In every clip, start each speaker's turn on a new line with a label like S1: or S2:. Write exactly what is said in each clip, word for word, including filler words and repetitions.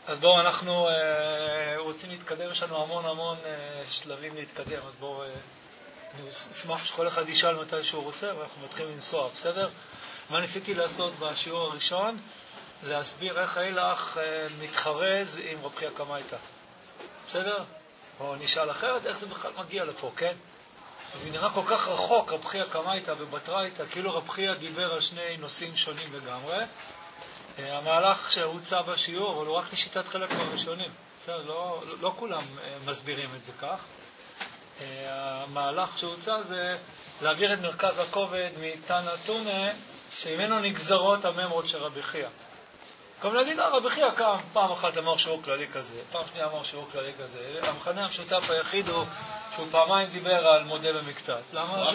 S1: אז בואו, אנחנו אה, רוצים להתקדם, יש לנו המון המון אה, שלבים להתקדם, אז בואו, אה, אני אשמח שכל אחד ישאל מתי שהוא רוצה, ואנחנו מתחילים לנסוע, בסדר? מה ניסיתי לעשות בשיעור הראשון? להסביר איך הילך אה, מתחרז עם רב חייא קמייתא. בסדר? או נשאל אחרת, איך זה בכלל מגיע לפה, כן? אז זה נראה כל כך רחוק, רב חייא קמייתא ובטרייתא, כאילו רב חייא דיבר על שני נושאים שונים לגמרי. המהלך שהוצא בשיעור, אבל הוא רק לשיטת חלק מהראשונים. בסדר, לא, לא, לא כולם מסבירים את זה כך. המהלך שהוצא זה להעביר את מרכז הכובד מתנא תונא, שממנו נגזרות הממרות של רבי חייא. גם להגיד, רבי חייא קם, פעם אחת אמר שיעור כללי כזה, פעם שנייה אמר שיעור כללי כזה. המכנה המשותף היחיד הוא שהוא פעמיים דיבר על מודל ומקצת. למה?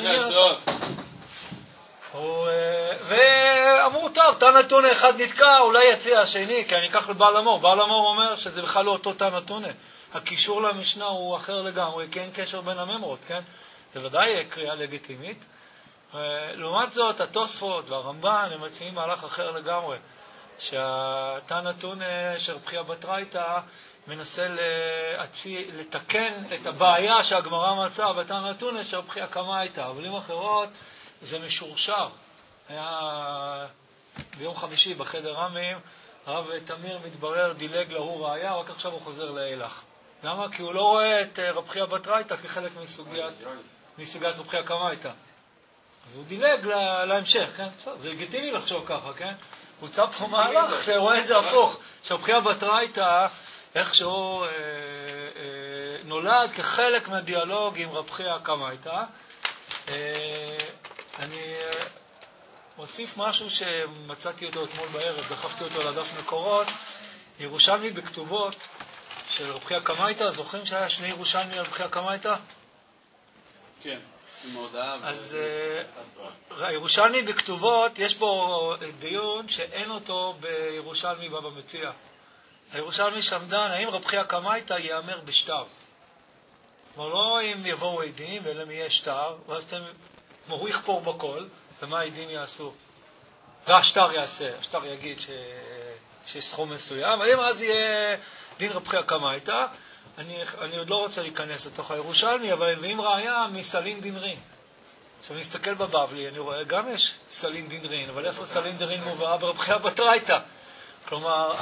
S1: הוא, ואמרו, טוב, תנא תונא אחד נתקע, אולי יציע השני, כי אני אקח לבעל אמור. בעל אמור אומר שזה בכלל לא אותו תנא תונא. הקישור למשנה הוא אחר לגמרי, כי אין קשר בין הממרות, כן? זה ודאי קריאה לגיטימית. לעומת זאת, התוספות והרמב"ן הם מציעים מהלך אחר לגמרי, שהתנא תונא של רב חייא בטרייתא מנסה להציע, לתקן את הבעיה שהגמרא מצאה בתנא תונא של רב חייא קמייתא. אבל עם אחרות, זה משורשר. היה ביום חמישי בחדר רמים, הרב תמיר מתברר דילג להוא ראיה, רק עכשיו הוא חוזר להילך. למה? כי הוא לא רואה את רב חייא בטרייתא כחלק מסוגיית, מסוגיית רב חייא קמייתא. אז הוא דילג לה, להמשך, כן? זה לגיטימי לחשוב ככה, כן? הוא צא פה מהלך שרואה את זה הפוך. שרב חייא בטרייתא, איכשהו אה, אה, נולד כחלק מהדיאלוג עם רב חייא קמייתא. אה, אני אוסיף משהו שמצאתי אותו אתמול בערב, דחפתי אותו לדף מקורות, ירושלמי בכתובות של רב חייא קמייתא. זוכרים שהיה שני ירושלמי על רב חייא קמייתא?
S2: כן, עם ההודעה.
S1: אז הירושלמי בכתובות, יש בו דיון שאין אותו בירושלמי בבא מציעא. הירושלמי שם דן, האם רב חייא קמייתא ייאמר בשטר? כלומר, לא אם יבואו עדים, אלא אם יהיה שטר, ואז אתם... כמו הוא יכפור בכל, ומה העדים יעשו? והשטר יעשה, השטר יגיד ש... שיש סכום מסוים, האם אז יהיה דין רב חייא קמייתא? אני, אני עוד לא רוצה להיכנס לתוך הירושלמי, אבל ואם ראיה מסלין דינרין. עכשיו אני מסתכל בבבלי, אני רואה גם יש סלין דינרין, אבל איפה סלין דינרין מובאה ברב חייא בטרייתא? כלומר,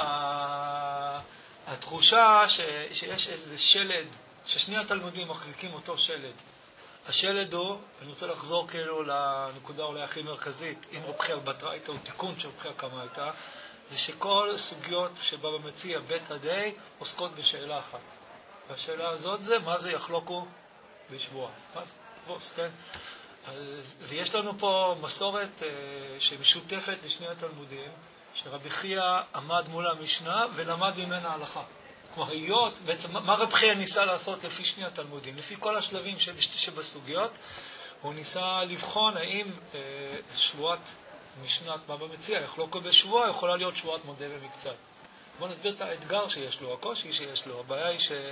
S1: התחושה ש... שיש איזה שלד, ששני התלמודים מחזיקים אותו שלד. השלד הוא, אני רוצה לחזור כאילו לנקודה אולי הכי מרכזית, אם רב חייא בטרייתא הוא תיקון של רב חייא קמייתא, זה שכל סוגיות שבא במציע בית הדי עוסקות בשאלה אחת. והשאלה הזאת זה, מה זה יחלוקו בשבוע? מה זה? בוס, כן? אז, ויש לנו פה מסורת אה, שמשותפת לשני התלמודים, שרבי חייא עמד מול המשנה ולמד ממנה הלכה. כלומר, היות, בעצם, מה רב חייא ניסה לעשות לפי שני התלמודים? לפי כל השלבים שבסוגיות, הוא ניסה לבחון האם אה, שבועת משנת בבא מציעא, יחלוקו בשבוע, יכולה להיות שבועת מודה ומקצת. בואו נסביר את האתגר שיש לו, הקושי שיש לו. הבעיה היא שהוא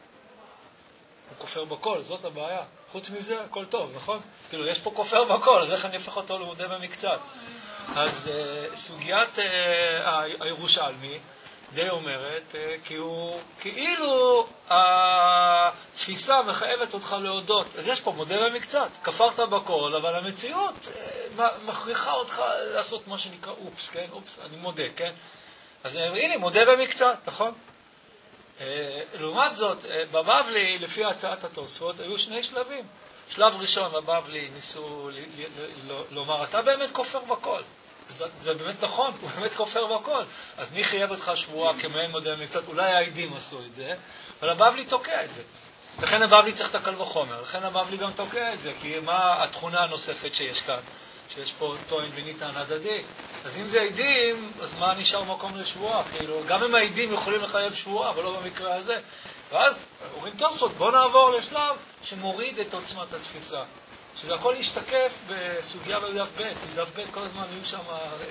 S1: כופר בכל, זאת הבעיה. חוץ מזה, הכל טוב, נכון? כאילו, יש פה כופר בכל, אז איך אני הופך אותו למודה ומקצת? אז אה, סוגיית אה, הירושלמי, די אומרת, כי הוא כאילו התפיסה מחייבת אותך להודות. אז יש פה מודה ומקצת, כפרת בכל, אבל המציאות מכריחה אותך לעשות מה שנקרא אופס, כן? אופס, אני מודה, כן? אז הנה, מודה ומקצת, נכון? לעומת זאת, בבבלי, לפי הצעת התוספות, היו שני שלבים. שלב ראשון בבבלי ניסו לומר, אתה באמת כופר בכל. זה, זה באמת נכון, הוא באמת כופר בכל. אז מי חייב אותך שבועה כמעין מודה ומקצת? אולי העדים עשו את זה, אבל הבבלי תוקע את זה. לכן הבבלי צריך את הקל וחומר, לכן הבבלי גם תוקע את זה, כי מה התכונה הנוספת שיש כאן? שיש פה טוען וניתן הדדי. אז אם זה עדים, אז מה נשאר מקום לשבועה? כאילו, גם אם העדים יכולים לחייב שבועה, אבל לא במקרה הזה. ואז, אומרים תוספות, בוא נעבור לשלב שמוריד את עוצמת התפיסה. שזה הכל ישתקף בסוגיה בדף ב', בדף ב' כל הזמן יהיו שם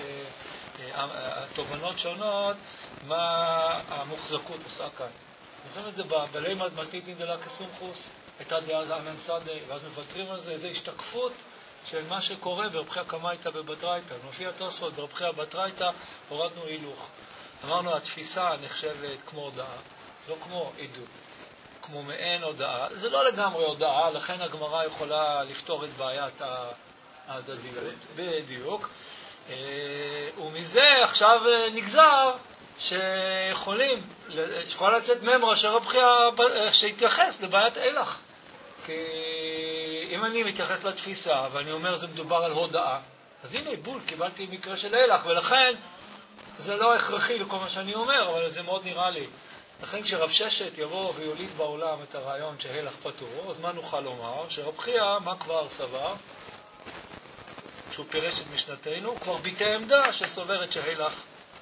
S1: תובנות שונות, מה המוחזקות עושה כאן. נראים את זה בלימד מתיתין דלה כסומכוס, הייתה דעה המנסדה, ואז מוותרים על זה, איזו השתקפות של מה שקורה ברב חייא קמייתא בבטרייתא. לפי התוספות ברב חייא בטרייתא הורדנו הילוך. אמרנו, התפיסה נחשבת כמו הודעה, לא כמו עדות, כמו מעין הודעה. זה לא לגמרי הודעה, לכן הגמרא יכולה לפתור את בעיית ההדדיות, בדיוק. ומזה עכשיו נגזר שיכולים, שיכולה לצאת ממרה שרב חייא שהתייחס לבעיית הילך. כי אם אני מתייחס לתפיסה ואני אומר זה מדובר על הודעה, אז הנה בול, קיבלתי מקרה של הילך, ולכן זה לא הכרחי לכל מה שאני אומר, אבל זה מאוד נראה לי. לכן כשרב ששת יבוא ויוליד בעולם את הרעיון שהילך פטור, אז מה נוכל לומר? שרב חייא, מה כבר סבר? שהוא פירש את משנתנו, הוא כבר ביטא עמדה שסוברת שהילך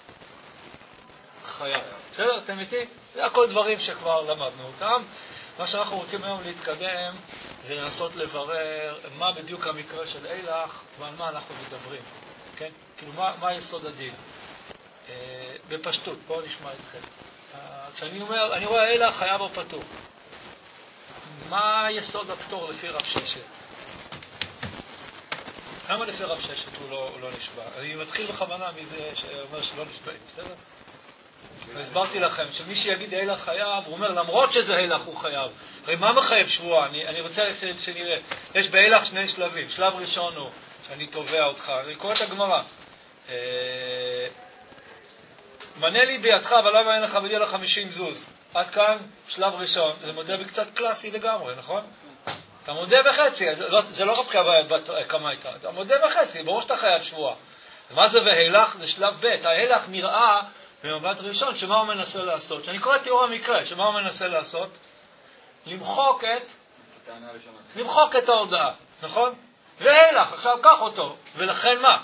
S1: חייב. בסדר, אתם איתי? זה הכל דברים שכבר למדנו אותם. מה שאנחנו רוצים היום להתקדם זה לנסות לברר מה בדיוק המקרה של הילך ועל מה אנחנו מדברים. כן? כאילו, מה, מה יסוד הדין? אה, בפשטות, בואו נשמע אתכם. אה, כשאני אומר, אני רואה הילך חייב או פטור. מה יסוד הפטור לפי רב ששת? למה לפי רב ששת הוא לא, הוא לא נשבע? אני מתחיל בכוונה מזה שאומר שלא נשבעים, בסדר? והסברתי לכם שמי שיגיד הילך חייב, הוא אומר למרות שזה הילך הוא חייב. הרי מה מחייב שבועה? אני, אני רוצה שנראה. יש בהילך שני שלבים. שלב ראשון הוא שאני תובע אותך. אני קורא את הגמרא. מנה לי בידך, אבל למה אין לך בדיוק לחמישים זוז? עד כאן שלב ראשון. זה מודה בקצת קלאסי לגמרי, נכון? אתה מודה בחצי. זה לא, זה לא רק כמה הייתה. אתה מודה בחצי. ברור שאתה חייב שבועה. מה זה והילך? זה שלב ב'. ההילך נראה במבט ראשון, שמה הוא מנסה לעשות? שאני קורא את תיאור המקרה, שמה הוא מנסה לעשות? למחוק את למחוק את ההודעה, נכון? והילך, עכשיו קח אותו. ולכן מה?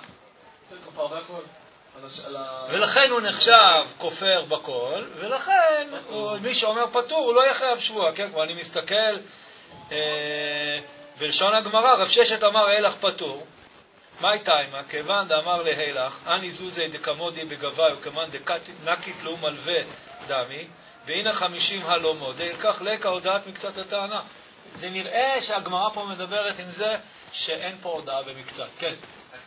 S1: ולכן הוא נחשב כופר בכל, ולכן הוא, מי שאומר פטור הוא לא יחייב שבוע, כן? כבר אני מסתכל אה, בלשון הגמרא, רב ששת אמר הילך פטור. מה הייתה אימה? כיוון דאמר להילך, אני זוזי דקמודי בגבי וכמן דקנקית לאו מלווה דמי, והנה חמישים הלא מודה, כך לקה הודעת מקצת הטענה. זה נראה שהגמרא פה מדברת עם זה שאין פה הודעה במקצת. כן.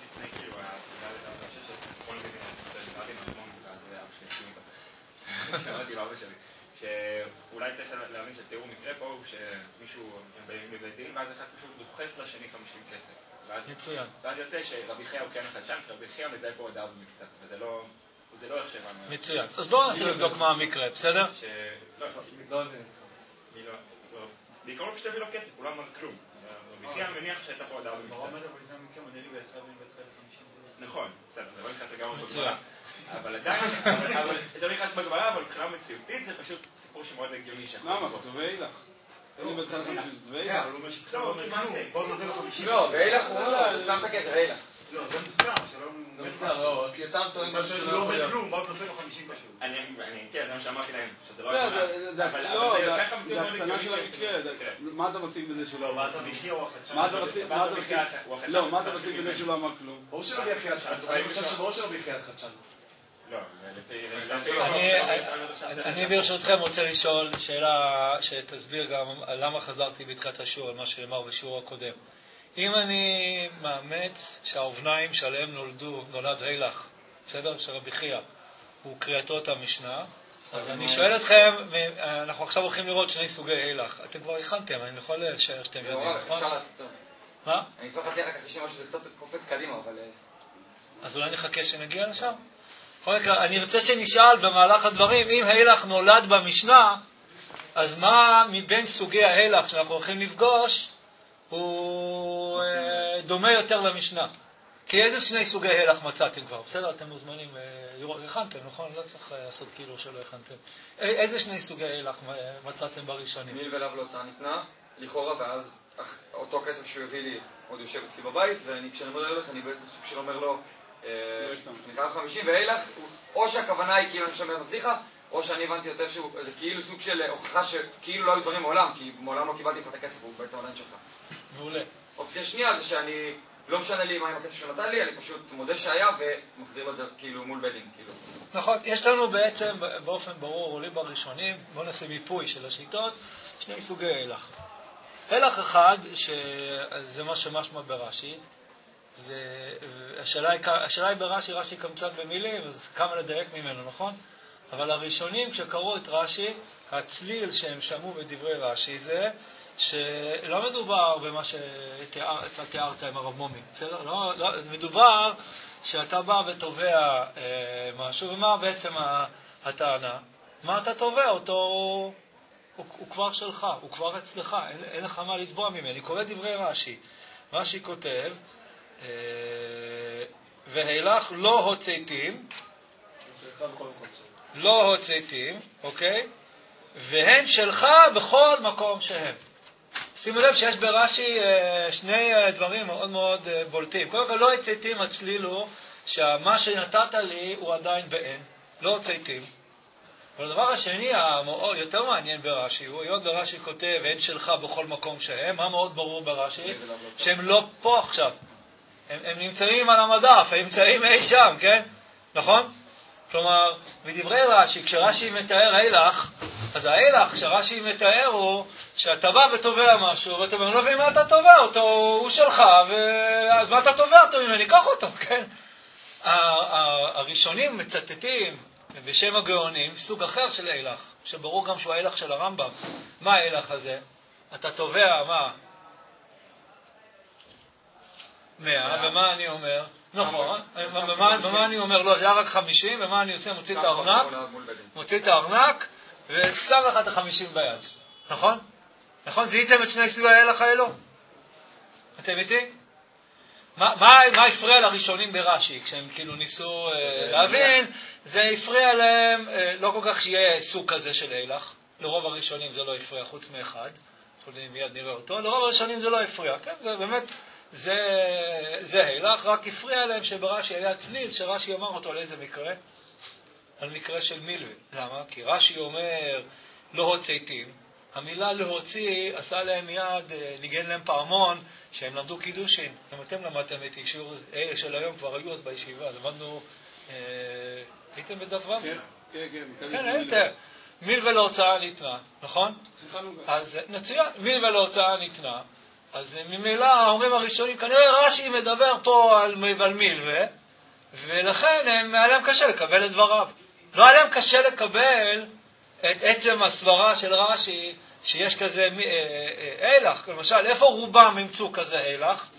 S3: שאמרתי לו אבא שלי, שאולי צריך להאמין שתיאור מקרה פה הוא שמישהו בבית דין, ואז אחד פשוט דוחף לשני חמישים כסף.
S1: מצוין.
S3: ואז יוצא שרבי חייא הוא כן החדשן, שרבי חייא מזהה פה הודעה במקצת, וזה לא, זה לא יחשב לנו.
S1: מצוין. אז בואו ננסה לבדוק מה המקרה, בסדר?
S3: ש... לא, לא, לא, בעיקרון פשוט הביא לו כסף, הוא לא אמר כלום. רבי חייא מניח שהייתה פה הודעה במקצת.
S4: ברור מדבר בזה המקרה, מודה לי בידך ואני בידך לחמישים זוז.
S3: נכון, בסדר, זה לא נכנס לגמרי בגמרא. אבל עדיין, זה לא נכנס בגמרא, אבל מבחינה מציאותית זה פשוט סיפור שמאוד הגיוני.
S2: למה? כתוב ואילך. אני בידך לחמישים זוז ואילך.
S4: אבל הוא אומר שפשוט לא אומר כלום. בוא נותן לו חמישים.
S5: לא, ואילך הוא לא, שם את הכסף, ואילך.
S4: לא, זה מוסכם, שלא...
S2: זה בסדר, לא, כי אתה טוען משהו
S4: שלא
S2: שלא
S4: אומר
S2: יכול
S4: כלום, בוא נותן לו חמישים פשוט.
S3: אני, כן, זה מה שאמרתי להם, שזה לא...
S2: זה הקטנה של המקרה, מה אתה מציג בזה שהוא
S4: לא, מה אתה מחייה או החדשן?
S2: מה אתה מציג לא, מה אתה מציג בזה שהוא לא אמר כלום?
S4: ברור שלא ביחי החדשן, אני חושב שברור שלא ביחי החדשן.
S3: לא,
S1: אני ברשותכם רוצה לשאול שאלה שתסביר גם למה חזרתי בתחילת השיעור על מה שנאמר בשיעור הקודם. אם אני מאמץ שהאובניים שעליהם נולדו, נולד הילך, בסדר? שרבי חייא, הוא קריאתו את המשנה, אז אני שואל אתכם, אנחנו עכשיו הולכים לראות שני סוגי הילך. אתם כבר הכנתם, אני יכול לשער שאתם יודעים, נכון? מה?
S5: אני אצטרך להציע רק אחרי משהו, זה קצת קופץ קדימה, אבל...
S1: אז אולי נחכה שנגיע לשם? אני רוצה שנשאל במהלך הדברים, אם הילך נולד במשנה, אז מה מבין סוגי ההילך שאנחנו הולכים לפגוש, הוא דומה יותר למשנה? כי איזה שני סוגי הילך מצאתם כבר? בסדר, אתם מוזמנים לראות, הכנתם, נכון? לא צריך לעשות כאילו שלא הכנתם. איזה שני סוגי הילך מצאתם בראשונים?
S5: מיל ולאו להוצאה ניתנה, לכאורה, ואז אותו כסף שהוא הביא לי עוד יושב אצלי בבית, וכשאני אומר להילך, אני בעצם סוג של אומר לו, נקרא חמישים, והילך, או שהכוונה היא כאילו אני שומע מצליחה, או שאני הבנתי יותר שזה כאילו סוג של הוכחה שכאילו לא היו דברים מעולם, כי מעולם לא קיבלתי לך את הכסף, הוא בעצם עדיין שלך.
S1: מעולה.
S5: אופציה שנייה זה שאני, לא משנה לי מה עם הכסף שנתן לי, אני פשוט מודה שהיה ומחזיר את זה כאילו מול בדין, כאילו.
S1: נכון, יש לנו בעצם באופן ברור, עולים בראשונים, בואו נעשה מיפוי של השיטות, שני סוגי הילך. הילך אחד, שזה מה שמשמע ברש"י, זה, השאלה היא, השאלה היא ברש"י, רש"י קמצן במילים, אז כמה לדייק ממנו, נכון? אבל הראשונים שקראו את רש"י, הצליל שהם שמעו בדברי רש"י זה שלא מדובר במה שאתה תיארת עם הרב מומי, בסדר? לא, לא, מדובר שאתה בא ותובע אה, משהו, ומה בעצם הטענה? מה אתה תובע? אותו הוא, הוא כבר שלך, הוא כבר אצלך, אין, אין לך מה לתבוע ממני. אני קורא דברי רש"י. רש"י כותב, אה, והילך לא הוצאתים, לא הוצאתים, אוקיי? והן שלך בכל מקום שהם. שימו לב שיש ברש"י שני דברים מאוד מאוד בולטים. קודם כל, לא הוצאתים, הצליל הוא שמה שנתת לי הוא עדיין באין. לא הוצאתים. אבל הדבר השני, היותר מעניין ברש"י, הוא היות ברש"י כותב, והן שלך בכל מקום שהם, מה מאוד ברור ברש"י? שהם לא פה עכשיו. הם, הם נמצאים על המדף, הם נמצאים אי שם, כן? נכון? כלומר, בדברי רש"י, כשרש"י מתאר הילך, אז ההילך, כשרש"י מתאר הוא שאתה בא ותובע משהו, ואתה אומר, לא מבין מה אתה תובע אותו, הוא שלך, אז מה אתה תובע אותו ממני? קח אותו, כן? הראשונים מצטטים בשם הגאונים סוג אחר של הילך, שברור גם שהוא ההילך של הרמב"ם. מה ההילך הזה? אתה תובע, מה? מאה, ומה אני אומר? נכון, ומה אני אומר? לא, זה היה רק חמישים, ומה אני עושה? מוציא את הארנק, מוציא את הארנק, ושם לך את החמישים ביד. נכון? נכון? זיהיתם את שני סוגי ההילך האלו? אתם איתי? מה, מה, מה הפריע לראשונים ברש"י? כשהם כאילו ניסו אה, להבין, זה הפריע להם אה, לא כל כך שיהיה סוג כזה של הילך. לרוב הראשונים זה לא הפריע, חוץ מאחד. אנחנו מיד נראה אותו. לרוב הראשונים זה לא הפריע. כן? זה באמת, זה, זה הילך, רק הפריע להם שברש"י היה צליל, שרש"י אמר אותו על איזה מקרה? על מקרה של מילווה. למה? כי רש"י אומר, לא הוצאתים. המילה להוציא עשה להם מיד, ניגן להם פעמון, שהם למדו קידושין. אם אתם למדתם את אישור של היום, כבר היו אז בישיבה, למדנו, אה, הייתם בדף רם?
S2: כן, כן, כן.
S1: כן, הייתם. מילווה להוצאה ניתנה, נכון? אז נצוין, מילווה להוצאה ניתנה. אז ממילא ההורים הראשונים, כנראה רש"י מדבר פה על, על מילווה, ולכן הם, היה להם קשה לקבל את דבריו. לא היה להם קשה לקבל את עצם הסברה של רש"י, שיש כזה הילך. למשל, איפה רובם ימצאו כזה הילך?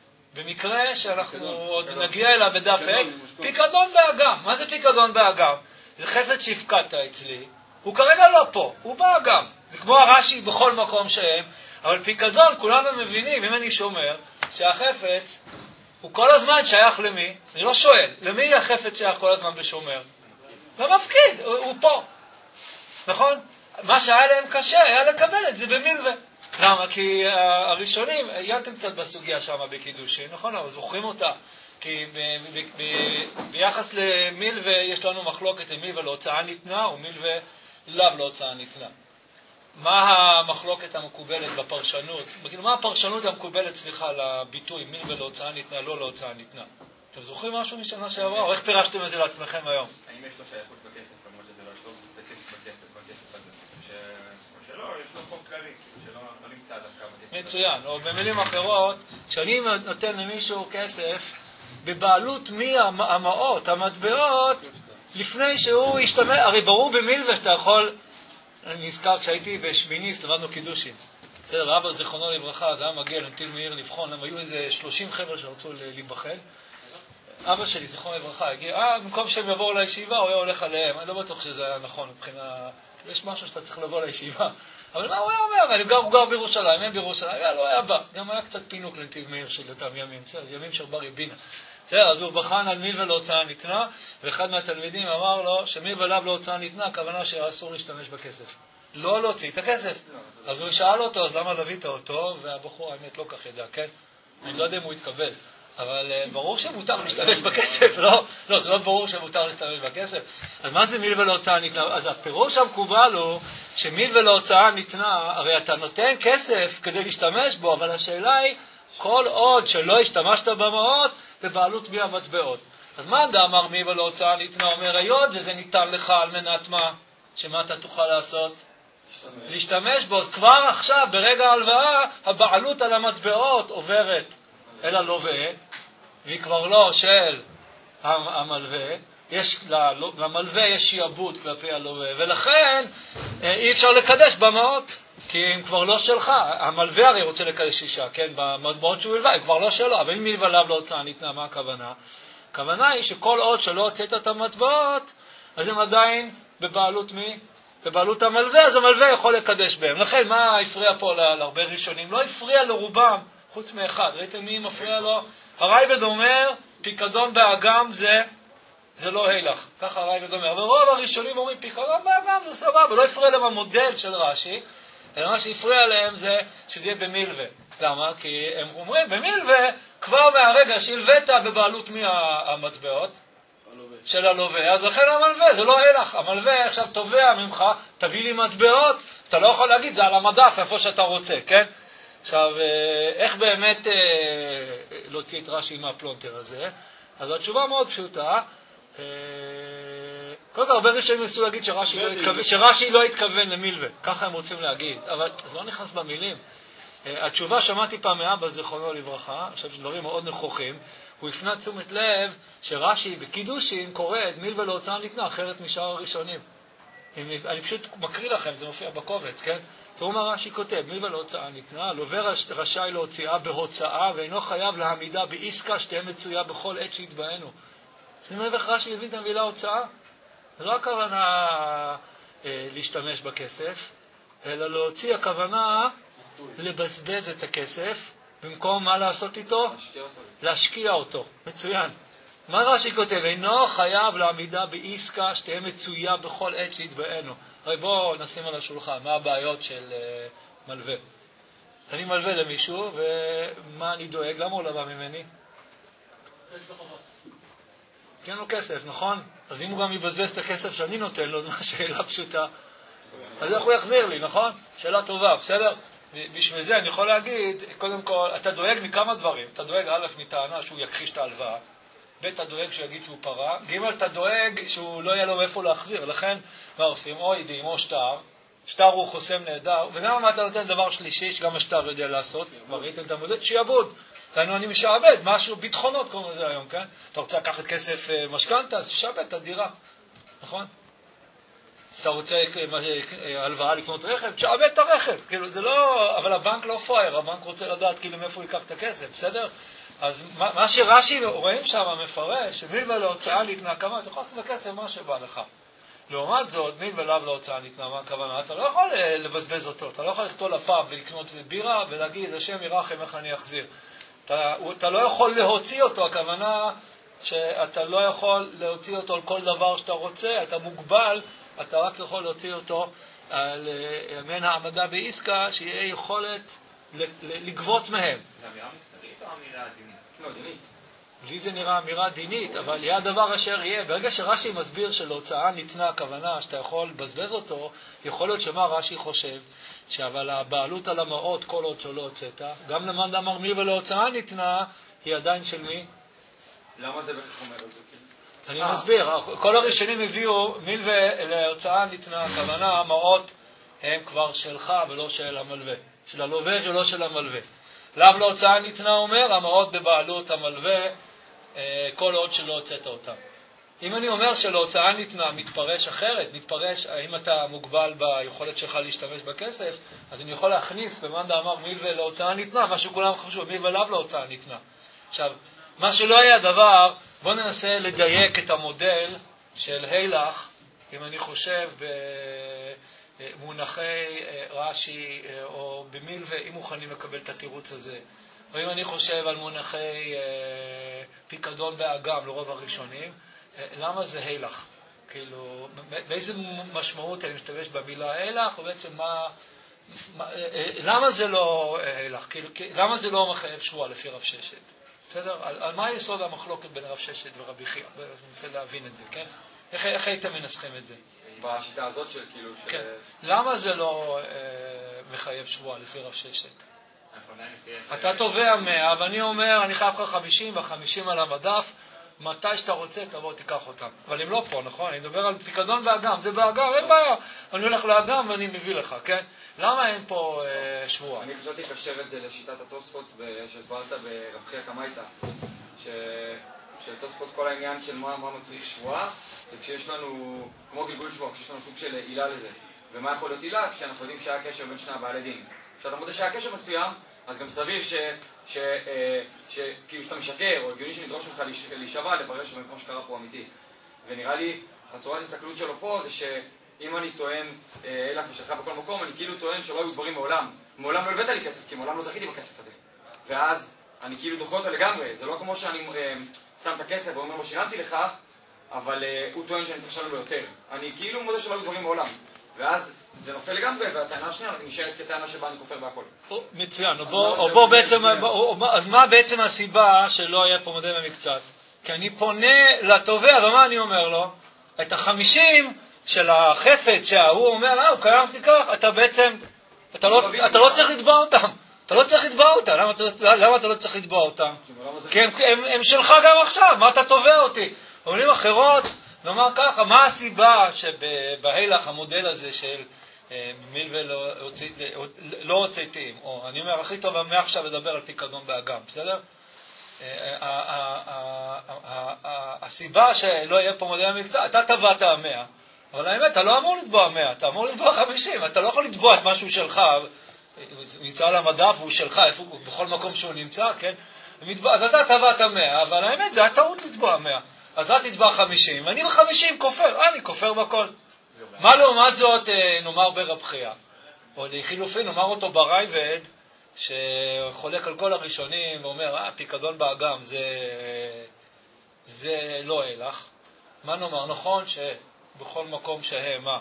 S1: במקרה שאנחנו עוד נגיע אליו בדף ה', פיקדון באגם. מה זה פיקדון באגם? זה חפץ שהפקדת אצלי, הוא כרגע לא פה, הוא באגם. זה כמו הרש"י בכל מקום שהם, אבל פיקדון, כולנו מבינים, אם אני שומר, שהחפץ הוא כל הזמן שייך למי? אני לא שואל, למי החפץ שייך כל הזמן בשומר? למפקיד, הוא, הוא פה. נכון? מה שהיה להם קשה היה לקבל את זה במילווה. למה? כי הראשונים, עיינתם קצת בסוגיה שם בקידושין, נכון? אבל זוכרים אותה. כי ב- ב- ב- ביחס למילווה יש לנו מחלוקת אם מילווה להוצאה ניתנה או מילווה לאו להוצאה ניתנה. מה המחלוקת המקובלת בפרשנות? מה הפרשנות המקובלת, סליחה, לביטוי מילווה להוצאה ניתנה, לא להוצאה ניתנה? אתם זוכרים משהו משנה שעברה? או איך פירשתם את זה לעצמכם היום?
S3: האם יש לו שייכות בכסף, למרות שזה לא יש לו ספציפית בכסף, בכסף הזה? או שלא, יש לו חוק כללי, שלא נמצא דווקא בכסף.
S1: מצוין. או במילים אחרות, כשאני נותן למישהו כסף, בבעלות מי המעות, המטבעות, לפני שהוא ישתמש, הרי ברור במילווה שאתה יכול, אני נזכר כשהייתי בשמיניסט, לבדנו קידושים. בסדר, אבא זיכרונו לברכה, זה היה מגיע לנתיל מאיר לבחון, הם היו איזה שלושים חבר'ה שרצו להיבחן. אבא שלי, זיכרונו לברכה, הגיע, אה, במקום שהם יבואו לישיבה, הוא היה הולך עליהם. אני לא בטוח שזה היה נכון, מבחינה, יש משהו שאתה צריך לבוא לישיבה. אבל מה הוא היה אומר? אני גר, הוא גר בירושלים, הם בירושלים, לא היה בא. גם היה קצת פינוק לנתיב מאיר של אותם ימים, בסדר, ימים של בר יבינה. בסדר, אז הוא בחן על מילווה להוצאה ניתנה, ואחד מהתלמידים אמר לו שמילווה לאו להוצאה ניתנה, הכוונה שאסור להשתמש בכסף. לא להוציא את הכסף. אז הוא שאל אותו, אז למה להביא אותו? והבחור האמת לא כך ידע, כן? אני לא יודע אם הוא יתקבל. אבל ברור שמותר להשתמש בכסף, לא? לא, זה לא ברור שמותר להשתמש בכסף. אז מה זה מילווה להוצאה ניתנה? אז הפירוש המקובל הוא שמילווה להוצאה ניתנה, הרי אתה נותן כסף כדי להשתמש בו, אבל השאלה היא, כל עוד שלא השתמשת במעות, זה בעלות מי המטבעות. אז מה אמר מילווה להוצאה ניתנה? אומר, היות וזה ניתן לך על מנת מה? שמה אתה תוכל לעשות? להשתמש בו. אז כבר עכשיו, ברגע ההלוואה, הבעלות על המטבעות עוברת אל הלווה, והיא כבר לא של המלווה, יש, למלווה יש שיעבוד כלפי הלווה, ולכן אי אפשר לקדש במעות, כי הם כבר לא שלך. המלווה הרי רוצה לקדש אישה, כן? במטבעות שהוא הלווה, הם כבר לא שלו, אבל אם מלווה לאו להוצאה ניתנה, מה הכוונה? הכוונה היא שכל עוד שלא הוצאת את המטבעות, אז הם עדיין בבעלות מי? בבעלות המלווה, אז המלווה יכול לקדש בהם. לכן, מה הפריע פה להרבה ראשונים? לא הפריע לרובם, חוץ מאחד. ראיתם מי מפריע לו? הרייבד אומר, פיקדון באגם זה, זה לא הילך. ככה הרייבד אומר. ורוב הראשונים אומרים, פיקדון באגם זה סבבה. לא הפריע להם המודל של רש"י, אלא מה שהפריע להם זה שזה יהיה במילווה. למה? כי הם אומרים, במילווה, כבר מהרגע שהלווית בבעלות מי המטבעות? של הלווה, אז לכן המלווה, זה לא הלך. המלווה עכשיו תובע ממך, תביא לי מטבעות, אתה לא יכול להגיד, זה על המדף, איפה שאתה רוצה, כן? עכשיו, איך באמת להוציא את רש"י מהפלונטר הזה? אז התשובה מאוד פשוטה. קודם כל, הרבה ראשונים ניסו להגיד שרש"י לא התכוון, שרש"י לא התכוון למילווה, ככה הם רוצים להגיד, אבל זה לא נכנס במילים. התשובה שמעתי פעם מאבא, זיכרונו לברכה, עכשיו שדברים מאוד נכוחים, הוא הפנה תשומת לב שרש"י בקידושין קורא את מילווה להוצאה ניתנה אחרת משאר הראשונים. אני פשוט מקריא לכם, זה מופיע בקובץ, כן? תראו מה רש"י כותב, מילווה להוצאה ניתנה, לווה רשאי להוציאה בהוצאה ואינו חייב להעמידה בעסקה שתהיה מצויה בכל עת שהתבאנו. שימו לב איך רש"י מבין את המילה הוצאה? זה לא הכוונה אה, להשתמש בכסף, אלא להוציא הכוונה לבזבז את הכסף, במקום מה לעשות איתו? להשקיע אותו. להשקיע אותו. מצוין. מה רש"י כותב? אינו חייב לעמידה בעסקה שתהיה מצויה בכל עת שהתבאנו. הרי בואו נשים על השולחן, מה הבעיות של uh, מלווה. אני מלווה למישהו, ומה אני דואג? למה הוא לא בא ממני?
S6: יש לו חובות.
S1: כי אין לו כסף, נכון? אז אם הוא גם יבזבז את הכסף שאני נותן לו, זו שאלה פשוטה. אז איך הוא יחזיר לי, נכון? שאלה טובה, בסדר? בשביל זה אני יכול להגיד, קודם כל, אתה דואג מכמה דברים. אתה דואג א' מטענה שהוא יכחיש את ההלוואה, ב' אתה דואג שהוא יגיד שהוא פרה, ג' אתה דואג שהוא לא יהיה לו איפה להחזיר. לכן, מה עושים? או עדים או שטר. שטר הוא חוסם נהדר, וגם מה אתה נותן דבר שלישי, שגם השטר יודע לעשות, כבר ראיתם את המודד, שיעבוד. תענו, אני משעבד, משהו, ביטחונות קוראים לזה היום, כן? אתה רוצה לקחת כסף משכנתה, אז תשעבד את הדירה, נכון? אתה רוצה הלוואה לקנות רכב, תשעבד את הרכב. כאילו, זה לא, אבל הבנק לא פרייר, הבנק רוצה לדעת כאילו מאיפה הוא ייקח את הכסף, בסדר? אז מה, מה שרש"י רואים שם מפרש, שמילווה להוצאה ניתנה, כמה, אתה יכול לעשות בכסף מה שבא לך. לעומת זאת, מילווה לאו להוצאה ניתנה, מה הכוונה? אתה לא יכול לבזבז אותו, אתה לא יכול לכתוב לפאב ולקנות בירה ולהגיד, השם ירחם איך אני אחזיר. אתה, אתה לא יכול להוציא אותו, הכוונה שאתה לא יכול להוציא אותו על כל דבר שאתה רוצה, אתה מוגבל, אתה רק יכול להוציא אותו על מן העמדה בעסקה, שיהיה יכולת לגבות מהם.
S3: זה אמירה מסתרית או אמירה דינית?
S5: לא, דינית.
S1: לי זה נראה אמירה דינית, אבל יהיה הדבר אשר יהיה. ברגע שרש"י מסביר שלהוצאה ניתנה הכוונה שאתה יכול לבזבז אותו, יכול להיות שמה רש"י חושב, אבל הבעלות על המעות כל עוד שלא הוצאת, גם למאן דאמר מילווה להוצאה ניתנה, היא עדיין של מי?
S5: למה זה בכך אומר את זה?
S1: אני מסביר, כל הראשונים הביאו מילווה להוצאה ניתנה, הכוונה, המעות הם כבר שלך ולא של המלווה, של הלווה ולא של המלווה. לאו להוצאה ניתנה אומר, המעות בבעלות המלווה, כל עוד שלא הוצאת אותם. אם אני אומר שלהוצאה ניתנה מתפרש אחרת, מתפרש האם אתה מוגבל ביכולת שלך להשתמש בכסף, אז אני יכול להכניס במאן דאמר מילווה להוצאה ניתנה, מה שכולם חשבו, מילווה לאו להוצאה ניתנה. עכשיו, מה שלא היה דבר, בוא ננסה לדייק את המודל של הילך, אם אני חושב במונחי רש"י או במילווה, אם מוכנים לקבל את התירוץ הזה, או אם אני חושב על מונחי פיקדון באגם לרוב הראשונים, למה זה הילך? כאילו, באיזה משמעות אני משתמש במילה הילך, ובעצם מה, מה למה זה לא הילך? כאילו, למה זה לא מחייב שבועה לפי רב ששת? בסדר? על, על מה היסוד המחלוקת בין רב ששת ורבי חייא? אני מנסה להבין את זה, כן? איך, איך הייתם מנסחים את זה?
S5: בשיטה הזאת של כאילו...
S1: כן. של... למה זה לא אה, מחייב שבועה לפי רב ששת? אתה תובע מאה, ואני אומר, אני חייב לך חמישים, והחמישים על המדף, מתי שאתה רוצה, תבוא, תיקח אותם. אבל הם לא פה, נכון? אני מדבר על פיקדון ואגם, זה באגם, אין בעיה. אני הולך לאגם ואני מביא לך, כן? למה אין פה אה, שבועה?
S5: אני חשבתי לקשר את זה לשיטת התוספות שהסברת ברב חייא קמייתא, של תוספות כל העניין של מה, מה מצריך שבועה, וכשיש לנו, כמו גלגול שבועה, כשיש לנו סוג של עילה לזה. ומה יכול להיות עילה? כשאנחנו יודעים שהיה קשר בין שני הבעלי דין. כשאתה מודה שהיה קשר מסוים, אז גם סביר ש... ש... ש... כאילו שאתה משקר, או הגיוני שנדרוש ממך להישבע, לברר שבאמת כמו שקרה פה אמיתי. ונראה לי, הצורת ההסתכלות שלו פה זה שאם אני טוען אלך ושלך בכל מקום, אני כאילו טוען שלא היו דברים מעולם. מעולם לא הבאת לי כסף, כי מעולם לא זכיתי בכסף הזה. ואז אני כאילו דוחה אותו לגמרי. זה לא כמו שאני אה, שם את הכסף ואומר לו שילמתי לך, אבל אה, הוא טוען שאני צריך לשלם לו יותר. אני כאילו מודה שלא היו דברים מעולם. ואז זה נופל לגמרי, והטענה השנייה נשארת כטענה שבה אני כופר בהכל.
S1: מצוין, או בוא בעצם, אז מה בעצם הסיבה שלא יהיה פה מודה במקצת? כי אני פונה לתובע, ומה אני אומר לו? את החמישים של החפץ שההוא אומר, אה, הוא קיים תיקח, אתה בעצם, אתה לא, אתה לא צריך לתבוע אותם. אתה לא צריך לתבוע אותם. למה אתה, למה אתה לא צריך לתבוע אותם? כי הם, הם, הם שלך גם עכשיו, מה אתה תובע אותי? במילים אחרות, נאמר ככה, מה הסיבה שבהילך המודל הזה של מילווה לא הוצאתיים, או אני אומר, הכי טוב מעכשיו לדבר על פיקדון באגם, בסדר? הסיבה שלא יהיה פה מודל המקצוע, אתה טבעת מאה, אבל האמת, אתה לא אמור לתבוע מאה, אתה אמור לתבוע חמישים, אתה לא יכול לתבוע את משהו שלך, הוא נמצא על המדף, הוא שלך, בכל מקום שהוא נמצא, כן? אז אתה טבעת מאה, אבל האמת, זה הטעות לתבוע מאה. אז את תתבע חמישים, ואני בחמישים כופר, אה, אני כופר בכל. מה לעומת זאת נאמר ברבחיה? או לחילופין, נאמר אותו ברייבד, שחולק על כל הראשונים, ואומר, אה, פיקדון באגם, זה, זה לא הלך. מה נאמר? נכון שבכל מקום שהם, מה?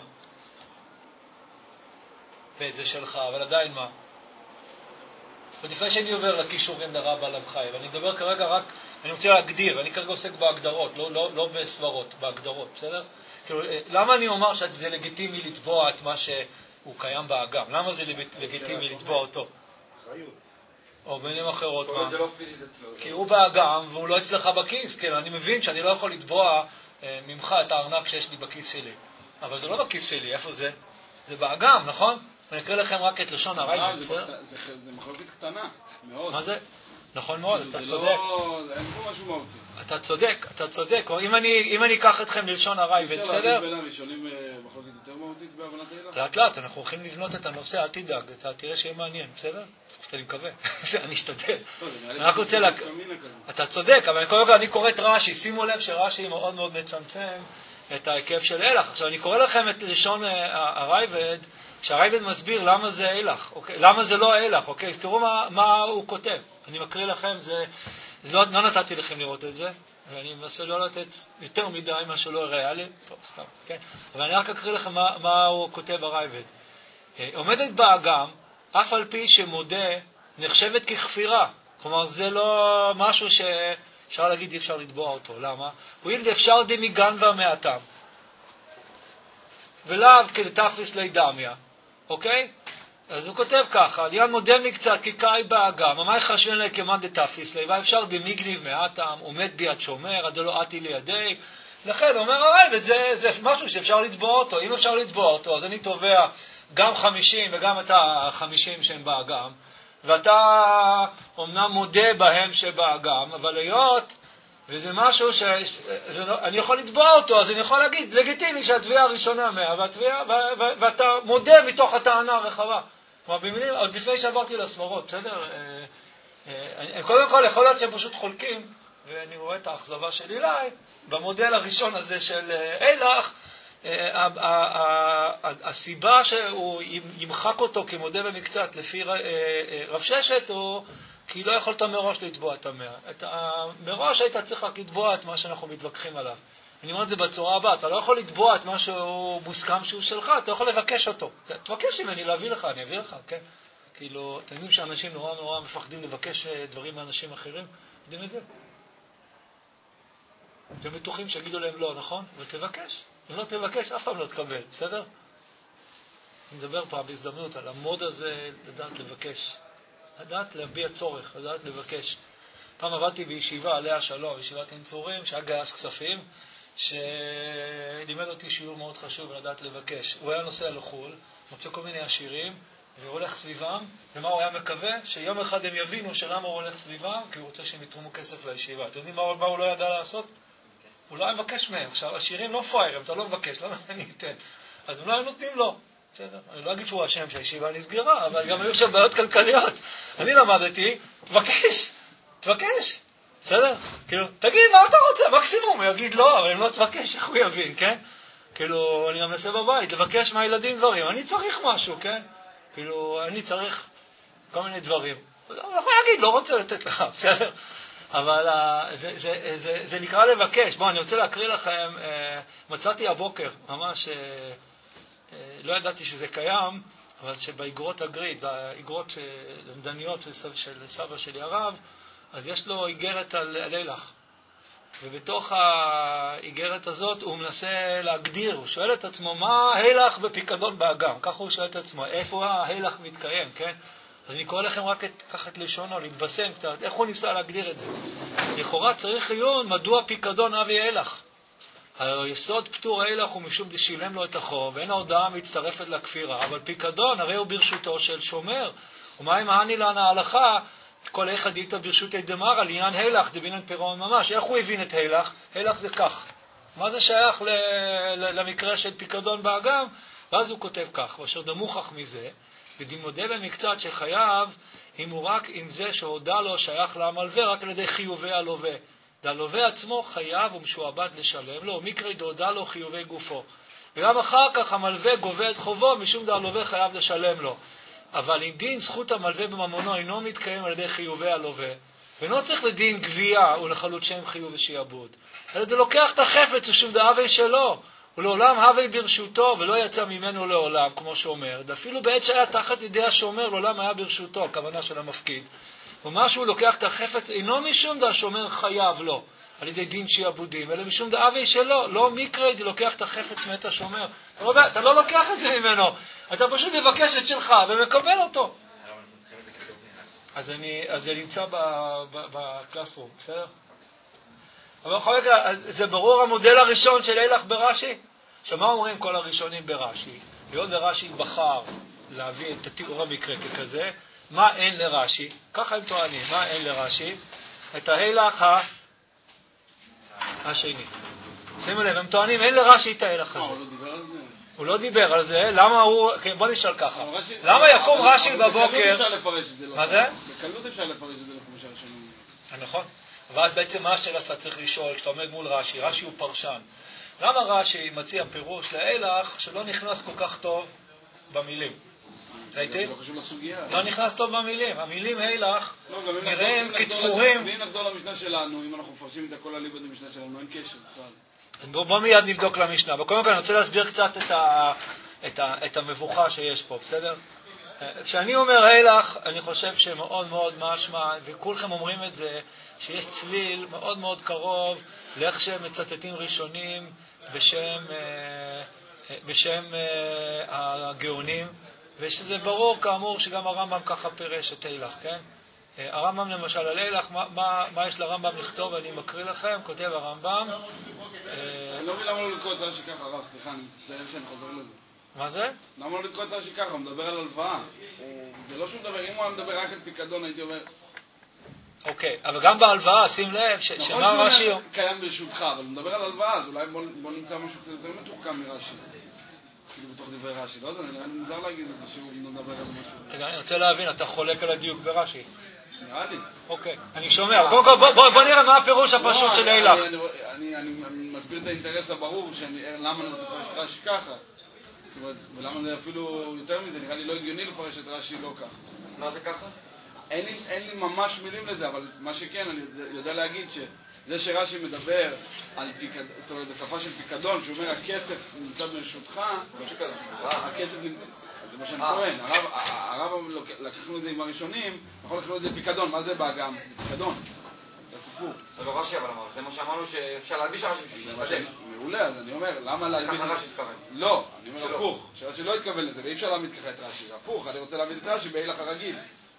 S1: וזה שלך, אבל עדיין מה? ולפני שאני עובר לקישורים לרב על המחייב, ואני מדבר כרגע רק, אני רוצה להגדיר, אני כרגע עוסק בהגדרות, לא, לא, לא בסברות, בהגדרות, בסדר? כאילו, למה אני אומר שזה לגיטימי לתבוע את מה שהוא קיים באגם? למה זה לגיטימי לתבוע אותו?
S4: אחריות.
S1: או במילים אחרות, מה?
S5: זה לא פיזית אצלו.
S1: כי הוא באגם והוא לא אצלך בכיס, כן, אני מבין שאני לא יכול לתבוע ממך את הארנק שיש לי בכיס שלי. אבל זה לא בכיס שלי, איפה זה? זה באגם, נכון? אני אקריא לכם רק את לשון הרייבד, בסדר?
S2: זה מחלוקת קטנה, מאוד.
S1: מה זה? נכון מאוד, אתה צודק.
S2: אין פה משהו מהותי.
S1: אתה צודק, אתה צודק. אם אני, אם אני אקח אתכם ללשון הרייבד, בסדר?
S2: אפשר להגיד בין הראשונים מחלוקת יותר מהותית בהבנת ההילך?
S1: לאט לאט, אנחנו הולכים לבנות את הנושא, אל תדאג, אתה תראה שיהיה מעניין, בסדר? אני מקווה, אני אשתדל. אני רק רוצה לה... אתה צודק, אבל קודם כל אני קורא את רש"י, שימו לב שרש"י מאוד מאוד מצמצם את ההיקף של הילך. עכשיו אני קורא לכם את לשון הרייבד, שהרייבד מסביר למה זה הילך, אוקיי? למה זה לא הילך, אוקיי? אז תראו מה, מה הוא כותב. אני מקריא לכם, זה, זה לא, לא נתתי לכם לראות את זה, ואני מנסה לא לתת יותר מדי מה שלא ריאלי, טוב, סתם, כן? אבל אני רק אקריא לכם מה, מה הוא כותב הרייבד. עומדת באגם, אף על פי שמודה, נחשבת ככפירה. כלומר, זה לא משהו שאפשר להגיד, אי אפשר לתבוע אותו. למה? הוא ילד אפשר דמיגן והמעטם. ולאו כדתפס לידמיה. אוקיי? אז הוא כותב ככה, ליאן מודה מקצת כקאי באגם, אמי חשבין לה כמן דתפס לי, ואפשר דמיגניב מעטם, עומד ביד שומר, עד לא עתי לידי. לכן, אומר הרייבד, זה, זה משהו שאפשר לתבוע אותו. אם אפשר לתבוע אותו, אז אני תובע גם חמישים וגם את החמישים שהם באגם, ואתה אומנם מודה בהם שבאגם, אבל היות, וזה משהו שאני יכול לתבוע אותו, אז אני יכול להגיד, לגיטימי שהתביעה הראשונה מאה, והתביעה, ואתה מודה מתוך הטענה הרחבה. כלומר, במילים, עוד לפני שעברתי לסברות, בסדר? קודם כל, יכול להיות שהם פשוט חולקים, ואני רואה את האכזבה של אילי, במודל הראשון הזה של הילך, הסיבה שהוא ימחק אותו כמודה במקצת לפי רב ששת, הוא כי לא יכולת מראש לתבוע את המאה. מראש היית צריך רק לתבוע את מה שאנחנו מתווכחים עליו. אני אומר את זה בצורה הבאה, אתה לא יכול לתבוע את מה שהוא מוסכם שהוא שלך, אתה יכול לבקש אותו. תבקש ממני להביא לך, אני אביא לך, כן? כאילו, אתם יודעים שאנשים נורא נורא מפחדים לבקש דברים מאנשים אחרים? יודעים את זה? אתם בטוחים שיגידו להם לא, נכון? אבל תבקש. אם לא תבקש, אף פעם לא תקבל, בסדר? אני מדבר פעם בהזדמנות על המוד הזה, לדעת לבקש. לדעת להביע צורך, לדעת לבקש. פעם עבדתי בישיבה עליה שלום, ישיבת אינצורים, שהיה גייס כספים, שלימד אותי שיעור מאוד חשוב לדעת לבקש. הוא היה נוסע לחול, מוצא כל מיני עשירים, והוא הולך סביבם, ומה הוא היה מקווה? שיום אחד הם יבינו שלמה הוא הולך סביבם, כי הוא רוצה שהם יתרמו כסף לישיבה. אתם יודעים מה, מה הוא לא ידע לעשות? הוא לא היה מבקש מהם. עכשיו, השירים לא פיירים, אתה לא מבקש, לא אני אתן. אז אולי נותנים לו. בסדר? אני לא אגיד שהוא אשם שהישיבה נסגרה, אבל גם היו שם בעיות כלכליות. אני למדתי, תבקש, תבקש. בסדר? כאילו, תגיד, מה אתה רוצה? מקסימום, הוא יגיד לא, אבל אם לא תבקש, איך הוא יבין, כן? כאילו, אני גם מנסה בבית, לבקש מהילדים דברים. אני צריך משהו, כן? כאילו, אני צריך כל מיני דברים. הוא יכול להגיד, לא רוצה לתת לך, בסדר? אבל זה, זה, זה, זה נקרא לבקש. בואו, אני רוצה להקריא לכם, מצאתי הבוקר, ממש, לא ידעתי שזה קיים, אבל שבאיגרות הגריד, באיגרות למדניות של סבא שלי הרב, אז יש לו איגרת על, על הילך. ובתוך האיגרת הזאת הוא מנסה להגדיר, הוא שואל את עצמו, מה הילך בפיקדון באגם? ככה הוא שואל את עצמו, איפה ההילך מתקיים, כן? אז אני קורא לכם רק את, ככה את לשונו, להתבשם קצת, איך הוא ניסה להגדיר את זה? לכאורה צריך עיון, מדוע פיקדון אבי הילך? היסוד פטור הילך הוא משום דשילם לו את החוב, ואין ההודעה מצטרפת לכפירה, אבל פיקדון הרי הוא ברשותו של שומר. ומה אם העני לנו ההלכה? כל אחד איתה ברשות דמר על עניין הילך, דבינן פירעון ממש. איך הוא הבין את הילך? הילך זה כך. מה זה שייך ל- ל- למקרה של פיקדון באגם? ואז הוא כותב כך, ואשר דמוכח מזה, ודמודה במקצת שחייב, אם הוא רק עם זה שהודע לו שייך למלווה, רק על ידי חיובי הלווה. דהלווה עצמו חייב ומשועבד לשלם לו, ומקרה דהודע לו חיובי גופו. וגם אחר כך המלווה גובה את חובו, משום דהלווה חייב לשלם לו. אבל אם דין זכות המלווה בממונו אינו מתקיים על ידי חיובי הלווה, ואינו צריך לדין גבייה ולחלות שם חיוב ושיעבוד, אלא זה לוקח את החפץ ושום דהווי שלו, ולעולם הווי ברשותו ולא יצא ממנו לעולם, כמו שאומר, אפילו בעת שהיה תחת ידי השומר, לעולם היה ברשותו, הכוונה של המפקיד. ומה שהוא לוקח את החפץ אינו משום דה השומר חייב לו, על ידי דין שיעבודים, אלא משום דאבי שלו, לא מקרה, די לוקח את החפץ מאת השומר. אתה לא, אתה לא לוקח את זה ממנו, אתה פשוט מבקש את שלך ומקבל אותו. אז אני, אז זה נמצא בקלאסרום, בסדר? אבל בכל רגע, זה ברור המודל הראשון של הילך ברש"י? שמה אומרים כל הראשונים ברש"י? היות ורש"י בחר להביא את התיאור המקרה ככזה, מה אין לרש"י? ככה הם טוענים, מה אין לרש"י? את ההילך ה... השני. שימו לב, הם טוענים, אין לרש"י את ההילך הזה.
S2: הוא לא דיבר על זה?
S1: הוא לא דיבר על זה, למה הוא... בוא נשאל ככה. למה יקום רש"י בבוקר...
S2: בקלות אפשר לפרש את זה.
S1: מה זה?
S2: בקלות אפשר לפרש את זה לפרשה ראשונים.
S1: נכון. ואז בעצם מה השאלה שאתה צריך לשאול, כשאתה עומד מול רש"י, רש"י הוא פרשן. למה רש"י מציע פירוש להילך שלא נכנס כל כך טוב במילים? ראיתי?
S2: לא קשור לסוגיה.
S1: לא נכנס טוב במילים. המילים הילך נראים כתפורים.
S2: אם נחזור למשנה שלנו, אם אנחנו מפרשים את הכל הליבוד במשנה שלנו, אין קשר בכלל.
S1: בוא, בוא מיד נבדוק למשנה. אבל קודם כל אני רוצה להסביר קצת את, ה, את, ה, את המבוכה שיש פה, בסדר? כשאני אומר הילך, אני חושב שמאוד מאוד משמע, וכולכם אומרים את זה, שיש צליל מאוד מאוד קרוב לאיך שהם מצטטים ראשונים בשם, בשם הגאונים, ושזה ברור כאמור שגם הרמב"ם ככה פירש את הילך, כן? הרמב"ם למשל על הילך, מה, מה, מה יש לרמב"ם לכתוב? אני מקריא לכם, כותב הרמב"ם.
S2: אני לא מבין למה לא לקרוא את רש"י ככה, הרב, סליחה, אני מצטער שאני חוזר לזה.
S1: מה זה?
S2: למה לא לקרוא את רש"י ככה? הוא מדבר על הלוואה. זה לא שהוא מדבר, אם הוא היה מדבר רק על פיקדון, הייתי אומר...
S1: אוקיי, אבל גם בהלוואה, שים לב, שמה רש"י...
S2: נכון שהוא קיים ברשותך, אבל הוא מדבר על הלוואה, אז אולי בוא נמצא משהו קצת יותר מתוחכם מרש"י. כאילו בתוך דברי רש"י, לא יודע, אני מוזר להגיד את זה שהוא מדבר על משהו.
S1: רגע, אני רוצה להבין, אתה חולק על הדיוק ברש"י?
S2: נראה לי.
S1: אוקיי, אני שומע. קודם כל, בוא נראה מה הפירוש הפשוט של הילך.
S2: אני מסביר את האינטרס הברור, למה אני רוצה לפרש את רש"י ככה. ולמה זה אפילו יותר מזה, נראה לי לא הגיוני לפרש את רש"י לא ככה.
S5: מה זה ככה?
S2: אין לי, אין לי ממש מילים לזה, אבל מה שכן, אני יודע להגיד שזה שרש"י מדבר על פיקדון, זאת אומרת, בשפה של פיקדון, שהוא אומר, הכסף נמצא ברשותך, הכסף נמצא, זה מה שאני טוען. הרב לקחנו את זה עם הראשונים, אנחנו לקחנו את זה פיקדון, מה זה באגם? זה פיקדון. זה הסיפור.
S5: זה לא רש"י אבל אמר, זה מה שאמרנו שאפשר להלביש רש"י בשביל שיתפדל.
S2: מעולה, אז אני אומר, למה להלביש...
S5: ככה רש"י התכוון.
S2: לא, אני אומר הפוך, שרש"י לא התכוון לזה, ואי אפשר להעמיד ככה את רש"י. הפוך, אני רוצה להעמיד את רש"י בהילך הרגיל.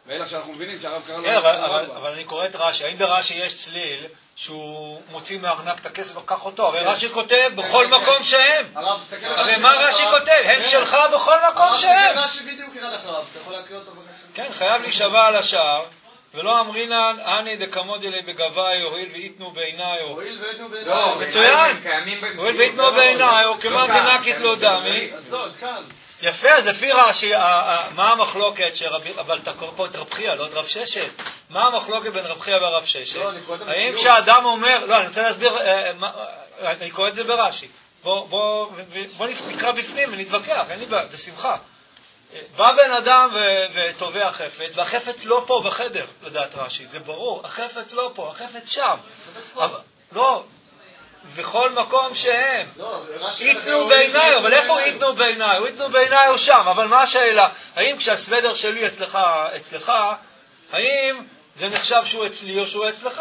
S2: ואלה שאנחנו מבינים שהרב קרא לו...
S1: כן, אבל אני קורא את רש"י. האם ברש"י יש צליל שהוא מוציא מהארנק את הכסף וקח אותו? הרי רש"י כותב בכל מקום שהם. הרי מה רש"י כותב? הם שלך בכל מקום שהם.
S6: רש"י בדיוק ירד אחריו, אתה יכול להקריא אותו בבקשה?
S1: כן, חייב להישבע על השער. ולא אמרינן, אני דקמודי לי בגבי, הואיל ואיתנו בעיניי.
S6: הואיל ואיתנו בעיניי.
S5: לא,
S1: מצוין.
S5: בעיניי.
S1: הואיל ואיתנו בעיניי, או כמר דנקית לא דמי.
S6: אז לא, אז כאן.
S1: יפה, אז לפי רש"י, מה המחלוקת, אבל אתה קורא פה את רב חייא, לא את רב ששת. מה המחלוקת בין רב חייא ורב ששת? האם כשאדם אומר, לא, אני רוצה להסביר, אני קורא את זה ברש"י. בוא נקרא בפנים ונתווכח, אין לי בעיה, בשמחה. בא בן אדם ותובע חפץ, והחפץ לא פה בחדר, לדעת רש"י, זה ברור, החפץ לא פה, החפץ שם. לא, וכל מקום שהם. איתנו בעיניי, אבל איפה איתנו בעיניי? הוא איתנו בעיניי או שם, אבל מה השאלה? האם כשהסוודר שלי אצלך, אצלך, האם זה נחשב שהוא אצלי או שהוא אצלך?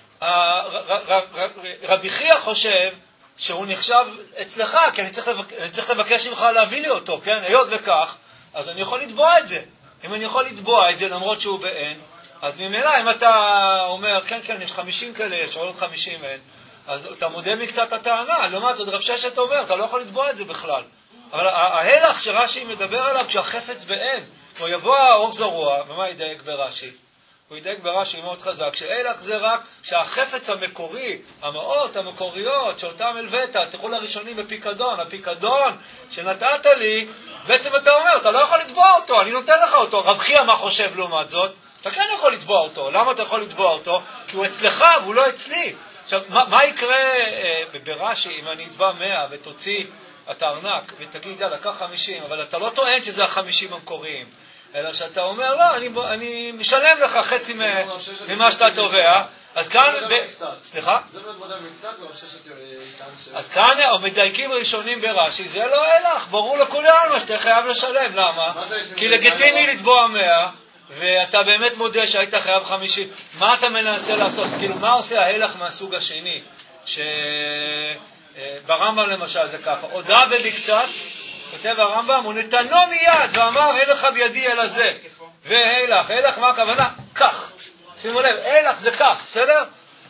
S1: רבי חייא חושב שהוא נחשב אצלך, כי אני צריך, לבק... אני צריך לבקש ממך להביא לי אותו, כן? היות וכך, אז אני יכול לתבוע את זה. אם אני יכול לתבוע את זה למרות שהוא באין, אז ממילא אם אתה אומר, כן, כן, יש חמישים כאלה, יש עוד חמישים אין, אז אתה מודה מקצת הטענה, לעומת עוד רב ששת אומר, אתה לא יכול לתבוע את זה בכלל. אבל ההלך שרש"י מדבר עליו, כשהחפץ באין, הוא יבוא האור זרוע, ומה ידייק ברש"י? הוא ידייק ברש"י מאוד חזק, שהלך זה רק שהחפץ המקורי, המאות המקוריות, שאותם הלווית, תלכו לראשונים בפיקדון, הפיקדון שנתת לי, בעצם אתה אומר, אתה לא יכול לתבוע אותו, אני נותן לך אותו. רב חייא מה חושב לעומת זאת? אתה כן יכול לתבוע אותו. למה אתה יכול לתבוע אותו? כי הוא אצלך והוא לא אצלי. עכשיו, מה, מה יקרה אה, ברש"י אם אני אתבע מאה ותוציא את הארנק ותגיד, יאללה, קח חמישים, אבל אתה לא טוען שזה החמישים המקוריים, אלא שאתה אומר, לא, אני, אני משלם לך חצי ממה שאתה תובע, אז כאן... סליחה?
S6: זה לא מודע מקצת, אבל ששת איתן ש...
S1: אז כאן המדייקים ראשונים ברש"י, זה לא הלך, ברור לכולם מה שאתה חייב לשלם, למה? כי לגיטימי לתבוע מאה, ואתה באמת מודה שהיית חייב חמישים. מה אתה מנסה לעשות? כאילו, מה עושה ההלך מהסוג השני? שברמב"ם למשל זה ככה, הודע במקצת, כותב הרמב"ם, הוא נתנו מיד ואמר, אין לך בידי אלא זה. והלך, הלך מה הכוונה? כך. שימו לב, הלך זה כך, בסדר?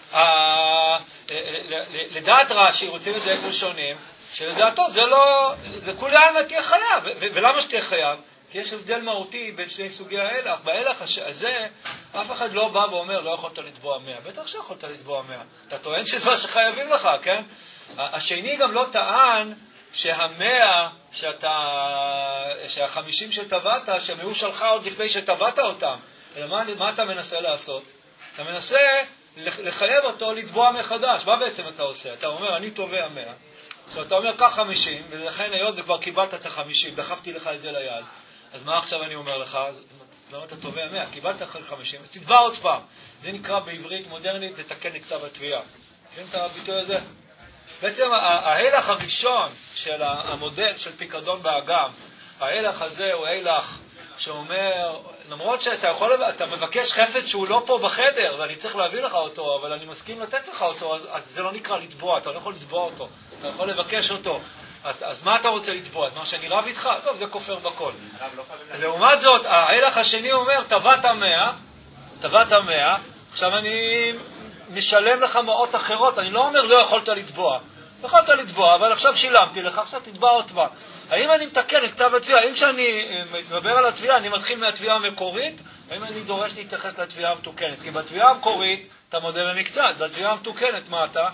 S1: לדעת רש"י, רוצים את זה ראשונים, שלדעתו זה לא, לכולם תהיה חייב. ולמה שתהיה חייב? כי יש הבדל מהותי בין שני סוגי ההלך. בהלך הזה, אף אחד לא בא ואומר, לא יכולת לתבוע מאה. בטח שיכולת לתבוע מאה. אתה טוען שזה מה שחייבים לך, כן? השני גם לא טען שהמאה, שאתה, שהחמישים שטבעת, שהם היו שלך עוד לפני שטבעת אותם. אלא מה, מה אתה מנסה לעשות? אתה מנסה לחייב אותו לתבוע מחדש. מה בעצם אתה עושה? אתה אומר, אני תובע מאה. עכשיו אתה אומר, קח חמישים, ולכן היות וכבר קיבלת את החמישים, דחפתי לך את זה ליד. אז מה עכשיו אני אומר לך? אז למה אתה תובע מאה? קיבלת חמישים, אז תתבע עוד פעם. זה נקרא בעברית מודרנית לתקן לכתב התביעה. כן את הביטוי הזה? בעצם ההלך הראשון של המודל של פיקדון באגם, ההלך הזה הוא הלך שאומר, למרות שאתה יכול, אתה מבקש חפץ שהוא לא פה בחדר, ואני צריך להביא לך אותו, אבל אני מסכים לתת לך אותו, אז, אז זה לא נקרא לתבוע, אתה לא יכול לתבוע אותו, אתה יכול לבקש אותו. אז, אז מה אתה רוצה לתבוע? מה שאני רב איתך? טוב, זה כופר בכל. לעומת זאת, ההלך השני אומר, תבעת מאה, תבעת מאה, עכשיו אני משלם לך מאות אחרות, אני לא אומר לא יכולת לתבוע. יכולת לתבוע, אבל עכשיו שילמתי לך, עכשיו תתבע עוד פעם. האם אני מתקן את כתב התביעה? האם כשאני מדבר על התביעה, אני מתחיל מהתביעה המקורית, האם אני דורש להתייחס לתביעה המתוקנת? כי בתביעה המקורית אתה מודה במקצת, בתביעה המתוקנת מה אתה?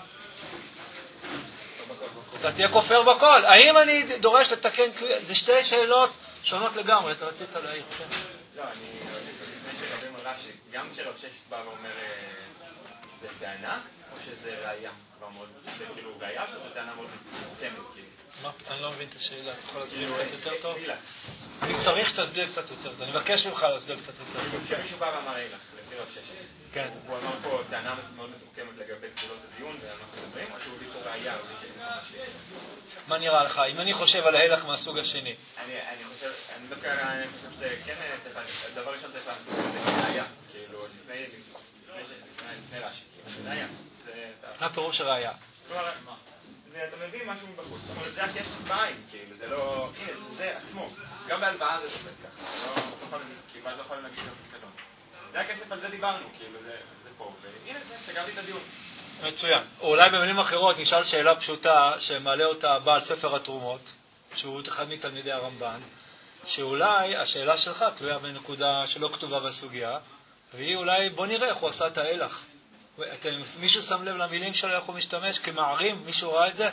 S1: אתה תהיה כופר בכל. האם אני דורש לתקן? זה שתי שאלות שונות לגמרי, אתה רצית להעיר.
S3: לא, אני לפני שרבים על רש"י, גם כשרב ששת בא ואומר זה טענה, או שזה ראייה? זה כאילו ראייה שזו טענה מאוד מתקנת, כאילו.
S1: מה? אני לא מבין את השאלה, אתה יכול להסביר קצת יותר טוב? אני צריך שתסביר קצת יותר טוב, אני מבקש ממך להסביר קצת יותר טוב.
S3: כשמישהו בא ואמר אילך, לפי רב ששת,
S1: כן.
S3: הוא אמר פה טענה מאוד מתוחכמת לגבי גבולות הדיון, ואנחנו מדברים, או שהוא ביטור ראייה, או ביטור ממש...
S1: מה נראה לך? אם אני חושב על ההלך מהסוג השני.
S3: אני חושב, אני דווקא אני חושב שכן, הדבר ראשון צריך לעשות זה ראייה, כאילו לפני רש"י, כאילו ראייה.
S1: מה פירוש הראייה?
S3: כלומר, אתה מבין משהו מבחוץ, זאת אומרת, זה הכסף בעין, כאילו, זה לא, הנה, זה עצמו, גם בהלוואה זה שופט ככה, לא יכולים להגיד, כאילו, לא יכולים להגיד גם פיקדון. זה הכסף, על זה דיברנו, כאילו, זה פה, והנה זה, סגרתי את הדיון.
S1: מצוין. אולי במילים אחרות נשאל שאלה פשוטה שמעלה אותה בעל ספר התרומות, שהוא אחד מתלמידי הרמב"ן, שאולי השאלה שלך תלויה בנקודה שלא כתובה בסוגיה, והיא אולי בוא נראה איך הוא עשה את ההלך. אתם, מישהו שם לב למילים שלו איך הוא משתמש כמערים? מישהו ראה את זה?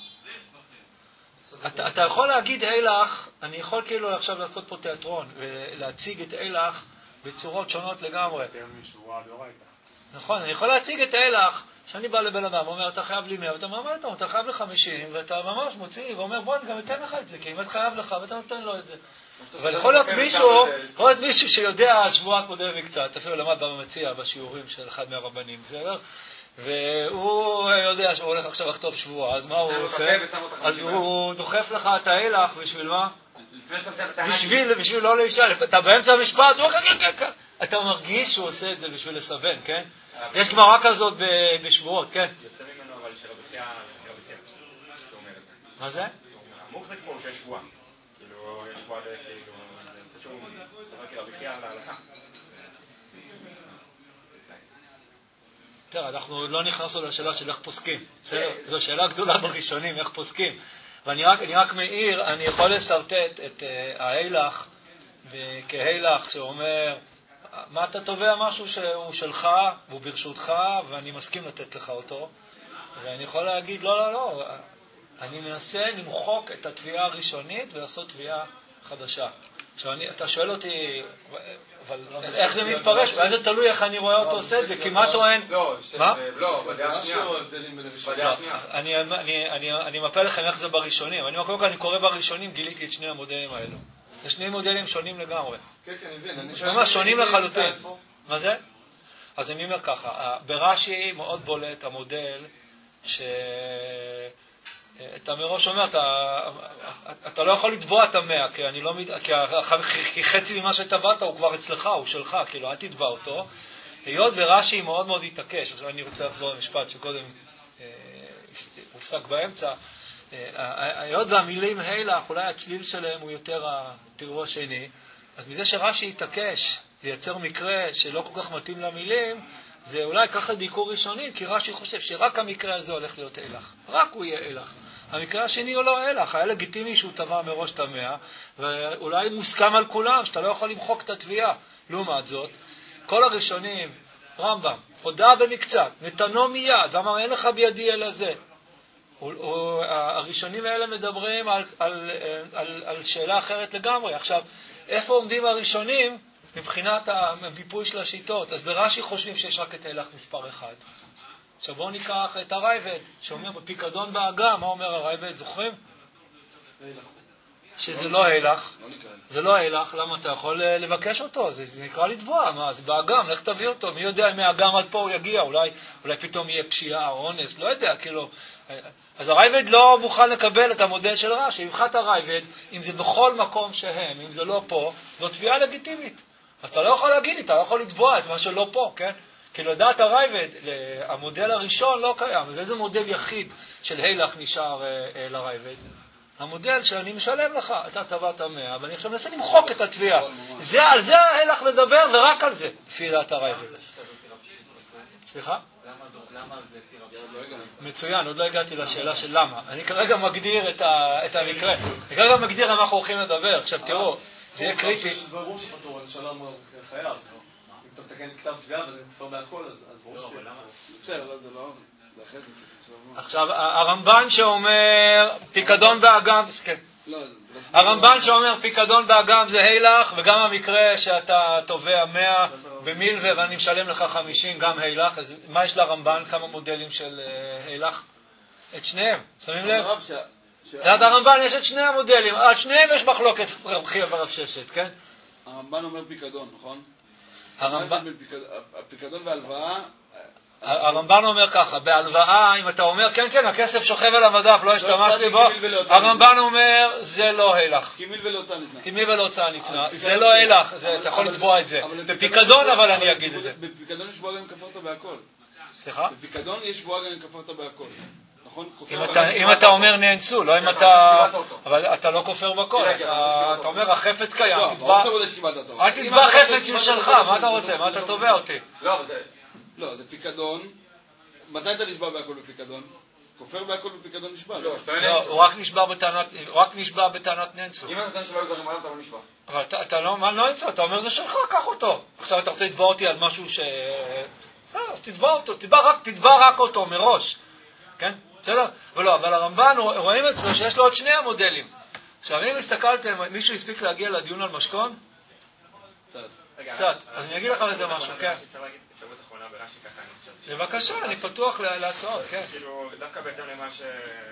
S1: אתה, אתה יכול להגיד הלך, אני יכול כאילו עכשיו לעשות פה תיאטרון ולהציג את הלך בצורות שונות לגמרי. נכון, אני יכול להציג את ההלך, שאני בא לבן אדם, אומר, אתה חייב לי מאה, ואתה אומר, מה אתה אומר, אתה חייב לחמישים, ואתה ממש מוציא, ואומר, בוא, אני גם אתן לך את זה, כי אם את חייב לך, ואתה נותן לו את זה. אבל יכול להיות מישהו, יכול להיות מישהו שיודע שבועת מודל מקצת, אפילו למד במציע, בשיעורים של אחד מהרבנים, בסדר? והוא יודע שהוא הולך עכשיו לכתוב שבועה, אז מה הוא עושה? אז הוא דוחף לך את ההלך, בשביל מה? בשביל, בשביל לא להישאל, אתה באמצע המשפט, אתה מרגיש שהוא עושה את זה בשביל לסבן, כן? יש גמרא כזאת בשבועות, כן?
S3: יוצא ממנו אבל שרבחיה, שרבחיה, שאתה אומר את זה.
S1: מה זה?
S3: המוח זה כמו שיש שבועה. כאילו, יש שבועה, כאילו, זה יוצא שהוא סבבה כרבחיה להלכה.
S1: תראה, אנחנו לא נכנסנו לשאלה של איך פוסקים. זו שאלה גדולה בראשונים, איך פוסקים. ואני רק, אני רק מעיר, אני יכול לסרטט את uh, ההילך כהילך שאומר, מה אתה תובע משהו שהוא שלך והוא ברשותך ואני מסכים לתת לך אותו, ואני יכול להגיד, לא, לא, לא, אני מנסה למחוק את התביעה הראשונית ולעשות תביעה חדשה. עכשיו, אני, אתה שואל אותי, אבל איך זה מתפרש? ואז זה תלוי איך אני רואה אותו עושה את זה, כי מה טוען?
S5: לא,
S1: מה?
S5: לא, בדעה שנייה.
S1: אני מפה לכם איך זה בראשונים. אני קודם כל, אני קורא בראשונים, גיליתי את שני המודלים האלו. זה שני מודלים שונים לגמרי.
S6: כן, כן, אני מבין.
S1: ממש שונים לחלוטין. מה זה? אז אני אומר ככה, ברש"י מאוד בולט המודל ש... אתה מראש אומר, אתה, אתה לא יכול לתבוע את המאה, כי, אני לא, כי, כי חצי ממה שטבעת הוא כבר אצלך, הוא שלך, כאילו, אל תתבע אותו. היות ורש"י מאוד מאוד יתעקש, עכשיו אני רוצה לחזור למשפט שקודם אה, הופסק באמצע, אה, היות והמילים הילך, אולי הצליל שלהם הוא יותר התיאור השני, אז מזה שרש"י יתעקש לייצר מקרה שלא כל כך מתאים למילים, זה אולי ככה דיקור ראשוני, כי רש"י חושב שרק המקרה הזה הולך להיות הילך. רק הוא יהיה הילך. המקרה השני הוא לא הילך. היה לגיטימי שהוא טבע מראש את המאה, ואולי מוסכם על כולם, שאתה לא יכול למחוק את התביעה. לעומת זאת, כל הראשונים, רמב"ם, הודעה במקצת, נתנו מיד, ואמר, אין לך בידי אלא זה. הראשונים האלה מדברים על, על, על, על שאלה אחרת לגמרי. עכשיו, איפה עומדים הראשונים? מבחינת הביפוי של השיטות. אז ברש"י חושבים שיש רק את הילך מספר אחד. עכשיו בואו ניקח את הרייבד, שאומר בפיקדון באגם, מה אומר הרייבד? זוכרים? שזה לא הילך. זה לא הילך, למה אתה יכול לבקש אותו? זה, זה נקרא לתבוע, מה? זה באגם, לך תביא אותו. מי יודע אם מהאגם עד פה הוא יגיע? אולי, אולי פתאום יהיה פשיעה או אונס, לא יודע, כאילו. אז הרייבד לא מוכן לקבל את המודל של רש"י. יבחת הרייבד, אם זה בכל מקום שהם, אם זה לא פה, זו תביעה לגיטימית. אז אתה לא יכול להגיד לי, אתה לא יכול לתבוע את מה שלא פה, כן? כי לדעת הרייבד, המודל הראשון לא קיים. אז איזה מודל יחיד של הילך נשאר אה, לרייבד? המודל שאני משלם לך, אתה טבעת מאה, ואני עכשיו מנסה למחוק את התביעה. זה, על זה ההילך לדבר, ורק על זה, לפי דעת הרייבד. סליחה?
S3: למה זה לפי רב?
S1: מצוין, עוד לא הגעתי לשאלה של למה. אני כרגע מגדיר את, ה, את המקרה. אני כרגע מגדיר על מה אנחנו הולכים לדבר. עכשיו תראו, זה יהיה קריטי.
S6: ברור שפטור, אני שלום חייב. אם אתה מתקן כתב תביעה וזה כפר מהכל, אז ברור ש...
S2: בסדר, זה לא...
S1: עכשיו, הרמב"ן שאומר פיקדון באגם, כן. הרמב"ן שאומר פיקדון באגם זה הילך, וגם המקרה שאתה תובע מאה במילווה ואני משלם לך חמישים, גם הילך. אז מה יש לרמב"ן? כמה מודלים של הילך? את שניהם, שמים לב? ליד הרמב"ן יש את שני המודלים, על שניהם יש מחלוקת רב חייא ורב ששת, כן?
S2: הרמב"ן אומר פיקדון, נכון?
S1: הרמב"ן...
S2: הפיקדון והלוואה...
S1: הרמב"ן אומר ככה, בהלוואה, אם אתה אומר, כן, כן, הכסף שוכב על המדף, לא השתמשתי בו, הרמב"ן אומר, זה לא הילך.
S2: קימיל ולהוצאה ניתנה.
S1: קימיל ולהוצאה ניתנה. זה לא הילך, אתה יכול לתבוע את זה. בפיקדון, אבל אני אגיד את זה.
S2: בפיקדון יש שבועה גם אם כפרת בהכל.
S1: סליחה?
S2: בפיקדון יש שבועה גם אם כפרת בהכל. נכון?
S1: אם אתה אומר נאנסו, לא אם אתה... אבל אתה לא כופר בכל. אתה אומר החפץ קיים, אל תתבע חפץ של שלך, מה אתה רוצה? מה אתה תובע אותי?
S2: לא, זה פיקדון. מתי אתה נשבע בהכל בפיקדון? כופר בהכל בפיקדון נשבע.
S5: לא,
S1: הוא רק נשבע בטענת נאנסו.
S5: אם אתה נותן שלא ידברים עליו, אתה לא נשבע.
S1: אבל אתה לא, מה לא נמצא? אתה אומר זה שלך, קח אותו. עכשיו אתה רוצה לתבע אותי על משהו ש... אז תתבע אותו, תתבע רק אותו מראש. כן? בסדר? ולא, אבל הרמב"ן, רואים אצלו שיש לו עוד שני המודלים. עכשיו, אם הסתכלתם, מישהו הספיק להגיע לדיון על משכון?
S2: קצת.
S1: קצת. אז אני אגיד לך איזה משהו, כן?
S3: אפשר להגיד אפשרות אחרונה ברש"י ככה, אני חושב.
S1: בבקשה, אני פתוח להצעות, כן.
S3: כאילו, דווקא בהתאם למה שהרב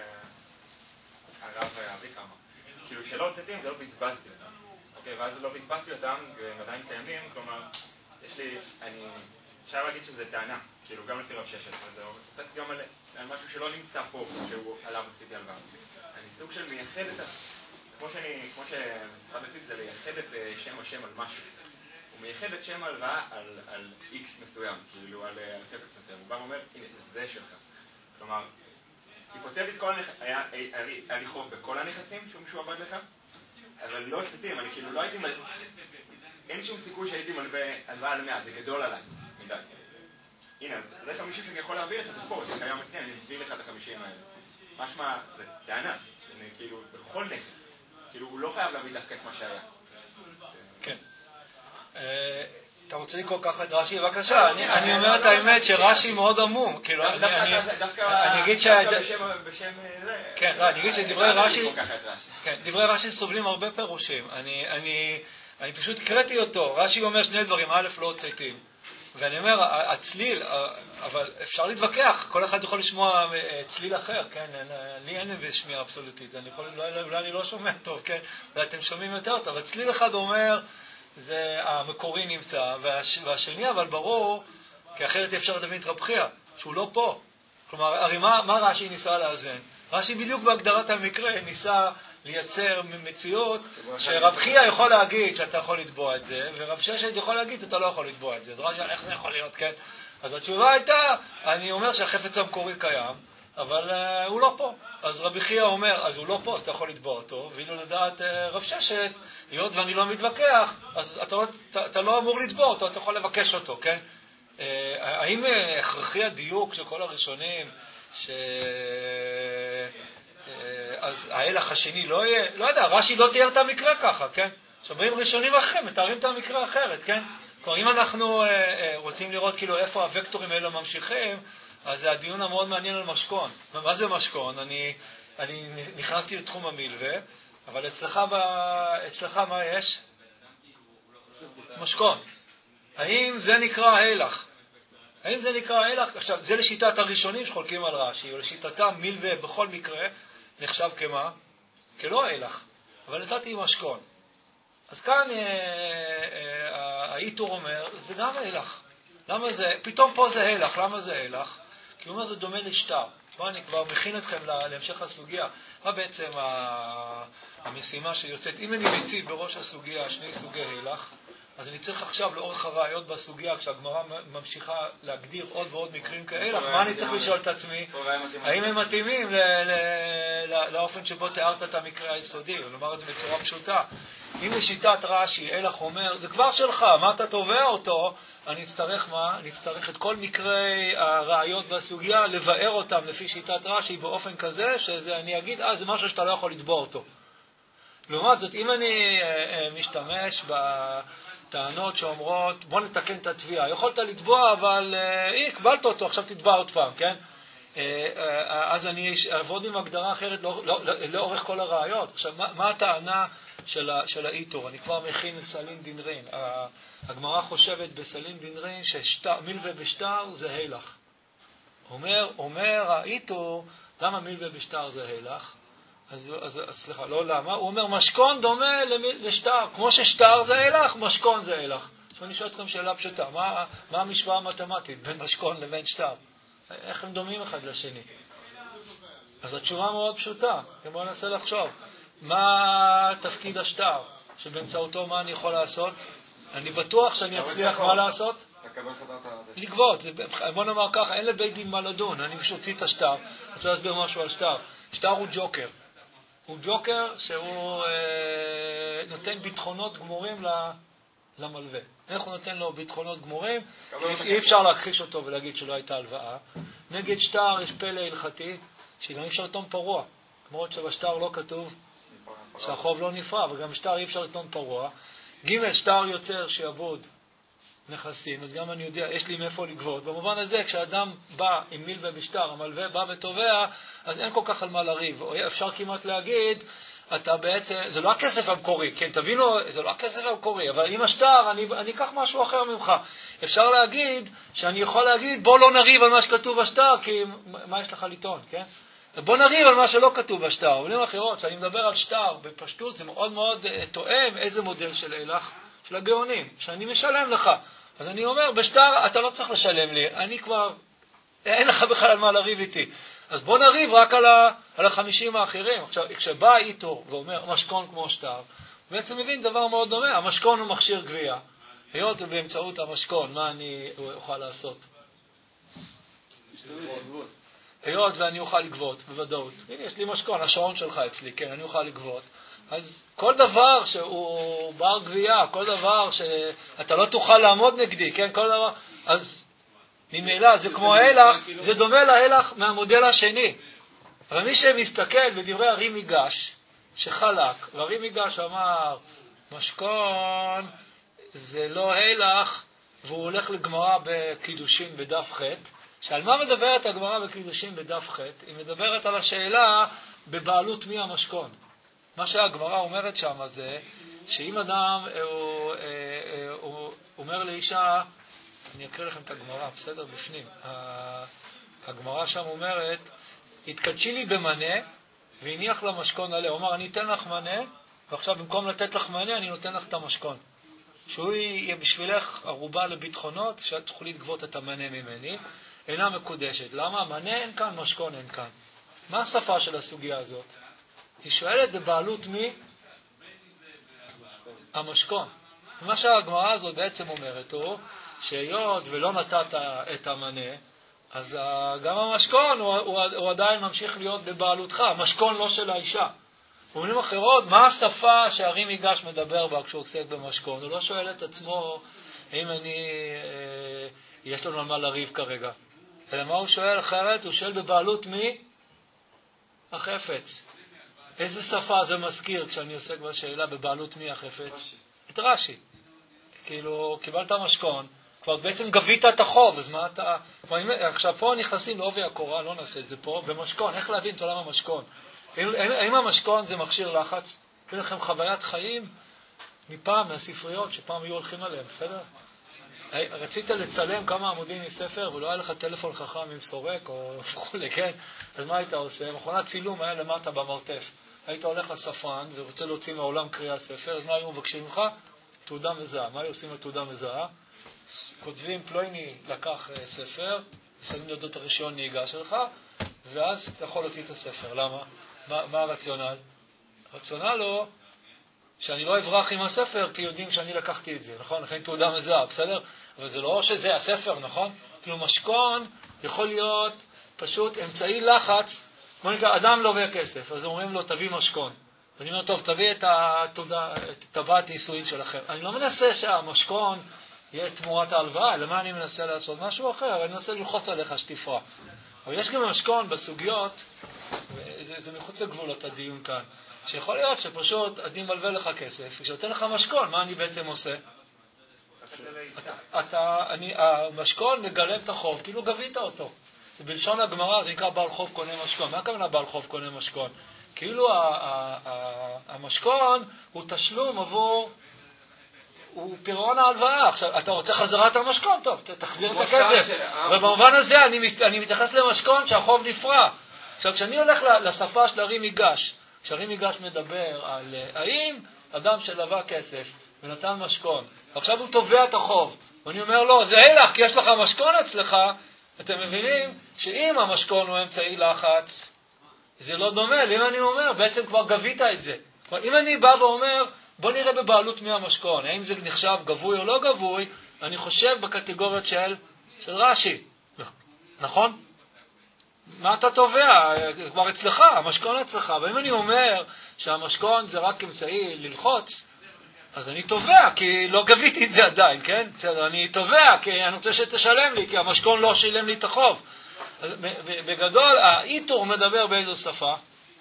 S3: אביך אמר. כאילו, שלא הוצאתים, זה לא בזבזתי אותם. אוקיי, ואז לא בזבזתי אותם, והם עדיין קיימים, כלומר, יש לי, אני... אפשר להגיד שזה טענה, כאילו, גם לפי רב ששת, וזה תופס גם על, על משהו שלא נמצא פה, שהוא עליו עשיתי הלוואה. אני סוג של מייחד את ה... כמו שאני, כמו שספרדתי, זה לייחד את שם השם על משהו. הוא מייחד את שם ההלוואה על, על X מסוים, כאילו, על, על חפץ מסוים. הוא בא ואומר, הנה, זה שלך. כלומר, היפותטית, כל הנכ... היה, היה, היה לי חוב בכל הנכסים שהוא משועבד לך, אבל לא עשיתים, אני כאילו לא הייתי מל... אין שום סיכוי שהייתי מלווה הלוואה על מאה, זה גדול עליי. מדי. הנה, זה חמישים שאני יכול להביא לך, זה פה, זה קיים אצלי, אני מביא לך את החמישים האלה. משמע, זה טענה, כאילו, בכל נכס. כאילו, הוא לא חייב להביא דווקא את מה שהיה. כן.
S1: אתה רוצה לקרוא ככה את רש"י? בבקשה, אני אומר את האמת שרש"י מאוד עמום. כאילו, אני אגיד ש...
S3: בשם זה...
S1: כן, אני אגיד שדברי רש"י... כן, דברי רש"י סובלים הרבה פירושים. אני פשוט הקראתי אותו. רש"י אומר שני דברים, א', לא הוצאתים. ואני אומר, הצליל, אבל אפשר להתווכח, כל אחד יכול לשמוע צליל אחר, כן? לי אין בשמיעה אבסולוטית, אני יכול, אולי אני לא שומע טוב, כן? אולי אתם שומעים יותר טוב, אבל צליל אחד אומר, זה המקורי נמצא, והשני, אבל ברור, כי אחרת אפשר להבין את רב חייא, שהוא לא פה. כלומר, הרי מה, מה רש"י ניסה לאזן? רש"י בדיוק בהגדרת המקרה ניסה לייצר מציאות שרב חייא יכול להגיד שאתה יכול לתבוע את זה, ורב ששת יכול להגיד שאתה לא יכול לתבוע את זה. אז רש"י, איך זה יכול להיות, כן? אז התשובה הייתה, אני אומר שהחפץ המקורי קיים, אבל uh, הוא לא פה. אז רבי חייא אומר, אז הוא לא פה, אז אתה יכול לתבוע אותו, ואילו לדעת uh, רב ששת, היות ואני לא מתווכח, אז אתה לא, אתה, אתה לא אמור לתבוע אותו, אתה יכול לבקש אותו, כן? Uh, האם הכרחי הדיוק של כל הראשונים, ש... אז ההלך השני לא יהיה, לא יודע, רש"י לא תיאר את המקרה ככה, כן? שאומרים ראשונים אחרים, מתארים את המקרה אחרת, כן? כלומר, אם אנחנו רוצים לראות כאילו איפה הוקטורים האלה ממשיכים, אז זה הדיון המאוד מעניין על משכון. מה זה משכון? אני, אני נכנסתי לתחום המלווה, אבל אצלך, ב... אצלך מה יש? משכון. האם זה נקרא הלך? האם זה נקרא הלך? עכשיו, זה לשיטת הראשונים שחולקים על רש"י, או לשיטתם מלווה בכל מקרה נחשב כמה? כלא הלך, אבל נתתי משכון. אז כאן האיתור אומר, זה גם הלך. למה זה? פתאום פה זה הלך. למה זה הלך? כי הוא אומר, זה דומה לשטר. בוא, אני כבר מכין אתכם להמשך הסוגיה. מה בעצם המשימה שיוצאת? אם אני מציב בראש הסוגיה שני סוגי הלך, אז אני צריך עכשיו לאורך הראיות בסוגיה, כשהגמרא ממשיכה להגדיר עוד ועוד מקרים כאלה, מה אני צריך לשאול את עצמי? האם הם מתאימים לאופן שבו תיארת את המקרה היסודי? ולומר את זה בצורה פשוטה. אם לשיטת רש"י, הלך אומר, זה כבר שלך, מה אתה תובע אותו? אני אצטרך מה? אני אצטרך את כל מקרי הראיות בסוגיה, לבאר אותם לפי שיטת רש"י באופן כזה, שאני אגיד, אה, זה משהו שאתה לא יכול לתבוע אותו. לעומת זאת, אם אני משתמש בטענות שאומרות, בוא נתקן את התביעה, יכולת לתבוע, אבל אי, קבלת אותו, עכשיו תתבע עוד פעם, כן? אז אני אעבוד עם הגדרה אחרת לאורך כל הראיות. עכשיו, מה, מה הטענה של, של האיתור? אני כבר מכין סלין דינרין. הגמרא חושבת בסלין דינרין שמלווה בשטר זה הלך. אומר, אומר האיתור, למה מלווה בשטר זה הלך? אז, אז, סליחה, לא למה, הוא אומר, משכון דומה לשטר, כמו ששטר זה הלך, משכון זה הלך. עכשיו אני שואל אתכם שאלה פשוטה, מה, מה המשוואה המתמטית בין משכון לבין שטר? איך הם דומים אחד לשני? אז התשובה מאוד פשוטה, בואו ננסה לחשוב. מה תפקיד השטר? שבאמצעותו מה אני יכול לעשות? אני בטוח שאני אצליח מה לעשות?
S5: לקבל חזרה את זה.
S1: לגבות, זה, בוא נאמר ככה, אין לבית דין מה לדון, אני פשוט הוציא את השטר, אני רוצה להסביר משהו על שטר. שטר הוא ג'וקר. הוא ג'וקר שהוא אה, נותן ביטחונות גמורים למלווה. איך הוא נותן לו ביטחונות גמורים? אי אפשר להכחיש אותו ולהגיד שלא הייתה הלוואה. נגד שטר יש פלא הלכתי, שגם אי אפשר לטעון פרוע. למרות שבשטר לא כתוב שהחוב לא נפרע, וגם בשטר אי אפשר לטעון פרוע. ג' שטר יוצר שיעבוד נכסים, אז גם אני יודע, יש לי מאיפה לגבות. במובן הזה, כשאדם בא עם מלווה בשטר, המלווה בא ותובע, אז אין כל כך על מה לריב. או אפשר כמעט להגיד, אתה בעצם, זה לא הכסף המקורי, כן, תבינו, זה לא הכסף המקורי, אבל עם השטר, אני, אני אקח משהו אחר ממך. אפשר להגיד, שאני יכול להגיד, בוא לא נריב על מה שכתוב בשטר, כי מה יש לך לטעון, כן? בוא נריב על מה שלא כתוב בשטר. במילים אחרות, כשאני מדבר על שטר בפשטות, זה מאוד מאוד תואם איזה מודל של הילך, של הגאונים, שאני משלם לך. אז אני אומר, בשטר אתה לא צריך לשלם לי, אני כבר, אין לך בכלל על מה לריב איתי. אז בוא נריב רק על, ה, על החמישים האחרים. עכשיו, כשבא איתו ואומר משכון כמו שטר, בעצם מבין דבר מאוד דומה. המשכון הוא מכשיר גבייה. היות ובאמצעות המשכון, מה אני אוכל לעשות? היות ואני אוכל לגבות, בוודאות. הנה, יש לי משכון, השעון שלך אצלי, כן, אני אוכל לגבות. אז כל דבר שהוא בר גבייה, כל דבר שאתה לא תוכל לעמוד נגדי, כן, כל דבר, אז ממילא זה כמו ההלך, זה דומה להלך מהמודל השני. אבל מי שמסתכל בדברי הרי מיגש, שחלק, והרי מיגש אמר, משכון זה לא הלך, והוא הולך לגמרא בקידושין בדף ח', שעל מה מדברת הגמרא בקידושין בדף ח'? היא מדברת על השאלה בבעלות מי המשכון. מה שהגמרא אומרת שם זה, שאם אדם הוא, הוא אומר לאישה, אני אקריא לכם את הגמרא, בסדר? בפנים. הגמרא שם אומרת, התקדשי לי במנה, והניח לה משכון עליה. הוא אומר, אני אתן לך מנה, ועכשיו במקום לתת לך מנה, אני נותן לך את המשכון. שהוא יהיה בשבילך ערובה לביטחונות, שאת תוכלי לגבות את המנה ממני, אינה מקודשת. למה? מנה אין כאן, משכון אין כאן. מה השפה של הסוגיה הזאת? היא שואלת בבעלות מי? המשכון. מה שהגמרא הזאת בעצם אומרת הוא, שהיות ולא נתת את המנה, אז גם המשכון הוא, הוא, הוא עדיין ממשיך להיות בבעלותך, המשכון לא של האישה. ובמילים אחרות, מה השפה שהרי מיגש מדבר בה כשהוא עוסק במשכון? הוא לא שואל את עצמו, האם אני, אה, יש לנו על מה לריב כרגע. אלא מה הוא שואל אחרת? הוא שואל בבעלות מי? החפץ. איזה שפה זה מזכיר כשאני עוסק בשאלה בבעלות מי החפץ? את רש"י. כאילו, קיבלת משכון, כבר בעצם גבית את החוב, אז מה אתה... עכשיו פה נכנסים לעובי הקורה, לא נעשה את זה פה, במשכון. איך להבין את עולם המשכון? האם המשכון זה מכשיר לחץ? אין לכם חוויית חיים מפעם, מהספריות שפעם היו הולכים עליהם, בסדר? רצית לצלם כמה עמודים מספר ולא היה לך טלפון חכם עם סורק או וכולי, כן? אז מה היית עושה? מכונת צילום היה למטה במרתף. היית הולך לספרן ורוצה להוציא מהעולם קריאה ספר, אז מה היו מבקשים לך? תעודה מזהה. מה היו עושים לתעודה מזהה? כותבים פלויני לקח ספר, שמים לידו את הרישיון נהיגה שלך, ואז אתה יכול להוציא את הספר. למה? מה, מה הרציונל? הרציונל הוא שאני לא אברח עם הספר, כי יודעים שאני לקחתי את זה, נכון? לכן תעודה מזהה, בסדר? אבל זה לא שזה הספר, נכון? כאילו משכון יכול להיות פשוט אמצעי לחץ. בוא נקרא, אדם לא עובר כסף, אז אומרים לו, תביא משכון. אני אומר, טוב, תביא את התעודה, את טבעת נישואין שלכם. אני לא מנסה שהמשכון יהיה תמורת ההלוואה, למה אני מנסה לעשות משהו אחר? אני מנסה ללחוץ עליך שתפרע. אבל יש גם משכון בסוגיות, וזה, זה מחוץ לגבולות הדיון כאן, שיכול להיות שפשוט אני מלווה לך כסף, וכשאותן לך משכון, מה אני בעצם עושה? אתה, אתה, אני, המשכון מגלם את החוב, כאילו גבית אותו. בלשון הגמרא זה נקרא בעל חוב קונה משכון. מה הכוונה בעל חוב קונה משכון? כאילו המשכון הוא תשלום עבור, הוא פירעון ההלוואה. עכשיו, אתה רוצה חזרת המשכון? טוב, תחזיר את הכסף. ובמובן הזה אני, אני מתייחס למשכון שהחוב נפרע. עכשיו, כשאני הולך לשפה של הרי מיגש, כשהרי מיגש מדבר על האם אדם שלווה כסף ונתן משכון, עכשיו הוא תובע את החוב, ואני אומר לו, זה הלך, כי יש לך משכון אצלך, אתם מבינים שאם המשכון הוא אמצעי לחץ, זה לא דומה. אם אני אומר, בעצם כבר גבית את זה. אם אני בא ואומר, בוא נראה בבעלות מי המשכון, האם זה נחשב גבוי או לא גבוי, אני חושב בקטגוריות של, של רש"י. נכון? מה אתה תובע? כבר אצלך, המשכון אצלך. אבל אם אני אומר שהמשכון זה רק אמצעי ללחוץ, אז אני תובע, כי לא גביתי את זה עדיין, כן? בסדר, אני תובע, כי אני רוצה שתשלם לי, כי המשכון לא שילם לי את החוב. אז בגדול, האיתור מדבר באיזו שפה?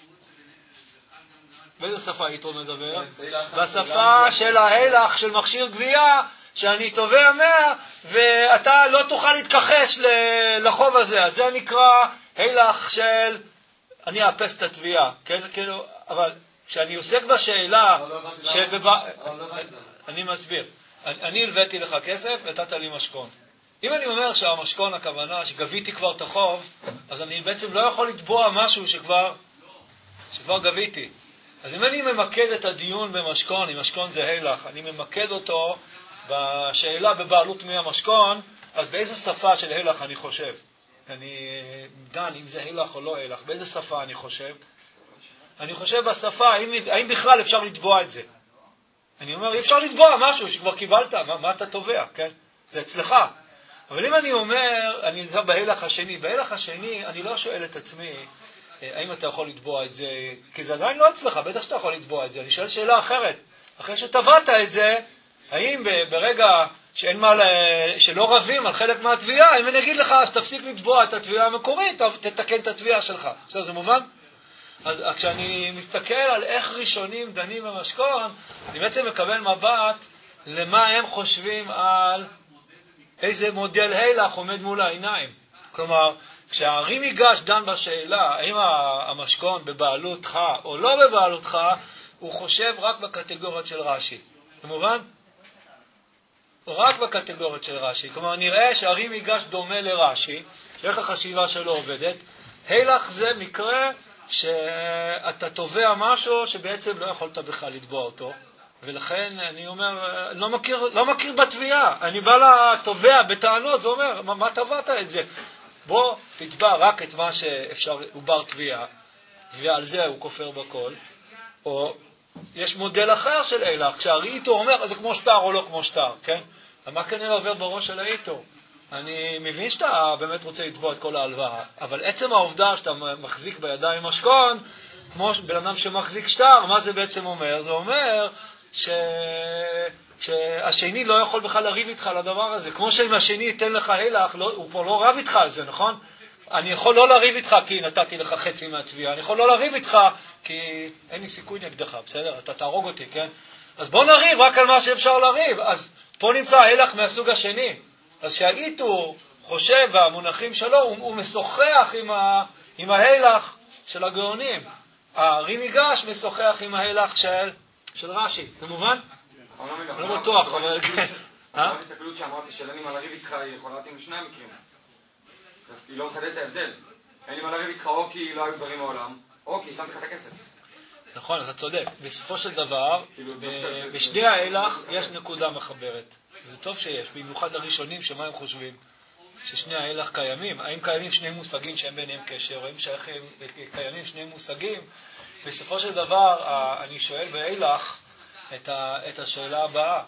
S1: באיזו שפה האיתור מדבר? בשפה של ההילך של מכשיר גבייה, שאני תובע מאה, ואתה לא תוכל להתכחש לחוב הזה. אז זה נקרא הילך של, אני אאפס את התביעה, כן? כאילו, אבל כשאני עוסק בשאלה, אני מסביר. אני הלוויתי לך כסף, נתת לי משכון. אם אני אומר שהמשכון הכוונה, שגביתי כבר את החוב, אז אני בעצם לא יכול לתבוע משהו שכבר, שכבר גביתי. אז אם אני ממקד את הדיון במשכון, אם משכון זה הילך, אני ממקד אותו בשאלה בבעלות מי המשכון, אז באיזה שפה של הילך אני חושב? אני דן אם זה הילך או לא הילך, באיזה שפה אני חושב? אני חושב בשפה, האם, האם בכלל אפשר לתבוע את זה? אני אומר, אי אפשר לתבוע משהו שכבר קיבלת, מה, מה אתה תובע, כן? זה אצלך. אבל אם אני אומר, אני נזהר בהילך השני, בהילך השני אני לא שואל את עצמי, האם אתה יכול לתבוע את זה, כי זה עדיין לא אצלך, בטח שאתה יכול לתבוע את זה. אני שואל שאלה אחרת. אחרי שטבעת את זה, האם ברגע שאין מה, שלא רבים על חלק מהתביעה, אם אני אגיד לך, אז תפסיק לתבוע את התביעה המקורית, תתקן את התביעה שלך. בסדר, זה מובן? אז כשאני מסתכל על איך ראשונים דנים במשכון, אני בעצם מקבל מבט למה הם חושבים על איזה מודל הילך עומד מול העיניים. כלומר, כשהרי מיגש דן בשאלה האם המשכון בבעלותך או לא בבעלותך, הוא חושב רק בקטגוריות של רש"י. זה מובן? רק בקטגוריות של רש"י. כלומר, נראה שהרי מיגש דומה לרש"י, שאיך החשיבה שלו עובדת. הילך זה מקרה שאתה תובע משהו שבעצם לא יכולת בכלל לתבוע אותו, ולכן אני אומר, לא מכיר, לא מכיר בתביעה. אני בא לתובע בטענות ואומר, מה, מה תבעת את זה? בוא תתבע רק את מה שאפשר, הוא בר תביעה, ועל זה הוא כופר בכל. או יש מודל אחר של הילך, כשהאיתור אומר, זה כמו שטר או לא כמו שטר, כן? מה כנראה עובר בראש של האיתור? אני מבין שאתה באמת רוצה לתבוע את כל ההלוואה, אבל עצם העובדה שאתה מחזיק בידיים משכון, כמו בן אדם שמחזיק שטר, מה זה בעצם אומר? זה אומר ש... שהשני לא יכול בכלל לריב איתך על הדבר הזה. כמו שאם השני ייתן לך הילך, לא, הוא כבר לא רב איתך על זה, נכון? אני יכול לא לריב איתך כי נתתי לך חצי מהתביעה, אני יכול לא לריב איתך כי אין לי סיכוי נגדך, בסדר? אתה תהרוג אותי, כן? אז בוא נריב רק על מה שאפשר לריב. אז פה נמצא הילך מהסוג השני. אז שהאיתור חושב והמונחים שלו, הוא, הוא משוחח עם, ה, עם ההילך של הגאונים. הרי מיגש משוחח עם ההילך של, של רש"י. זה מובן? לא בטוח, אבל כן.
S5: ההסתכלות שאמרתי של אין לי מה לריב איתך, היא יכולה להתאים לשני המקרים. היא לא מחדדת את ההבדל. אין לי מה לריב איתך או כי לא היו דברים מעולם, או כי שמתי לך את הכסף.
S1: נכון, אתה צודק. בסופו של דבר, בשני ההילך יש נקודה מחברת. זה טוב שיש, במיוחד הראשונים שמה הם חושבים? ששני ההילך קיימים. האם קיימים שני מושגים שהם ביניהם קשר, או האם שייכים, קיימים שני מושגים? בסופו של דבר, אני שואל בהילך את, ה, את השאלה הבאה.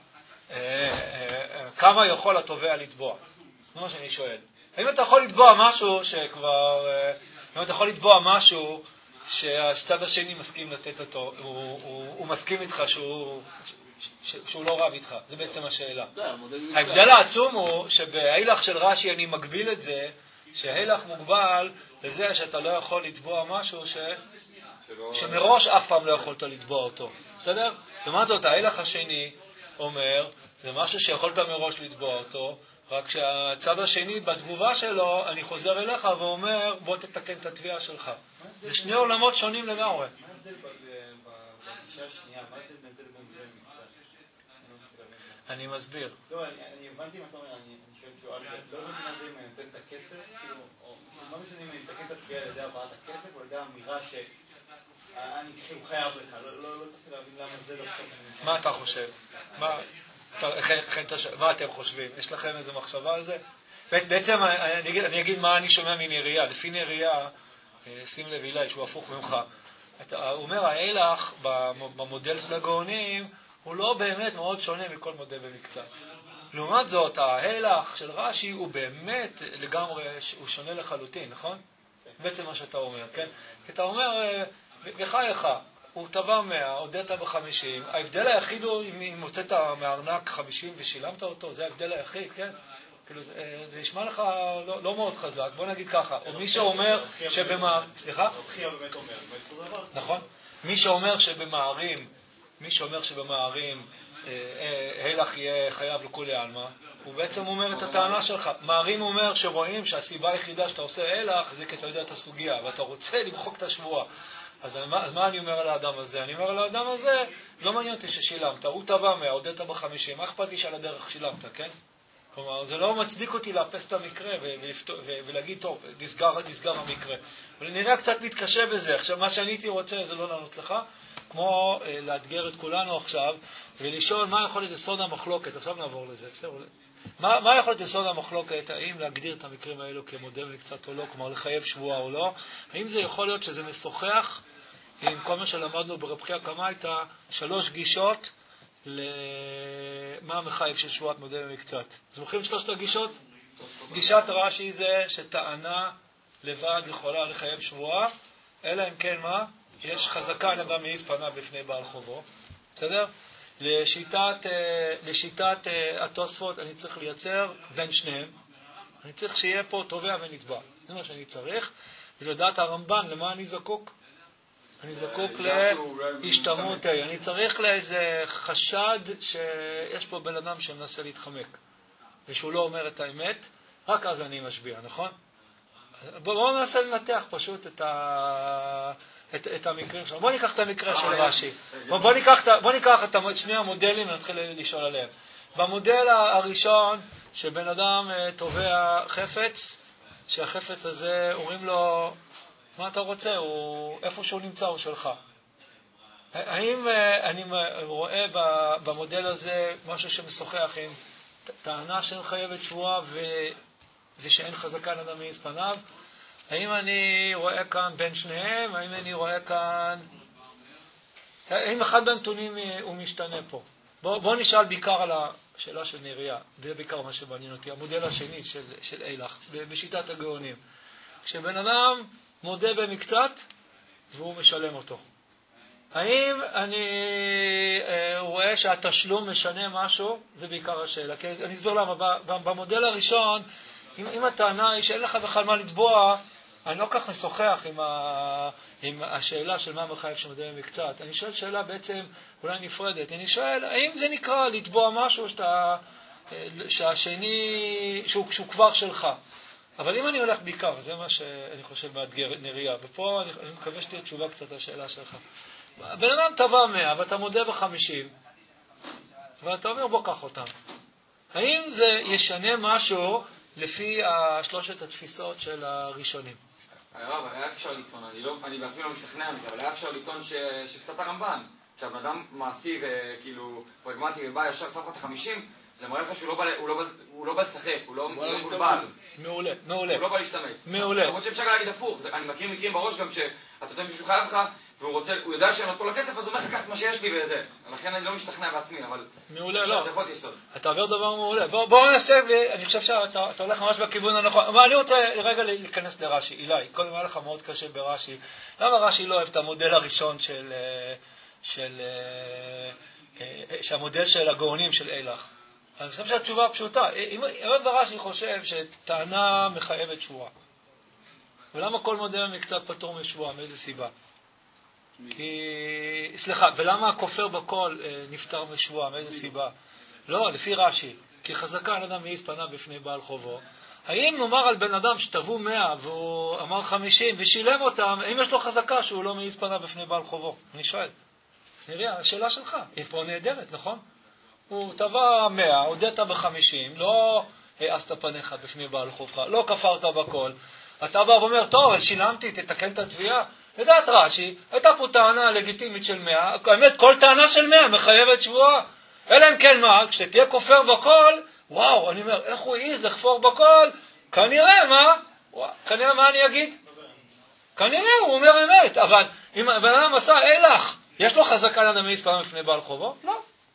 S1: כמה יכול התובע לתבוע? זה מה שאני שואל. האם אתה יכול לתבוע משהו שכבר, האם אתה יכול לתבוע משהו שהצד השני מסכים לתת אותו, הוא, הוא, הוא מסכים איתך שהוא, שהוא לא רב איתך? זה בעצם השאלה. ההבדל העצום הוא שבהילך של רש"י אני מגביל את זה, שההילך מוגבל לזה שאתה לא יכול לתבוע משהו ש... שמראש אף פעם לא יכולת לתבוע אותו. בסדר? לעומת זאת, ההילך השני אומר, זה משהו שיכולת מראש לתבוע אותו, רק שהצד השני בתגובה שלו, אני חוזר אליך ואומר, בוא תתקן את התביעה שלך. זה שני עולמות שונים לגמרי.
S6: מה ההבדל בגישה השנייה? מה ההבדל בין זה לבין זה מקצת?
S1: אני מסביר.
S6: לא, אני הבנתי מה אתה אומר, אני שואל כאילו, לא הבנתי מה זה אם אני נותן את הכסף, כאילו, מה משנה אם אני מתקן את התביעה על ידי הבאת הכסף, או על ידי האמירה שאני חייב לך, לא צריכתי להבין למה זה דווקא.
S1: מה אתה חושב? מה... מה אתם חושבים? יש לכם איזו מחשבה על זה? בעצם אני אגיד, אני אגיד מה אני שומע מנריה. לפי נריה, שים לב אילי שהוא הפוך ממך. הוא אומר, ההילך במודל של הגאונים הוא לא באמת מאוד שונה מכל מודל במקצת. לעומת זאת, ההלך של רש"י הוא באמת לגמרי, הוא שונה לחלוטין, נכון? בעצם מה שאתה אומר, כן? אתה אומר, בחייך, הוא טבע מאה, הודית בחמישים, ההבדל היחיד הוא אם מוצאת מהארנק חמישים ושילמת אותו, זה ההבדל היחיד, כן? כאילו, זה, זה נשמע לך לא, לא מאוד חזק, בוא נגיד ככה, או מי שאומר שבמערים, סליחה? נכון? מי שאומר שבמערים, מי שאומר שבמערים הלך יהיה חייב לכולי עלמא, הוא בעצם אומר את הטענה שלך. מערים אומר שרואים שהסיבה היחידה שאתה עושה הלך זה כי אתה יודע את הסוגיה, ואתה רוצה למחוק את השבועה. אז מה, מה אני אומר על האדם הזה? אני אומר על האדם הזה, לא מעניין אותי ששילמת, הוא טבע מאה, הודית בחמישים, מה אכפת לי שעל הדרך שילמת, כן? כלומר, זה לא מצדיק אותי לאפס את המקרה ולהגיד, טוב, נסגר, נסגר המקרה. אבל נראה קצת מתקשה בזה. עכשיו, מה שאני הייתי רוצה זה לא לענות לך, כמו לאתגר את כולנו עכשיו, ולשאול מה יכול להיות יסוד המחלוקת. עכשיו נעבור לזה, בסדר? מה, מה יכול להיות יסוד המחלוקת? האם להגדיר את המקרים האלו כמודל קצת או לא, כלומר לחייב שבועה או לא? האם זה יכול להיות שזה משוחח עם כל מה שלמדנו ברב חייא קמייתא, שלוש גישות למה המחייב של שבועת מודה במקצת? זוכרים את שלושת הגישות? גישת רש"י זה שטענה לבד יכולה לחייב שבועה, אלא אם כן מה? יש חזקה על אדם מעיז פניו בפני בעל חובו. בסדר? לשיטת, לשיטת התוספות אני צריך לייצר בין שניהם. אני צריך שיהיה פה תובע ונתבע. זה מה שאני צריך. ולדעת הרמב"ן, למה אני זקוק? אני זקוק להשתמעות. אני צריך לאיזה חשד שיש פה בן אדם שמנסה להתחמק. ושהוא לא אומר את האמת, רק אז אני משביע, נכון? בואו ננסה לנתח פשוט את ה... את, את המקרים שלנו. בוא ניקח את המקרה של רש"י. בוא ניקח, בוא ניקח את שני המודלים ונתחיל לשאול עליהם. במודל הראשון, שבן אדם תובע חפץ, שהחפץ הזה, אומרים לו, מה אתה רוצה? הוא, איפה שהוא נמצא הוא שלך. האם אני רואה במודל הזה משהו שמשוחח עם טענה שמחייבת שבועה ו, ושאין חזקה על אדם מעיז פניו? האם אני רואה כאן בין שניהם? האם אני רואה כאן... האם אחד בנתונים הוא משתנה פה? בוא, בוא נשאל בעיקר על השאלה של נריה. זה בעיקר מה שמעניין אותי. המודל השני של, של אילך, בשיטת הגאונים. כשבן אדם מודה במקצת והוא משלם אותו. האם אני אה, רואה שהתשלום משנה משהו? זה בעיקר השאלה. כי אני אסביר למה. במודל הראשון, אם, אם הטענה היא שאין לך בכלל מה לתבוע, אני לא כך משוחח עם, ה... עם השאלה של מה מחייב שמודה במקצת. אני שואל שאלה בעצם אולי נפרדת. אני שואל, האם זה נקרא לתבוע משהו שאתה... שהשני, שהוא, שהוא כבר שלך? אבל אם אני הולך בעיקר, זה מה שאני חושב מאתגר נריה, ופה אני, אני מקווה שתהיה תשובה קצת לשאלה שלך. בן אדם טבע מאה, ואתה מודה בחמישים, ואתה אומר בוא קח אותם. האם זה ישנה משהו לפי שלושת התפיסות של הראשונים?
S5: הרב, היה אפשר לטעון, אני, לא, אני בעצמי לא משתכנע מזה, אבל היה אפשר לטעון ש, שקצת הרמב"ן, כשהבן אדם מעשי וכאילו פרגמטי ובא ישר סף את החמישים, זה מראה לך שהוא לא בא, הוא לא בא, הוא לא בא לשחק, הוא לא מוגבל.
S1: מעולה, מעולה.
S5: הוא לא בא להשתמש.
S1: מעולה.
S5: למרות שאפשר להגיד הפוך, אני מכיר מקרים בראש גם שאתה יודע מישהו חייב לך, והוא רוצה, הוא יודע שהם נתנו לכסף, אז הוא אומר לך, קח מה שיש לי וזה. לכן אני לא משתכנע בעצמי, אבל...
S1: מעולה, לא.
S5: זה יכול להיות יסוד.
S1: אתה עובר דבר מעולה. בוא, בוא ננסה, אני חושב שאתה אתה הולך ממש בכיוון הנכון. אבל אני רוצה רגע להיכנס לרש"י. אילי, קודם היה לך מאוד קשה ברש"י. למה רש"י לא אוהב את המודל הראשון של... של... שהמודל של הגאונים של אילך? אני חושב שהתשובה פשוטה. אם רש"י חושב שטענה מחייבת שבועה. ולמה כל מודה מקצת פטור משבועה? מאיזה סיבה? כי, סליחה, ולמה הכופר בכל נפטר משבועה? מאיזה סיבה? לא, לפי רש"י. כי חזקה על אדם מעיז פניו בפני בעל חובו. האם נאמר על בן אדם שטבעו מאה והוא אמר חמישים ושילם אותם, האם יש לו חזקה שהוא לא מעיז פניו בפני בעל חובו? אני שואל. נראה, השאלה שלך. היא פה נהדרת, נכון? הוא טבע מאה, הודית בחמישים, לא העשת פניך בפני בעל חובך, לא כפרת בכל. אתה בא ואומר, טוב, שילמתי, תתקן את התביעה. לדעת רש"י, הייתה פה טענה לגיטימית של מאה, האמת, כל טענה של מאה מחייבת שבועה. אלא אם כן מה, כשתהיה כופר בכל, וואו, אני אומר, איך הוא העיז לכפור בכל? כנראה, מה? וואו, כנראה מה אני אגיד? כנראה, הוא אומר אמת, אבל אם בן אדם עשה אילך, יש לו חזקה לאדם מעיז פניו בפני בעל חובו? לא.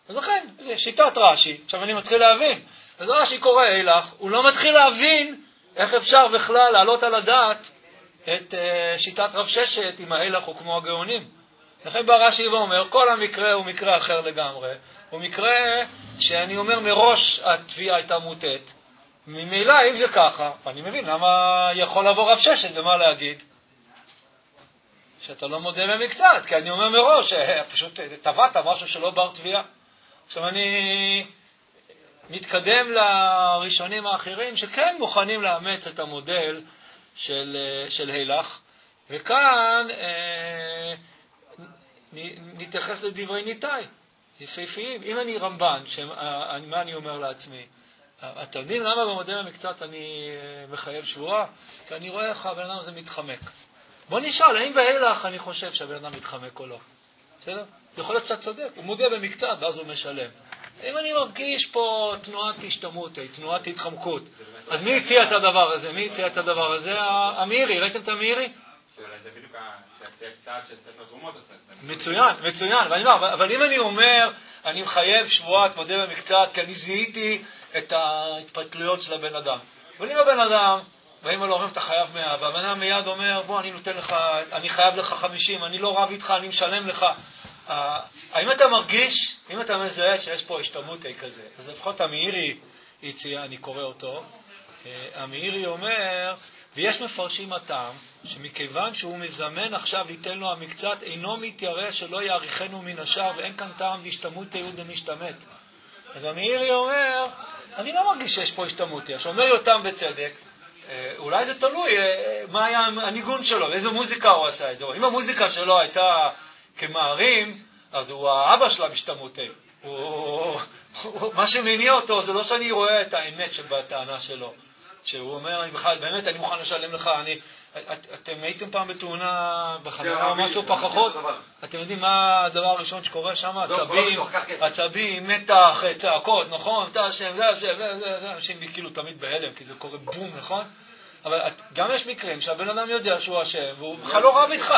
S1: אז לכן, שיטת רש"י, עכשיו אני מתחיל להבין. אז רש"י קורא הילך, הוא לא מתחיל להבין איך אפשר בכלל לעלות על הדעת את uh, שיטת רב ששת עם ההילך הוא כמו הגאונים. לכן בא רש"י ואומר, כל המקרה הוא מקרה אחר לגמרי. הוא מקרה שאני אומר מראש התביעה הייתה מוטט. ממילא, אם זה ככה, אני מבין למה יכול לבוא רב ששת ומה להגיד. שאתה לא מודה במקצת, כי אני אומר מראש, פשוט טבעת משהו שלא בר תביעה. עכשיו אני מתקדם לראשונים האחרים שכן מוכנים לאמץ את המודל של, של הילך, וכאן אה, נתייחס לדברי ניתאי, יפהפיים. אם אני רמב"ן, שמה, מה אני אומר לעצמי? אתם יודעים למה במודל המקצת אני מחייב שבועה? כי אני רואה איך הבן אדם הזה מתחמק. בוא נשאל, האם בהילך אני חושב שהבן אדם מתחמק או לא? בסדר? יכול להיות שאתה צודק, הוא מודה במקצת ואז הוא משלם. אם אני מרגיש פה תנועת השתמות, תנועת התחמקות, אז מי הציע את הדבר הזה? מי הציע את הדבר הזה? המאירי, ראיתם את המאירי?
S3: זה בדיוק הצעד של ספר תרומות עושה.
S1: מצוין, מצוין. אבל אם אני אומר, אני מחייב שבועת מודה במקצת, כי אני זיהיתי את ההתפתלויות של הבן אדם. אבל אם הבן אדם, ואם לא אומרים, אתה חייב מאה, והבן אדם מיד אומר, בוא, אני נותן לך, אני חייב לך חמישים, אני לא רב איתך, אני משלם לך. האם אתה מרגיש, אם אתה מזהה שיש פה השתמותי כזה, אז לפחות המאירי הציע, אני קורא אותו, המאירי אומר, ויש מפרשים הטעם, שמכיוון שהוא מזמן עכשיו ליתן לו המקצת, אינו מתיירא שלא יעריכנו מן השאר, ואין כאן טעם להשתמות יהוד ומשתמת. אז המאירי אומר, אני לא מרגיש שיש פה השתמותי. עכשיו אומר יותם בצדק, אולי זה תלוי מה היה הניגון שלו, איזו מוזיקה הוא עשה את זה. אם המוזיקה שלו הייתה כמערים, אז הוא האבא שלה משתמותי. מה שמניע אותו זה לא שאני רואה את האמת שבטענה שלו. שהוא אומר, אני בכלל, באמת, אני מוכן לשלם לך, אני... את, אתם הייתם פעם בתאונה בחניה או משהו פחחות? אתם יודעים מה הדבר הראשון שקורה שם? עצבים, עצבים, מתח, צעקות, נכון? אתה השם, זה השם, זה, זה, אנשים כאילו תמיד בהלם, כי זה קורה בום, נכון? אבל גם יש מקרים שהבן אדם יודע שהוא השם, והוא בכלל לא רב איתך.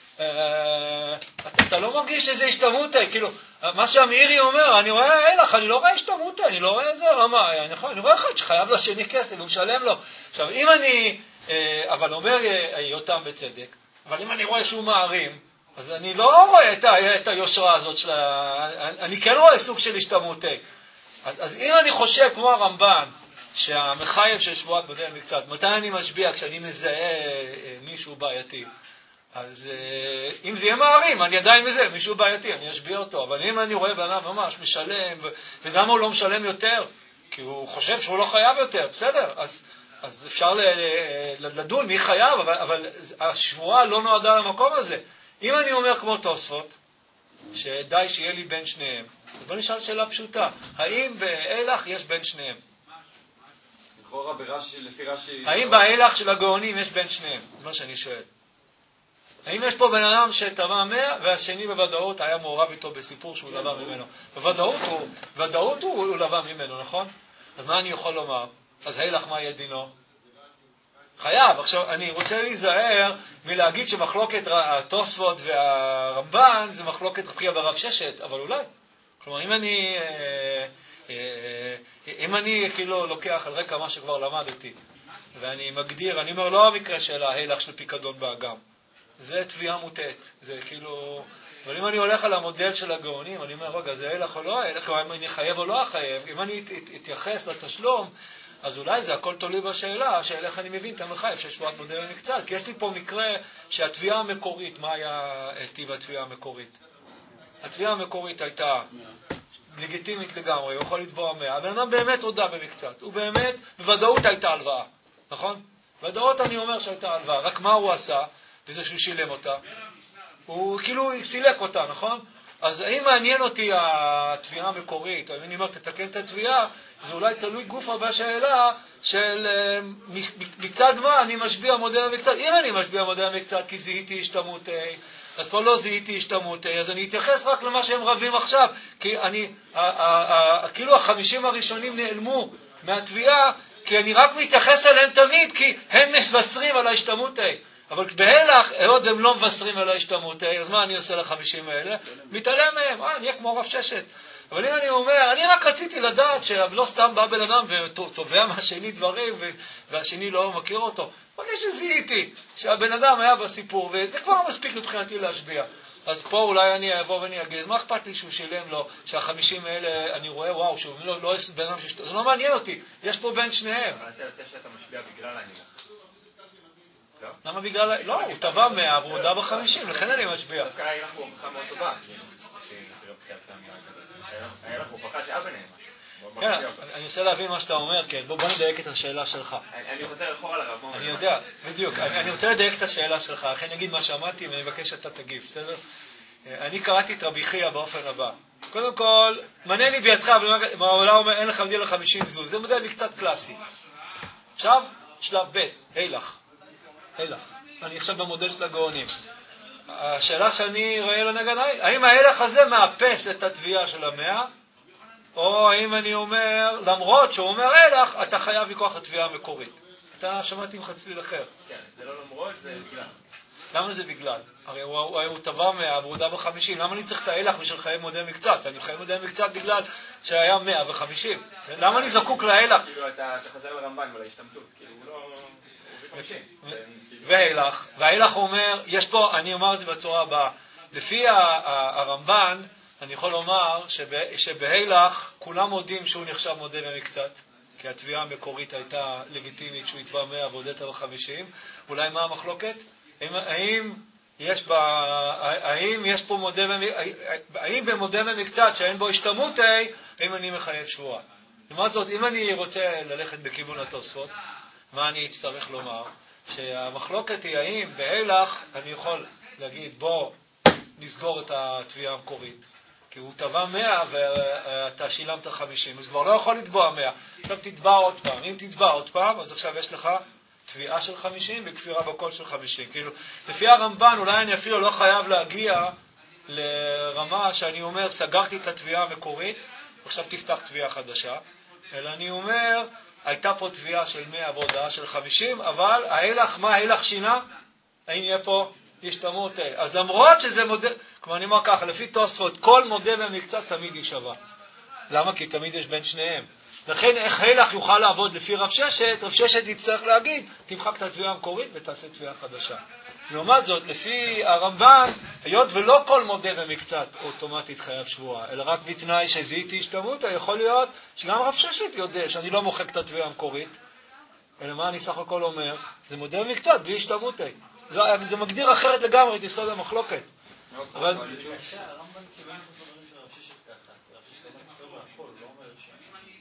S1: אתה לא מרגיש שזה השתמות, כאילו, מה שהמאירי אומר, אני רואה הילך, אני לא רואה השתמות, אני לא רואה איזה רמה, אני רואה אחד שחייב לשני כסף, הוא משלם לו. עכשיו, אם אני... אבל אומר יותם בצדק, אבל אם אני רואה שהוא מערים, אז אני לא רואה את, ה, את היושרה הזאת שלה, אני כן רואה סוג של השתמותי. אז, אז אם אני חושב כמו הרמב"ן, שהמחייב של שבועת מודה במקצת, מתי אני משביע כשאני מזהה מישהו בעייתי, אז אם זה יהיה מערים, אני עדיין מזה, מישהו בעייתי, אני אשביע אותו. אבל אם אני רואה בן אדם ממש משלם, ולמה הוא לא משלם יותר? כי הוא חושב שהוא לא חייב יותר, בסדר, אז... אז אפשר לדון מי חייב, אבל, אבל השבועה לא נועדה למקום הזה. אם אני אומר כמו תוספות, שדי שיהיה לי בין שניהם, אז בוא נשאל שאלה פשוטה. האם בהילך יש בין שניהם?
S5: לכאורה ברש"י, לפי רש"י...
S1: האם בהילך של הגאונים יש בין שניהם? זה מה שאני שואל. האם יש פה בן אדם שטבע מאה, והשני בוודאות היה מעורב איתו בסיפור שהוא לבא ממנו? בוודאות הוא, בוודאות הוא, הוא לבא ממנו, נכון? אז מה אני יכול לומר? אז הילך מה יהיה דינו? חייב. עכשיו, אני רוצה להיזהר מלהגיד שמחלוקת התוספות והרמב"ן זה מחלוקת חיה ברב ששת, אבל אולי. כלומר, אם אני, אם אני כאילו לוקח על רקע מה שכבר למדתי, ואני מגדיר, אני אומר לא המקרה של ההילך של פיקדון באגם. זה תביעה מוטעת. זה כאילו... אבל אם אני הולך על המודל של הגאונים, אני אומר, רגע, זה הילך או לא הילך, אם אני חייב או לא החייב, אם אני אתייחס לתשלום, אז אולי זה הכל תולי בשאלה, שאליך אני מבין את המחייב של שבועת מודה במקצת, כי יש לי פה מקרה שהתביעה המקורית, מה היה טיב התביעה המקורית? התביעה המקורית הייתה לגיטימית לגמרי, הוא יכול לתבוע מאה, הבן אדם באמת הודה במקצת, הוא באמת, בוודאות הייתה הלוואה, נכון? בוודאות אני אומר שהייתה הלוואה, רק מה הוא עשה, וזה שהוא שילם אותה? הוא כאילו סילק אותה, נכון? אז האם מעניין אותי התביעה המקורית, או אם אני אומר, תתקן את התביעה, זה אולי תלוי גופה בשאלה של מצד מה אני משביע מודה במקצת. אם אני משביע מודה במקצת כי זיהיתי השתמות, אז פה לא זיהיתי השתמות, אז אני אתייחס רק למה שהם רבים עכשיו, כי אני, כאילו החמישים הראשונים נעלמו מהתביעה, כי אני רק מתייחס אליהם תמיד, כי הם מבשרים על ההשתמות. אבל בהילך, עוד הם לא מבשרים על ההשתמות, אז מה אני עושה לחמישים האלה? מתעלם מהם, אה, נהיה כמו רב ששת. אבל אם אני אומר, אני רק רציתי לדעת שלא סתם בא בן אדם ותובע מהשני דברים והשני לא מכיר אותו. אבל יש שזיהיתי שהבן אדם היה בסיפור, וזה כבר מספיק מבחינתי להשביע. אז פה אולי אני אבוא ואני אגז, מה אכפת לי שהוא שילם לו, שהחמישים האלה, אני רואה, וואו, שהוא לא, לא יש בן אדם ששת... זה לא מעניין אותי, יש פה בין שניהם.
S3: אבל אתה יוצא שאתה משביע בגלל העניין. לא?
S1: למה בגלל... לא, הוא טבע מאה והוא הודה בחמישים, לכן אני משביע.
S3: דווקא היה לך הוכחה מאוד טובה. היה לך הוכחה שהיה ביניהם.
S1: כן, אני רוצה להבין מה שאתה אומר, כן, בוא נדייק את השאלה שלך.
S3: אני רוצה לחור על הרב מומר.
S1: אני יודע, בדיוק, אני רוצה לדייק את השאלה שלך, לכן אני אגיד מה שאמרתי ואני מבקש שאתה תגיב, בסדר? אני קראתי את רבי חייא באופן הבא. קודם כל, מנה לי בידך, בעולם אומר, אין לך מדיל לחמישים זוז, זה מודל קצת קלאסי. עכשיו, שלב ב', הילך. הילך. אני עכשיו במודל של הגאונים. השאלה שאני רואה לנגד, האם ההילך הזה מאפס את התביעה של המאה, או האם אני אומר, למרות שהוא אומר הילך, אתה חייב מכוח התביעה המקורית. אתה שמעתי עם חצליל אחר.
S3: כן, זה לא למרות, זה בגלל.
S1: למה זה בגלל? הרי הוא, הוא, הוא טבע מאה והוא הודה בחמישים. למה אני צריך את ההילך בשביל חיי מודה מקצת? אני חיי מודה מקצת בגלל שהיה מאה וחמישים. למה אני זקוק להילך?
S3: כאילו, אתה חוזר לרמב"ן ולהשתמטות. כאילו, הוא לא...
S1: והילך, וההילך אומר, יש פה, אני אומר את זה בצורה הבאה, לפי הרמב"ן, אני יכול לומר שבהילך כולם מודים שהוא נחשב מודה במקצת, כי התביעה המקורית הייתה לגיטימית שהוא יתבע מאה והודית בחמישים. אולי מה המחלוקת? האם יש בה, האם יש פה מודה במקצת, האם במודה במקצת שאין בו השתמות, האם אני מחייב שבועה? למרות זאת, אם אני רוצה ללכת בכיוון התוספות, מה אני אצטרך לומר? שהמחלוקת היא האם בהילך אני יכול להגיד בוא נסגור את התביעה המקורית, כי הוא טבע מאה ואתה שילמת חמישים, אז כבר לא יכול לתבוע מאה. עכשיו תתבע עוד פעם. אם תתבע עוד פעם, אז עכשיו יש לך תביעה של חמישים וכפירה בכל של חמישים. כאילו, לפי הרמב"ן, אולי אני אפילו לא חייב להגיע לרמה שאני אומר, סגרתי את התביעה המקורית, עכשיו תפתח תביעה חדשה. אלא אני אומר, הייתה פה תביעה של מאה והודעה של חמישים, אבל ההילך, מה ההילך שינה? האם יהיה פה השתמות? אז למרות שזה מודל, כמו אני אומר ככה, לפי תוספות, כל מודל במקצת תמיד היא שווה. למה? כי תמיד יש בין שניהם. לכן איך הילך יוכל לעבוד לפי רב ששת? רב ששת יצטרך להגיד, תמחק את התביעה המקורית ותעשה תביעה חדשה. לעומת זאת, לפי הרמב"ן, היות ולא כל מודה במקצת אוטומטית חייב שבועה, אלא רק בתנאי שזיהיתי השתמות, יכול להיות שגם רב ששת יודע שאני לא מוחק את התביעה המקורית, אלא מה אני סך הכל אומר? זה מודה במקצת, בלי השתמות. זה, זה מגדיר אחרת לגמרי את יסוד המחלוקת. אבל...
S6: הרמב"ן כאילו אין פה דברים של רב ששת ככה, רב ששת אומר חבר'ה, הכל, הוא לא אומר ש...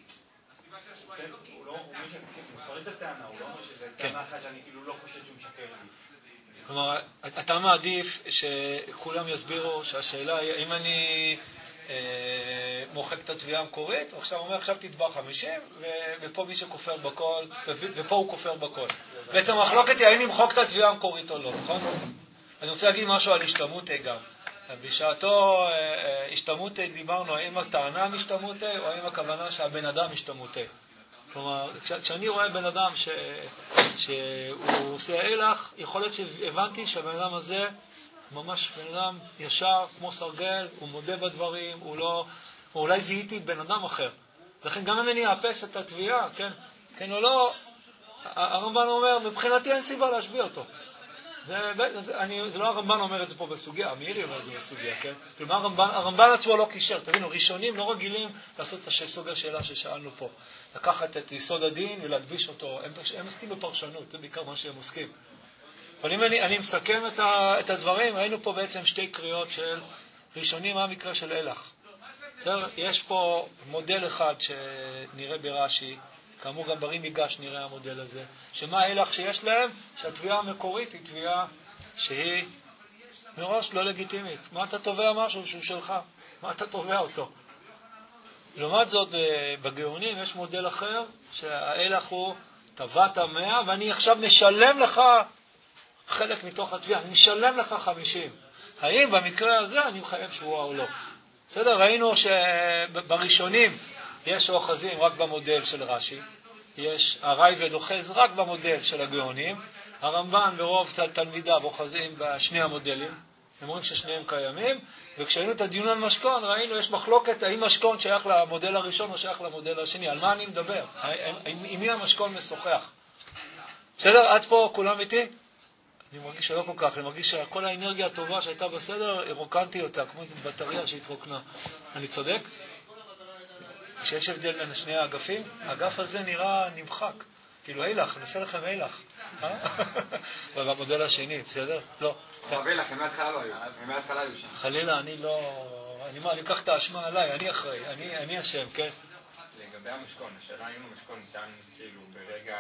S6: הוא מפרש את הטענה, הוא לא אומר שזה טענה אחת שאני כאילו לא חושד שהוא משקר לי.
S1: כלומר, אתה מעדיף שכולם יסבירו שהשאלה היא, האם אני אה, מוחק את התביעה המקורית, או עכשיו אומר, עכשיו תתבע חמישים, ופה מי שכופר בכל, ופה הוא כופר בכל. בעצם המחלוקת היא, האם למחוק את התביעה המקורית או לא, נכון? אני רוצה להגיד משהו על השתמות גם. בשעתו, השתמות דיברנו, האם הטענה משתמות, או האם הכוונה שהבן אדם משתמות. כלומר, כשאני רואה בן אדם ש... שהוא עושה הילך, יכול להיות שהבנתי שהבן אדם הזה ממש בן אדם ישר, כמו סרגל, הוא מודה בדברים, הוא לא... או אולי זיהיתי בן אדם אחר. לכן גם אם אני אאפס את התביעה, כן, כן או לא, הרמב"ן אומר, מבחינתי אין סיבה להשביע אותו. זה, זה, אני, זה לא הרמב"ן אומר את זה פה בסוגיה, המאירי אומר את זה בסוגיה, כן? כלומר, הרמב"ן, הרמב"ן עצמו לא קישר. תבינו, ראשונים לא רגילים לעשות את סוג השאלה ששאלנו פה. לקחת את יסוד הדין ולהדביש אותו. הם, הם עוסקים בפרשנות, זה בעיקר מה שהם עוסקים. אבל אם אני, אני מסכם את, ה, את הדברים, היינו פה בעצם שתי קריאות של ראשונים, מה המקרה של הילך. יש פה מודל אחד שנראה ברש"י, כאמור גם ברי מיגש נראה המודל הזה, שמה ההילך שיש להם? שהתביעה המקורית היא תביעה שהיא מראש לא לגיטימית. מה אתה תובע משהו שהוא שלך? מה אתה תובע אותו? לעומת זאת, בגאונים יש מודל אחר, שההילך הוא תבעת מאה, ואני עכשיו משלם לך חלק מתוך התביעה, אני משלם לך חמישים. האם במקרה הזה אני מחייב שבועה או לא? בסדר, ראינו שבראשונים יש אוחזים רק במודל של רש"י, יש הרייבד אוחז רק במודל של הגאונים, הרמב"ן ורוב תלמידיו אוחזים בשני המודלים, הם אומרים ששניהם קיימים, וכשהיינו את הדיון על משכון, ראינו, יש מחלוקת האם משכון שייך למודל הראשון או שייך למודל השני. על מה אני מדבר? עם מי המשכון משוחח? בסדר? עד פה כולם איתי? אני מרגיש שלא כל כך, אני מרגיש שכל האנרגיה הטובה שהייתה בסדר, רוקנתי אותה, כמו איזו בטריה שהתרוקנה. אני צודק? שיש הבדל בין שני האגפים, האגף הזה נראה נמחק. כאילו, אילך, נעשה לכם אילך. במודל השני, בסדר? לא.
S5: אבל אילך, הם מההתחלה לא היו. הם מההתחלה היו שם.
S1: חלילה, אני לא... אני מה, אני אקח את האשמה עליי, אני אחראי, אני אשם, כן?
S3: לגבי המשכון, השאלה אם המשכון ניתן כאילו ברגע...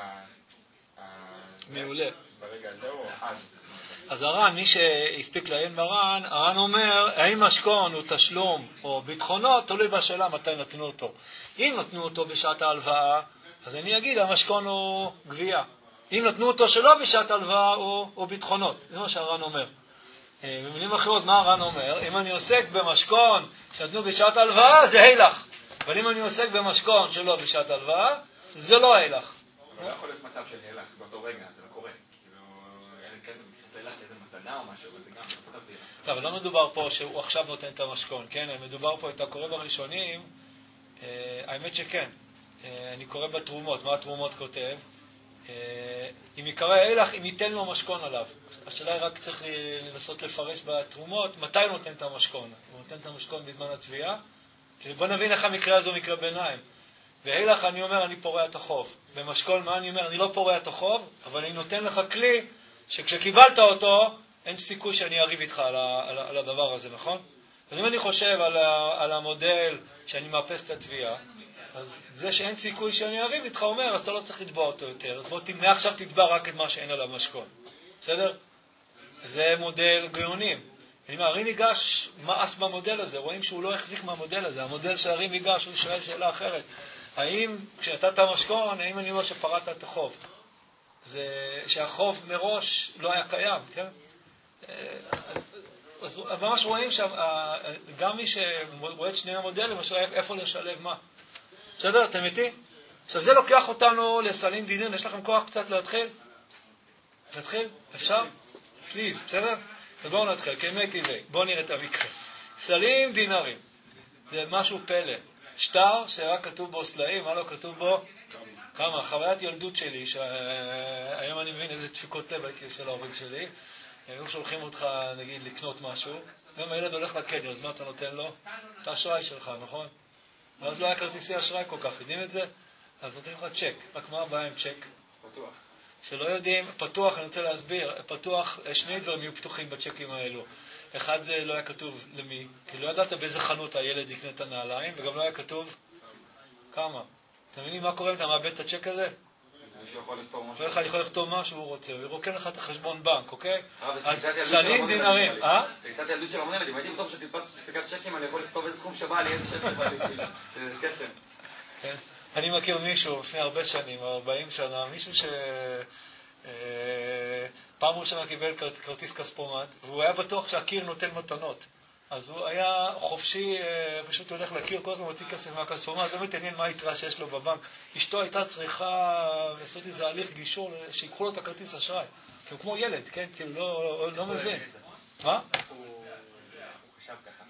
S1: מעולה.
S3: ברגע הזה או אז?
S1: אז הר"ן, מי שהספיק לעיין בר"ן, הר"ן אומר, האם משכון הוא תשלום או ביטחונות, תלוי בשאלה מתי נתנו אותו. אם נתנו אותו בשעת ההלוואה, אז אני אגיד, המשכון הוא גבייה. אם נתנו אותו שלא בשעת ההלוואה, הוא, הוא ביטחונות. זה מה שהר"ן אומר. במילים אחרות, מה הר"ן אומר? אם אני עוסק במשכון שנתנו בשעת ההלוואה, זה הילך. אבל אם אני עוסק במשכון שלא בשעת ההלוואה, זה לא הילך.
S3: אבל לא יכול להיות מצב של הילך באותו רגע, זה לא קורה. כאילו, אין כזה מתייחס הילך איזה מתנה או משהו, וזה גם מצב הילך.
S1: לא, אבל לא מדובר פה שהוא עכשיו נותן את המשכון, כן? מדובר פה את הקורא בראשונים, האמת שכן. אני קורא בתרומות, מה התרומות כותב? אם יקרא הילך, אם ייתן לו משכון עליו. השאלה היא רק צריך לנסות לפרש בתרומות, מתי הוא נותן את המשכון? הוא נותן את המשכון בזמן התביעה? בוא נבין איך המקרה הזה הוא מקרה ביניים. בהילך אני אומר, אני פורע את החוב. במשכון, מה אני אומר? אני לא פורע את החוב, אבל אני נותן לך כלי שכשקיבלת אותו, אין סיכוי שאני אריב איתך על, על, על הדבר הזה, נכון? אז אם אני חושב על, על המודל שאני מאפס את התביעה, אז זה שאין סיכוי שאני אריב איתך אומר, אז אתה לא צריך לתבוע אותו יותר. אז בוא מעכשיו תתבע רק את מה שאין עליו משכון. בסדר? זה מודל גאונים. אני אומר, הרי ניגש מאס במודל הזה, רואים שהוא לא החזיק מהמודל הזה. המודל שהרי ניגש, הוא שואל שאלה אחרת. האם, כשנתת משכון, האם אני אומר שפרעת את החוב? זה שהחוב מראש לא היה קיים, כן? אז ממש רואים שגם מי שרואה את שני המודלים, משהו איפה לשלב מה. בסדר? אתם איתי? עכשיו זה לוקח אותנו לסלים דינרים, יש לכם כוח קצת להתחיל? נתחיל? אפשר? פליז, בסדר? ובואו נתחיל, כי אם זה, בואו נראה את המקרה. סלים דינרים, זה משהו פלא. שטר שרק כתוב בו סלעים, מה לא כתוב בו? כמה? חוויית ילדות שלי, שהיום אני מבין איזה דפיקות לב הייתי עושה להורים שלי. היו שולחים אותך, נגיד, לקנות משהו, גם הילד הולך לקניון, אז מה אתה נותן לו? את האשראי שלך, נכון? ואז לא היה כרטיסי אשראי כל כך, יודעים את זה? אז נותנים לך צ'ק. רק מה הבעיה עם צ'ק?
S5: פתוח.
S1: שלא יודעים, פתוח, אני רוצה להסביר, פתוח, שני דברים יהיו פתוחים בצ'קים האלו. אחד זה לא היה כתוב למי, כי לא ידעת באיזה חנות הילד יקנה את הנעליים, וגם לא היה כתוב כמה. אתם מבינים מה קורה אם אתה מאבד את הצ'ק הזה? הוא יכול לכתוב מה שהוא רוצה, הוא ירוקן לך את החשבון בנק, אוקיי? אז סלים דינרים, אה?
S5: זה הייתה ילדות של המון ילדים, הייתי בטוח שתלפס שפיקת צ'קים, אני יכול לכתוב איזה סכום שבא לי, איזה שקל שבא לי, זה קסם.
S1: אני מכיר מישהו לפני הרבה שנים, ארבעים שנה, מישהו ש... פעם ראשונה קיבל כרטיס כספומט, והוא היה בטוח שהקיר נותן מתנות. אז הוא היה חופשי, פשוט הולך לקיר, כל הזמן מוציא כסף מהכספומט, לא מתעניין מה היתרה שיש לו בבנק. אשתו הייתה צריכה לעשות איזה הליך גישור, שיקחו לו את הכרטיס אשראי. כי הוא כמו ילד, כן? כאילו לא, לא מבין. מה?
S3: הוא חשב ככה.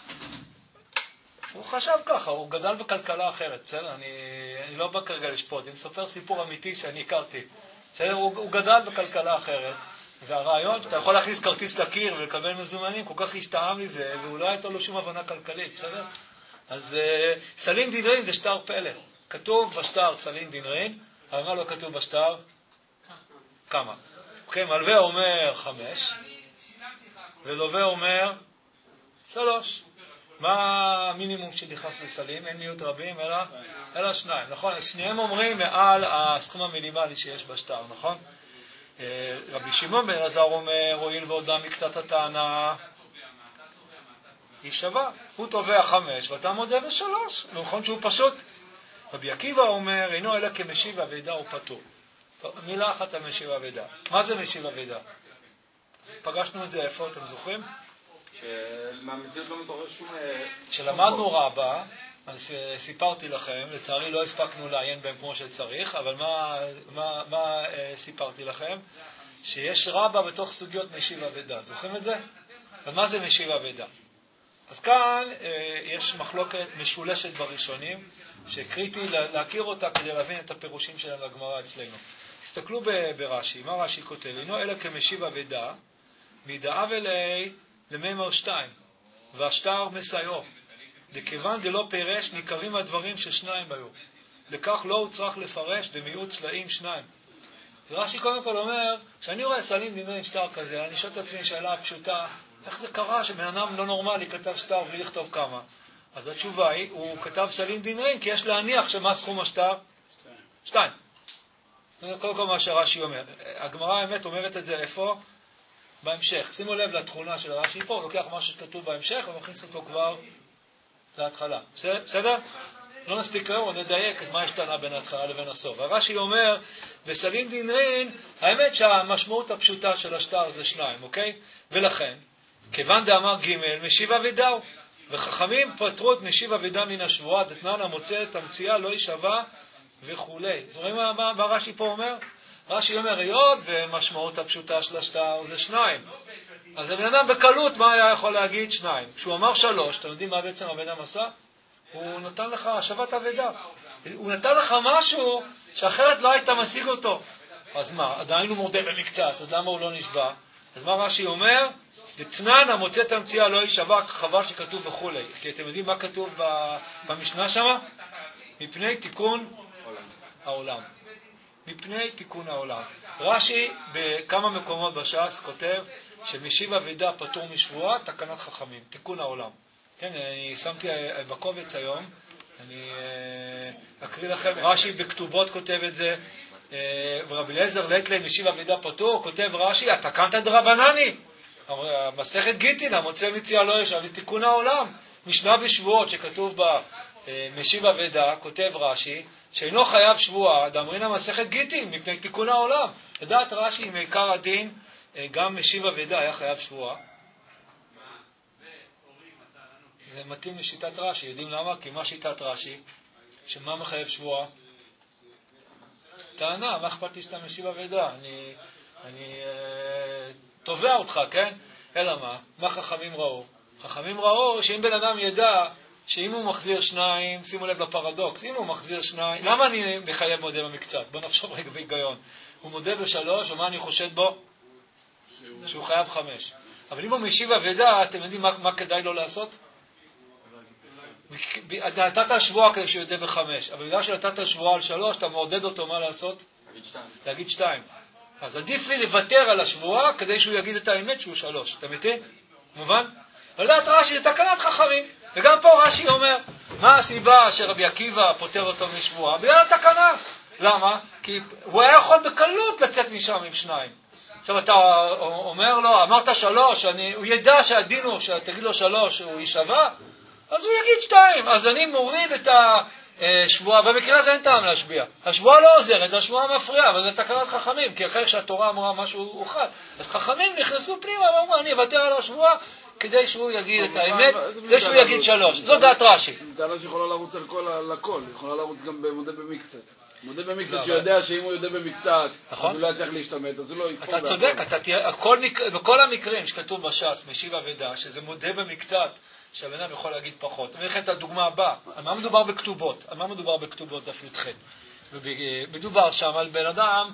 S1: הוא חשב ככה, הוא גדל בכלכלה אחרת, בסדר? אני, אני לא בא כרגע לשפוט, אני מספר סיפור אמיתי שאני הכרתי. בסדר? הוא, הוא גדל בכלכלה אחרת. והרעיון, אתה יכול להכניס כרטיס לקיר ולקבל מזומנים, כל כך השתאה מזה, ואולי לא הייתה לו שום הבנה כלכלית, בסדר? אז uh, סלים דינרין זה שטר פלא. כתוב בשטר סלים דינרין, אבל מה לא כתוב בשטר? כמה. אוקיי, מלווה אומר חמש, ולווה אומר שלוש. מה המינימום שנכנס לסלים? אין מיעוט רבים, אלא, אלא שניים, נכון? שניהם אומרים מעל הסכום המינימלי שיש בשטר, נכון? רבי שמעון בן אלעזר אומר, הואיל והודע מקצת הטענה, היא שווה. הוא תובע חמש ואתה מודה בשלוש. נכון שהוא פשוט. רבי עקיבא אומר, אינו אלא כמשיב אבדה הוא פטור. טוב, מילה אחת על משיב אבדה. מה זה משיב אבדה? אז פגשנו את זה איפה, אתם זוכרים?
S5: שמהמציאות לא מתעורר שום...
S1: כשלמדנו רבה, אז סיפרתי לכם, לצערי לא הספקנו לעיין בהם כמו שצריך, אבל מה, מה, מה סיפרתי לכם? שיש רבה בתוך סוגיות משיב אבדה. זוכרים את זה? אז מה זה משיב אבדה? אז כאן אה, יש מחלוקת משולשת בראשונים, שקריטי להכיר אותה כדי להבין את הפירושים שלהם לגמרא אצלנו. תסתכלו ברש"י, מה רש"י כותב? אינו אלא כמשיב אבדה, מדאב אלי לממר שתיים, והשטר מסייעו. דכיוון דלא פירש ניכרים הדברים ששניים היו. לכך לא הוא צריך לפרש דמיעוט צלעים שניים. רש"י קודם כל אומר, כשאני רואה סלין דינרין שטר כזה, אני שואל את עצמי שאלה פשוטה, איך זה קרה שבן אדם לא נורמלי כתב שטר בלי לכתוב כמה? אז התשובה היא, הוא כתב סלין דינרין כי יש להניח שמה סכום השטר? שתיים. זה קודם כל מה שרש"י אומר. הגמרא האמת אומרת את זה איפה? בהמשך. שימו לב לתכונה של רש"י פה, הוא לוקח משהו שכתוב בהמשך ומכניס אותו כבר להתחלה. בסדר? לא נספיק היום, נדייק אז מה השתנה בין ההתחלה לבין הסוף. הרש"י אומר, בסלין דינרין, האמת שהמשמעות הפשוטה של השטר זה שניים, אוקיי? ולכן, כיוון דאמר ג' משיב אבדהו, וחכמים פטרו את משיב אבדה מן השבועה, דתנן המוצא את המציאה לא יישבע וכו'. אז רואים מה, מה, מה רש"י פה אומר? רש"י אומר, היות ומשמעות הפשוטה של השטר זה שניים. אז הבן אדם בקלות מה היה יכול להגיד? שניים. כשהוא אמר שלוש, אתם יודעים מה בעצם הבן אדם עשה? הוא נתן לך השבת אבדה. הוא נתן לך משהו שאחרת לא היית משיג אותו. אז מה? עדיין הוא מודה במקצת, אז למה הוא לא נשבע? אז מה רש"י אומר? דתנן המוצא את המציאה לא יישבע, חבל שכתוב וכו'. כי אתם יודעים מה כתוב במשנה שם? מפני תיקון העולם. מפני תיקון העולם. רש"י בכמה מקומות בש"ס כותב שמשיב אבדה פטור משבועה, תקנת חכמים, תיקון העולם. כן, אני שמתי בקובץ היום, אני אקריא לכם, רש"י בכתובות כותב את זה, ורבי אליעזר לייטלי משיב אבדה פטור, כותב רש"י, התקנת דרבנני, מסכת גיטין, המוצא מציאה לא ישב, לתיקון העולם. משנה בשבועות שכתוב בה משיב אבדה, כותב רש"י, שאינו חייב שבועה, דאמרינן מסכת גיטין, מפני תיקון העולם. לדעת רש"י, מעיקר הדין, גם משיב אבדה היה חייב שבועה. זה מתאים לשיטת רש"י, יודעים למה? כי מה שיטת רש"י? שמה מחייב שבועה? טענה, מה אכפת לי שאתה משיב אבדה? אני, אני אה, תובע אותך, כן? אלא מה? מה חכמים ראו? חכמים ראו שאם בן אדם ידע שאם הוא מחזיר שניים, שימו לב לפרדוקס, אם הוא מחזיר שניים, למה אני מחייב מודה במקצת? בוא נחשוב רגע בהיגיון. הוא מודה בשלוש, ומה אני חושד בו? שהוא חייב חמש. אבל אם הוא משיב אבדה, אתם יודעים מה, מה כדאי לו לעשות? נתת שבועה כדי שהוא יודע בחמש, אבל בגלל שנתת שבועה על שלוש, אתה מעודד אותו מה לעשות? להגיד שתיים. להגיד שתיים. אז עדיף לי לוותר על השבועה כדי שהוא יגיד את האמת שהוא שלוש. אתה מבין? מובן? לדעת רש"י זה תקנת חכמים. וגם פה רש"י אומר, מה הסיבה שרבי עקיבא פותר אותו משבועה? בגלל התקנה. למה? כי הוא היה יכול בקלות לצאת משם עם שניים. עכשיו אתה אומר לו, אמרת שלוש, אני, הוא ידע שהדין הוא, שתגיד לו שלוש, הוא יישבע, אז הוא יגיד שתיים. אז אני מוריד את השבועה, במקרה הזה אין טעם להשביע. השבועה לא עוזרת, השבועה מפריעה, אבל זה תקנת חכמים, כי אחרי שהתורה אמרה משהו הוא חד. אז חכמים נכנסו פנימה ואמרו, אני אוותר על השבועה, כדי שהוא יגיד את האמת, כדי שהוא יגיד שלוש. זו דעת רש"י.
S2: זו טענה שיכולה לרוץ על הכל, יכולה לרוץ גם במודה במקצת. מודה במקצת שיודע שאם הוא יודע במקצת, אז הוא לא יצליח להשתמט, אז הוא לא יקפור.
S1: אתה צודק, בכל המקרים שכתוב בש"ס, משיב אבדה, שזה מודה במקצת, שהבן אדם יכול להגיד פחות. אני אתן את הדוגמה הבאה. על מה מדובר בכתובות? על מה מדובר בכתובות דף י"ח? מדובר שם על בן אדם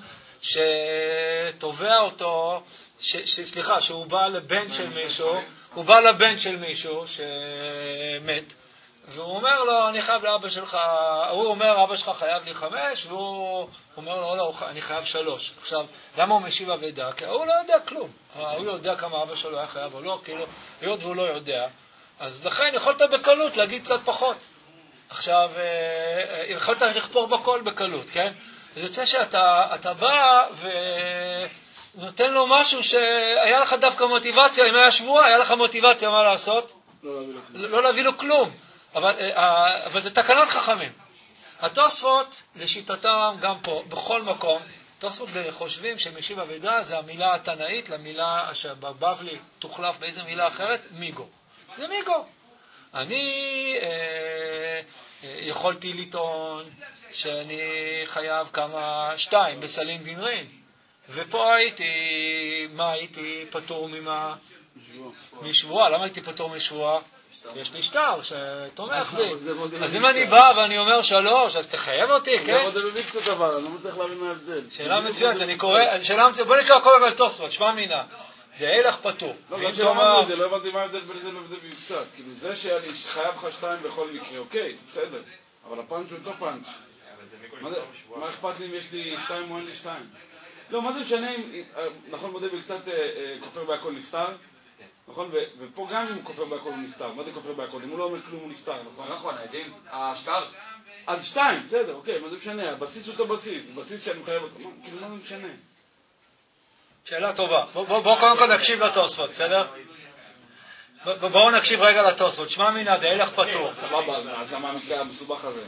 S1: שתובע אותו, סליחה, שהוא בא לבן של מישהו, הוא בא לבן של מישהו שמת, והוא אומר לו, אני חייב לאבא שלך, הוא אומר, אבא שלך חייב לי חמש, והוא אומר לו, לא, אני חייב שלוש. עכשיו, למה הוא משיב אבדה? כי הוא לא יודע כלום. הוא לא יודע כמה אבא שלו היה חייב או לא, כאילו, היות והוא לא יודע, אז לכן יכולת בקלות להגיד קצת פחות. עכשיו, יכולת לכפור בכל בקלות, כן? אז יוצא שאתה אתה בא ונותן לו משהו שהיה לך דווקא מוטיבציה, אם היה שבוע, היה לך מוטיבציה מה לעשות?
S2: לא להביא לו כלום.
S1: לא להביא לו כלום. אבל, אבל זה תקנת חכמים. התוספות, לשיטתם, גם פה, בכל מקום, תוספות חושבים שמשיב אבדה זה המילה התנאית למילה שבבבלי תוחלף באיזה מילה אחרת, מיגו. זה מיגו. אני אה, אה, יכולתי לטעון שאני חייב כמה שתיים בסלין דינרין, ופה הייתי, מה הייתי פטור ממה? משבועה. למה הייתי פטור משבועה? יש לי שטר שתומך בי. אז אם אני בא ואני אומר שלוש, אז תחייב אותי, כן?
S2: אבל זה מבין קצת אבל, אני לא מצליח להבין מה ההבדל.
S1: שאלה מצוינת, אני קורא, שאלה מצוינת, בוא נקרא כל הזמן תוספות, שמע מינה. דהילך פטור.
S2: לא, גם שלמדנו את זה, לא הבנתי מה ההבדל בין זה לבדל קצת. כאילו זה שאני חייב לך שתיים בכל מקרה, אוקיי, בסדר. אבל הפאנץ' הוא אותו פאנץ'. מה אכפת לי אם יש לי שתיים או אין לי שתיים? לא, מה זה משנה אם, נכון, מודה בקצת כופר בהכל נפטר? נכון, ופה גם אם הוא כופר בהכל הוא נפטר. מה זה כופר בהכל? אם הוא לא אומר כלום הוא נפטר, נכון?
S5: נכון, העדים, השטר.
S2: אז שתיים, בסדר, אוקיי, מה זה משנה? הבסיס הוא אותו בסיס, בסיס שאני מחייב אותו. כאילו, מה זה משנה?
S1: שאלה טובה. בואו קודם כל נקשיב לתוספות, בסדר? בואו נקשיב רגע לתוספות. שמע מינה דהילך פטור.
S2: סבבה, אז למה המקרה המסובך הזה?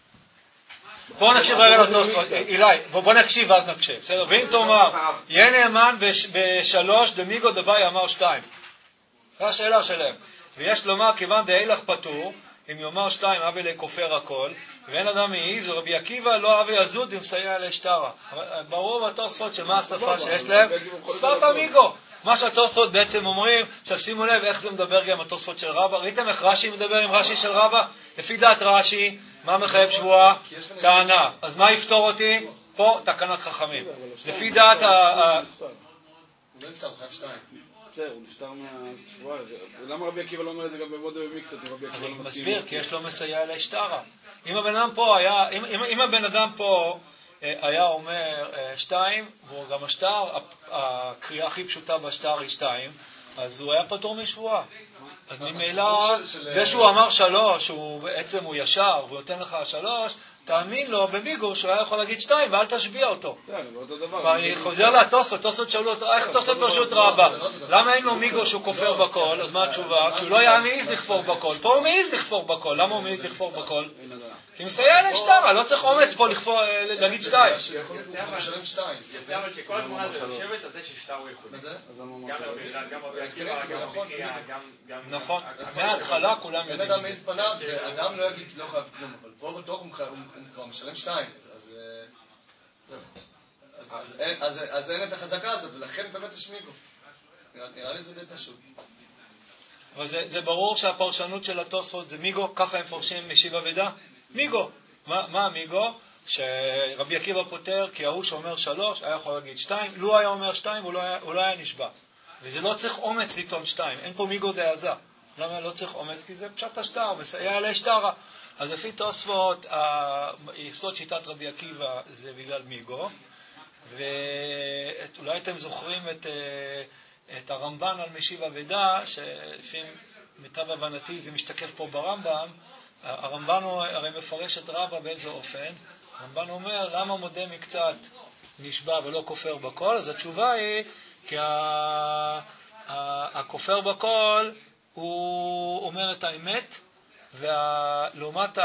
S1: בואו נקשיב רגע לתוספות. אילי, בואו נקשיב ואז נקשיב, בסדר? ואם תאמר, יהיה נאמן בשלוש, דמיגו דבאי אמר שתיים. זו השאלה שלהם. ויש לומר, כיוון דהילך פטור, אם יאמר שתיים, אבי לכופר הכל, ואין אדם מעיז, ורבי עקיבא לא אבי יזוד, אם סייע לשטרה. ברור בתוספות שמה השפה שיש להם? שפת המיגו. מה שהתוספות בעצם אומרים, עכשיו שימו לב איך זה מדבר גם התוספות של רבא. ראיתם איך רש"י מדבר עם רש"י של רבא? לפי דעת רש"י, מה מחייב שבועה? טענה. אז מה יפתור אותי? פה תקנת חכמים. לפי דעת ה...
S4: הוא לא נפטר, הוא חייב שתיים.
S2: בסדר, הוא נפטר מהשבועה. למה רבי עקיבא לא אומר את זה גם במודה במקצת?
S1: אני מסביר, כי יש לו מסייע לשטרה. אם הבן אדם פה היה, אם הבן אדם פה היה אומר שתיים, והוא גם השטר, הקריאה הכי פשוטה בשטר היא שתיים, אז הוא היה פטור משבועה. אז ממילא, זה שהוא אמר שלוש, בעצם הוא ישר, והוא נותן לך שלוש, תאמין לו במיגו שהוא היה יכול להגיד שתיים, ואל תשביע אותו. ואני חוזר לתוספות, תוספות שאלו אותו, איך תוספות פשוט רבה? למה אין לו מיגו שהוא כופר בכל? אז מה התשובה? כי הוא לא היה מעיז לכפור בכל. פה הוא מעיז לכפור בכל. למה הוא מעיז לכפור בכל? כי הוא מסייע לשטרה, לא צריך אומץ פה להגיד שתיים.
S4: הוא משלם שתיים.
S3: יוצא אבל שכל התמונה הזה יושבת על זה ששטר הוא ייחודי. גם רבי עקיבא, גם רבי גם...
S1: נכון, מההתחלה כולם יודעים.
S4: באמת על מעיז פניו, אדם לא יגיד לא חייב כלום, אבל פה בתוך הוא כבר משלם שתיים, אז אין את החזקה הזאת, ולכן באמת השמיגו. נראה לי זה די פשוט.
S1: אבל זה ברור שהפרשנות של התוספות זה מיגו, ככה הם פורשים משיבה ודע? מיגו. מה מיגו? שרבי עקיבא פותר, כי ההוא שאומר שלוש, היה יכול להגיד שתיים, לו היה אומר שתיים, הוא לא היה נשבע. וזה לא צריך אומץ לטעון שתיים, אין פה מיגו דעזה. למה לא צריך אומץ? כי זה פשט השטר, וסייע לשטרה. אז לפי תוספות, יסוד שיטת רבי עקיבא זה בגלל מיגו, ואולי אתם זוכרים את, את הרמב"ן על משיב אבדה, שלפי מיטב הבנתי זה משתקף פה ברמב"ם. הרמב"ן הרי מפרש את רבא באיזה אופן. הרמב"ן אומר, למה מודה מקצת נשבע ולא כופר בכל? אז התשובה היא, כי הכופר בכל הוא אומר את האמת, ולעומת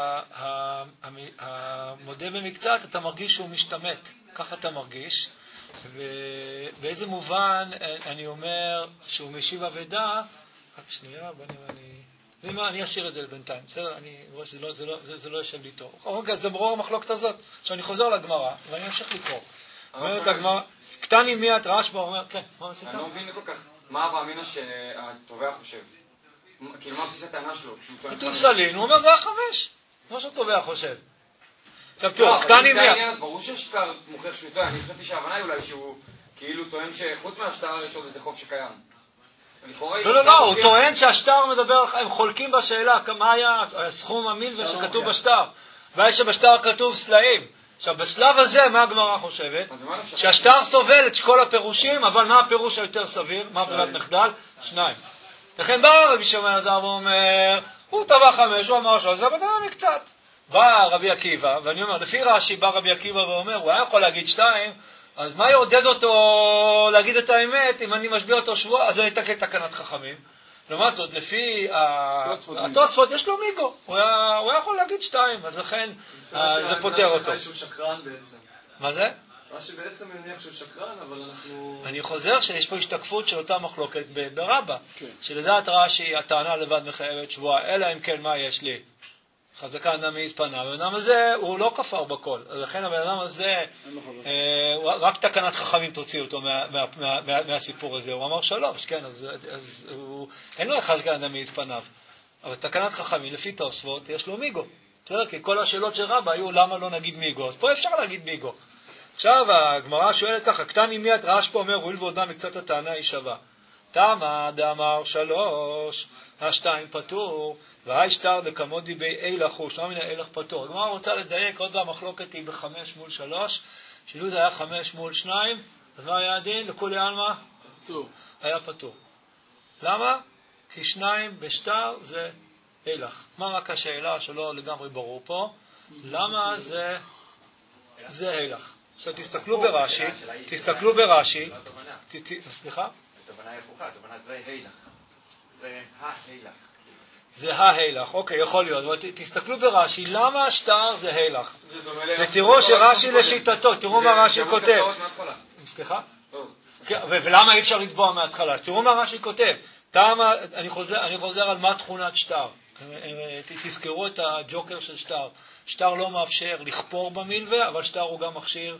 S1: המודה במקצת אתה מרגיש שהוא משתמת, ככה אתה מרגיש. ובאיזה מובן אני אומר שהוא משיב אבדה, רק שנייה, בוא נראה, אני אשאיר את זה לבינתיים, בסדר? אני רואה שזה לא, זה לא, זה, זה לא יושב לי טוב. רגע, זה ברור המחלוקת הזאת. עכשיו אני חוזר לגמרא, ואני אמשיך לקרוא. אומרת הגמרא, קטני מיית רשב"א אומר, כן, מה מצאת?
S5: אני לא מבין כל כך, מה הווה אמינא שהתובע חושב? כאילו, מה בסיס הטענה שלו?
S1: כתוב סלין, הוא אומר, זה החמש. מה שהתובע חושב. עכשיו תראו, קטני מיית.
S5: ברור שהשטר מוכיח שהוא טוען, אני חשבתי שההבנה היא אולי שהוא כאילו טוען שחוץ מהשטר יש עוד איזה חוב שקיים.
S1: לא, לא, לא, הוא טוען שהשטר מדבר, הם חולקים בשאלה, מה היה סכום המילווה שכתוב בשטר. והיה שבשטר כתוב סלעים. עכשיו, בשלב הזה, מה הגמרא חושבת? שהשטר סובל את כל הפירושים, אבל מה הפירוש היותר סביר? מה ברירת מחדל? שניים. לכן בא רבי שמעון אלעזר ואומר, הוא טבע חמש, הוא אמר שלוש, זה בדרך מקצת. בא רבי עקיבא, ואני אומר, לפי רש"י בא רבי עקיבא ואומר, הוא היה יכול להגיד שתיים, אז מה יעודד אותו להגיד את האמת, אם אני משביע אותו שבוע, אז אני אתקן תקנת חכמים. לעומת זאת, לפי התוספות יש לו מיגו, הוא היה יכול להגיד שתיים, אז לכן זה פותר אותו.
S4: שהוא שקרן בעצם.
S1: מה זה?
S4: רש"י בעצם מניח שהוא שקרן, אבל אנחנו...
S1: אני חוזר שיש פה השתקפות של אותה מחלוקת ברבא, שלדעת רש"י הטענה לבד מחייבת שבועה, אלא אם כן מה יש לי? חזקה אדם מעיז פניו. הבן אדם הזה הוא לא כפר בכל, אז לכן הבן אדם הזה, אה, רק תקנת חכמים תוציא אותו מה, מה, מה, מה, מהסיפור הזה. הוא אמר שלוש, כן, אז, אז הוא, אין לו חזקה אדם מעיז פניו. אבל תקנת חכמים, לפי תוספות, יש לו מיגו. בסדר? כי כל השאלות של רבא היו למה לא נגיד מיגו, אז פה אפשר להגיד מיגו. עכשיו הגמרא שואלת ככה, קטני מיית רעש פה אומר, הואיל ועודה מקצת הטענה היא שווה. תמה דאמר שלוש, השתיים פטור, והי שטר דקמודי בי אילך הוא, שלמה מן האילך פטור. הגמרא רוצה לדייק, עוד והמחלוקת היא בחמש מול שלוש, שילו זה היה חמש מול שניים, אז מה היה הדין? לכולי עלמא?
S2: פטור.
S1: היה פטור. למה? כי שניים בשטר זה אילך. מה רק השאלה שלא לגמרי ברור פה? למה זה זה אילך? עכשיו תסתכלו ברש"י, תסתכלו ברש"י, סליחה?
S3: התובנה היא הפוכה, התובנה זה אילך. זה ההילך.
S1: זה ההילך, אוקיי, יכול להיות, אבל תסתכלו ברש"י, למה השטר זה הילך? ותראו שרש"י לשיטתו, תראו מה רש"י כותב. סליחה? ולמה אי אפשר לתבוע מההתחלה? אז תראו מה רש"י כותב. אני חוזר על מה תכונת שטר. תזכרו את הג'וקר של שטר. שטר לא מאפשר לכפור במלווה, אבל שטר הוא גם מכשיר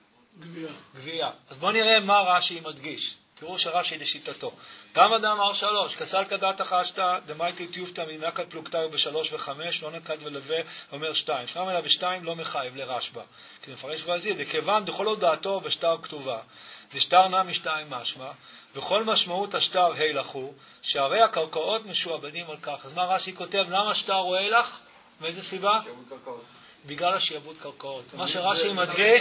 S1: גבייה. אז בואו נראה מה רש"י מדגיש. תראו שרש"י לשיטתו. תמה דאמר שלוש, כסל כדת החשתא, דמייטי טיופתא מנקת פלוגתא בשלוש וחמש, לא נקת ולווה, אומר שתיים. שמם אליו בשתיים לא מחייב לרשב"א. כי נפרש ועזיר, דכיוון דכל הודעתו בשטר כתובה. דשטר נע משתיים משמע, וכל משמעות השטר הילך הוא, שהרי הקרקעות משועבדים על כך. אז מה רש"י כותב? למה שטר הוא הילך? מאיזה סיבה? בגלל השיעבוד קרקעות. מה שרש"י מדגיש,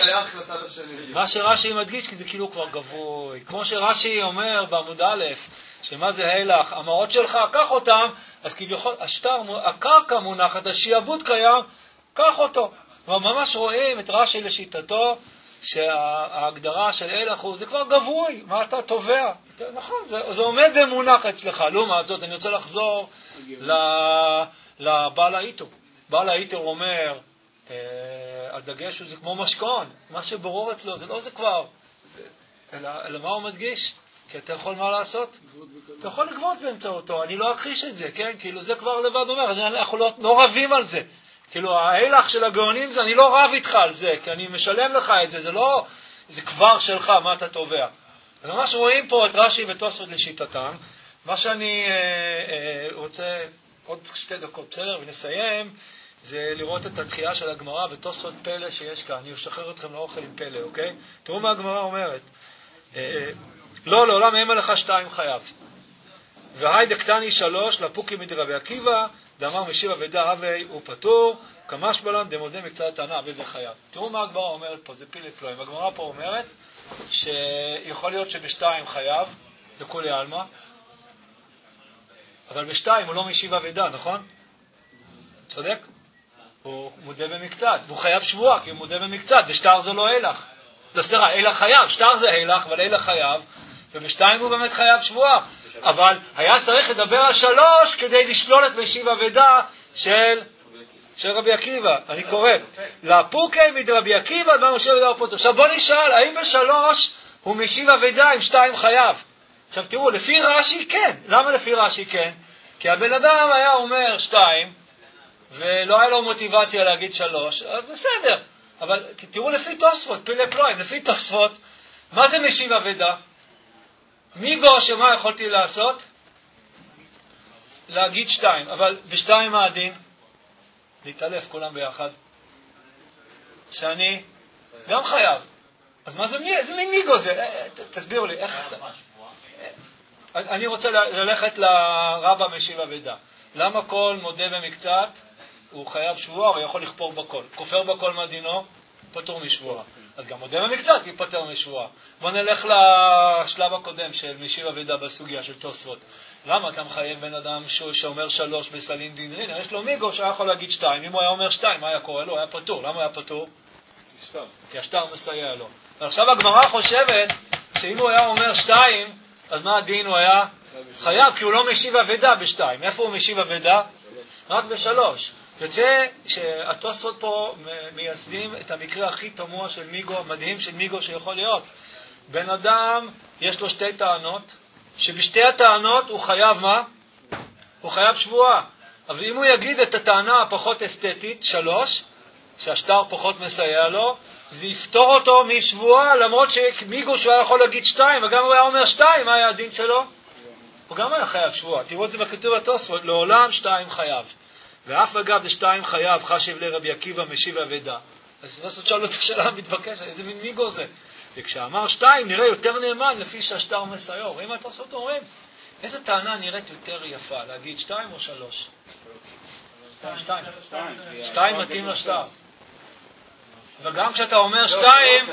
S1: מה שרש"י מדגיש, כי זה כאילו כבר גבוי. כמו שרש"י אומר בעמוד א', שמה זה הילך, המעות שלך, קח אותם, אז כביכול, השטר, הקרקע מונחת, השיעבוד קיים, קח אותו. וממש רואים את רש"י לשיטתו, שההגדרה של הילך הוא, זה כבר גבוי, מה אתה תובע? נכון, זה, זה עומד ומונח אצלך. לעומת זאת, אני רוצה לחזור לבעל האיתור. בעל האיתור אומר, הדגש הוא זה כמו משכון, מה שברור אצלו זה לא זה כבר, אלא, אלא מה הוא מדגיש? כי אתה יכול מה לעשות? אתה יכול לגבות באמצעותו, אני לא אכחיש את זה, כן? כאילו זה כבר לבד אומר, אנחנו לא, לא רבים על זה. כאילו ההילך של הגאונים זה, אני לא רב איתך על זה, כי אני משלם לך את זה, זה לא, זה כבר שלך, מה אתה תובע. אז ממש רואים פה את רש"י ותוספות לשיטתם, מה שאני אה, אה, רוצה, עוד שתי דקות, בסדר? ונסיים, זה לראות את התחייה של הגמרא ותוספות פלא שיש כאן. אני אשחרר אתכם לאוכל עם פלא, אוקיי? תראו מה הגמרא אומרת. אה, אה, לא, לעולם אין לך שתיים חייב. והי דקטני שלוש, לפוקי מדרבי עקיבא, דאמר משיב אבדה הווי הוא פטור, כמש בלן דמודה מקצת הטענה אביד וחייב. תראו מה הגמרא אומרת פה, זה פילי פלואים. הגמרא פה אומרת שיכול להיות שבשתיים חייב, לכולי עלמא, אבל בשתיים הוא לא משיב אבדה, נכון? צודק? הוא מודה במקצת, והוא חייב שבוע כי הוא מודה במקצת, ושטר זה לא הילך. לא סליחה, הילך חייב, שטר זה הילך, אבל הילך חייב, ובשתיים הוא באמת חייב שבוע. אבל היה צריך לדבר על שלוש כדי לשלול את משיב אבדה של, של רבי עקיבא. אני קורא, לפוקי מדרבי עקיבא, מה משיב אבדה פה? עכשיו בוא נשאל, האם בשלוש הוא משיב אבדה עם שתיים חייב? עכשיו תראו, לפי רש"י כן. למה לפי רש"י כן? כי הבן אדם היה אומר שתיים, ולא היה לו מוטיבציה להגיד שלוש, אז בסדר. אבל תראו לפי תוספות, פילי פלואים, לפי תוספות, מה זה משיב אבדה? מיגו שמה יכולתי לעשות? להגיד שתיים, אבל בשתיים מה הדין? להתעלף כולם ביחד. שאני גם חייב. אז מה זה, זה מין מיגו זה? תסבירו לי, איך אתה... אני רוצה ללכת לרבא משיב אבדה. למה כל מודה במקצת הוא חייב שבוע, הוא יכול לכפור בכל. כופר בכל מדינו, פטור משבוע. אז גם מודה במקצת ייפטר משבוע. בוא נלך לשלב הקודם של משיב אבדה בסוגיה של תוספות. למה אתה מחייב בן אדם שאומר שלוש בסלין דינרין? יש לו מיגו שהיה יכול להגיד שתיים. אם הוא היה אומר שתיים, מה היה קורה לו? הוא היה פטור. למה הוא היה פטור? שטר. כי השטר מסייע לו. ועכשיו הגמרא חושבת שאם הוא היה אומר שתיים, אז מה הדין? הוא היה חייב, כי הוא לא משיב אבדה בשתיים. איפה הוא משיב אבדה? רק בשלוש. יוצא שהתוספות פה מייסדים את המקרה הכי תמוה של מיגו, מדהים של מיגו שיכול להיות. בן אדם, יש לו שתי טענות, שבשתי הטענות הוא חייב מה? הוא חייב שבועה. אבל אם הוא יגיד את הטענה הפחות אסתטית, שלוש, שהשטר פחות מסייע לו, זה יפתור אותו משבועה, למרות שמיגו שהוא היה יכול להגיד שתיים, וגם הוא היה אומר שתיים, מה היה הדין שלו? הוא גם היה חייב שבועה. תראו את זה בכתוב התוספות, לעולם שתיים חייב. ואף אגב זה שתיים חייב, חשב לרבי עקיבא משיב אבדה. אז בסוף שאלו את השאלה המתבקשת, איזה מין מיגו זה? וכשאמר שתיים, נראה יותר נאמן לפי שהשטר מסייע. רואים מה התוספות אומרים? איזה טענה נראית יותר יפה, להגיד שתיים או שלוש? שתיים. שתיים מתאים לשטר. וגם כשאתה אומר שתיים...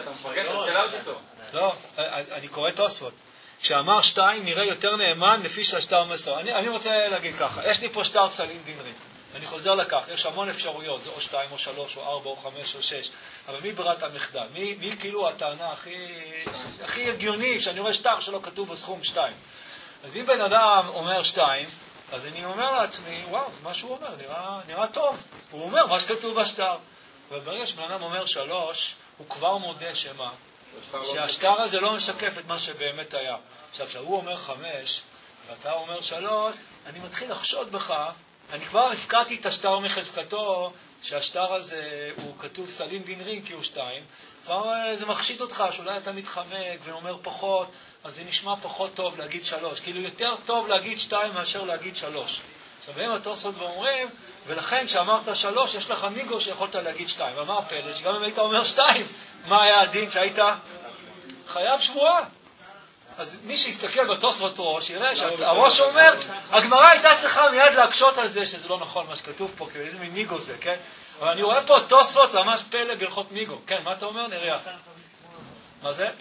S1: לא, אני קורא תוספות. כשאמר שתיים נראה יותר נאמן לפי שהשטר מסייע. אני, אני רוצה להגיד ככה, יש לי פה שטר סלין דינרי. אני חוזר לכך, יש המון אפשרויות, זה או שתיים או שלוש או ארבע או חמש או שש. אבל מי ברירת המחדל? מי, מי כאילו הטענה הכי, הכי הגיוני, שאני רואה שטר שלא כתוב בסכום שתיים. אז אם בן אדם אומר שתיים, אז אני אומר לעצמי, וואו, זה מה שהוא אומר, נראה, נראה טוב. הוא אומר מה שכתוב בשטר. וברגע שבן אדם אומר שלוש, הוא כבר מודה שמה? שהשטר הזה לא משקף את מה שבאמת היה. עכשיו, כשהוא אומר חמש, ואתה אומר שלוש, אני מתחיל לחשוד בך, אני כבר הפקעתי את השטר מחזקתו, שהשטר הזה הוא כתוב סלין דינרין כי הוא שתיים, כבר זה מחשיד אותך, שאולי אתה מתחמק ואומר פחות, אז זה נשמע פחות טוב להגיד שלוש. כאילו יותר טוב להגיד שתיים מאשר להגיד שלוש. עכשיו, הם התוספות ואומרים, ולכן שאמרת שלוש, יש לך מיגו שיכולת להגיד שתיים. ומה הפלא? שגם אם היית אומר שתיים, מה היה הדין שהיית חייב שבועה? אז מי שיסתכל בתוספות ראש, יראה שהראש אומר, הגמרא הייתה צריכה מיד להקשות על זה, שזה לא נכון מה שכתוב פה, כי איזה מין מיגו זה, כן? אבל אני רואה פה תוספות ממש פלא בהלכות מיגו. כן, מה אתה אומר? נראה. מה זה?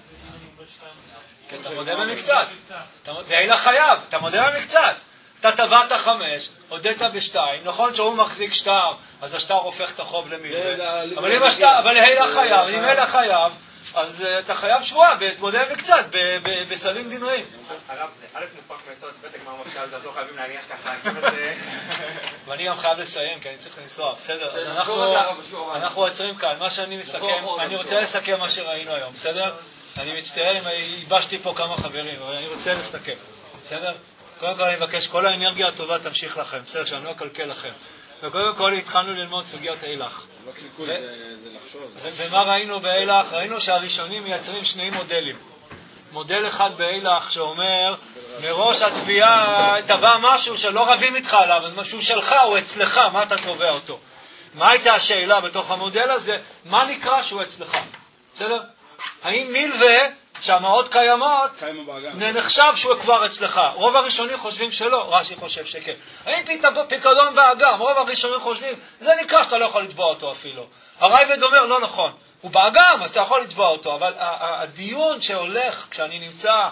S1: כן, אתה מודה במקצת. ואילה חייב, אתה מודה במקצת. אתה טבעת חמש, הודית בשתיים, נכון שהוא מחזיק שטר, אז השטר הופך את החוב למילווה. אבל אם השטר, אבל אילה חייב, אם אילה חייב, אז אתה חייב שבועה, מודה במקצת, בסלים דינריים.
S3: הרב, זה א' מופך מיסוד, בטח מה מפשע, אז לא חייבים להניח ככה.
S1: ואני גם חייב לסיים, כי אני צריך לנסוע, בסדר? אז אנחנו עצרים כאן, מה שאני מסכם, אני רוצה לסכם מה שראינו היום, בסדר? אני מצטער אם ייבשתי פה כמה חברים, אבל אני רוצה לסכם, בסדר? קודם כל אני מבקש, כל האנרגיה הטובה תמשיך לכם, בסדר, שאני לא אקלקל לכם. וקודם כל התחלנו ללמוד סוגיית אילך. ומה ראינו באילך? ראינו שהראשונים מייצרים שני מודלים. מודל אחד באילך שאומר, מראש התביעה תבע משהו שלא רבים איתך עליו, אז משהו שלך הוא אצלך, מה אתה תובע אותו? מה הייתה השאלה בתוך המודל הזה? מה נקרא שהוא אצלך? בסדר? האם מילווה שהמעות קיימות נחשב שהוא כבר אצלך? רוב הראשונים חושבים שלא, רש"י חושב שכן. האם פיקדון באגם? רוב הראשונים חושבים, זה נקרא שאתה לא יכול לתבוע אותו אפילו. הרייבד אומר, לא נכון, הוא באגם, אז אתה יכול לתבוע אותו. אבל הדיון שהולך כשאני נמצא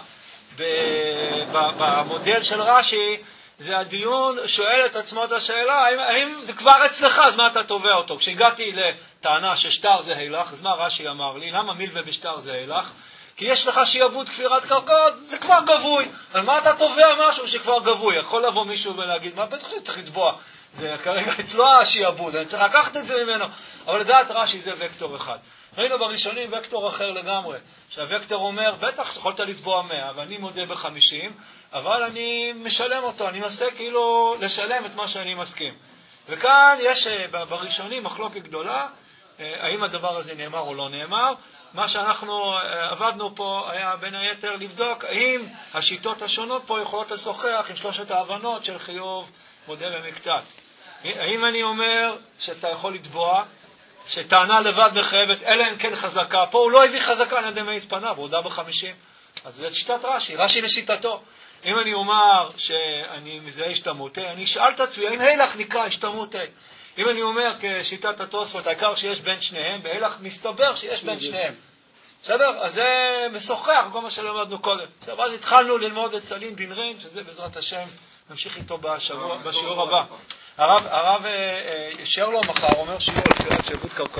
S1: במודל של רש"י, זה הדיון שואל את עצמו את השאלה, האם, האם זה כבר אצלך, אז מה אתה תובע אותו? כשהגעתי לטענה ששטר זה הילך, אז מה רש"י אמר לי? למה מילווה בשטר זה הילך? כי יש לך שיעבוד כפירת קרקעות, זה כבר גבוי. אז מה אתה תובע משהו שכבר גבוי? יכול לבוא מישהו ולהגיד, מה בטח צריך לתבוע? זה כרגע אצלו השיעבוד, אני צריך לקחת את זה ממנו. אבל לדעת רש"י זה וקטור אחד. ראינו בראשונים וקטור אחר לגמרי, שהווקטור אומר, בטח יכולת לתבוע מאה, ואני מודה בחמישים, אבל אני משלם אותו, אני מנסה כאילו לשלם את מה שאני מסכים. וכאן יש בראשונים מחלוקת גדולה, האם הדבר הזה נאמר או לא נאמר. מה שאנחנו עבדנו פה היה בין היתר לבדוק האם השיטות השונות פה יכולות לשוחח עם שלושת ההבנות של חיוב מודה במקצת. האם אני אומר שאתה יכול לתבוע, שטענה לבד מחייבת, אלא אם כן חזקה, פה הוא לא הביא חזקה על ידי מייס פניו, הוא הודה בחמישים, אז זה שיטת רש"י, רש"י לשיטתו. אם אני אומר שאני מזהה השתמותי, אני אשאל את עצמי, האם הילך נקרא השתמותי? אם אני אומר כשיטת התוספות, העיקר שיש בין שניהם, בהילך מסתבר שיש בין שניהם. בסדר? אז זה משוחח, כל מה שלמדנו קודם. בסדר, אז התחלנו ללמוד את סלין דינרין, שזה בעזרת השם, נמשיך איתו בשבוע, בשיעור הבא. הרב, הרב ישר לו מחר, אומר שיעור על שיעבוד קרקעות.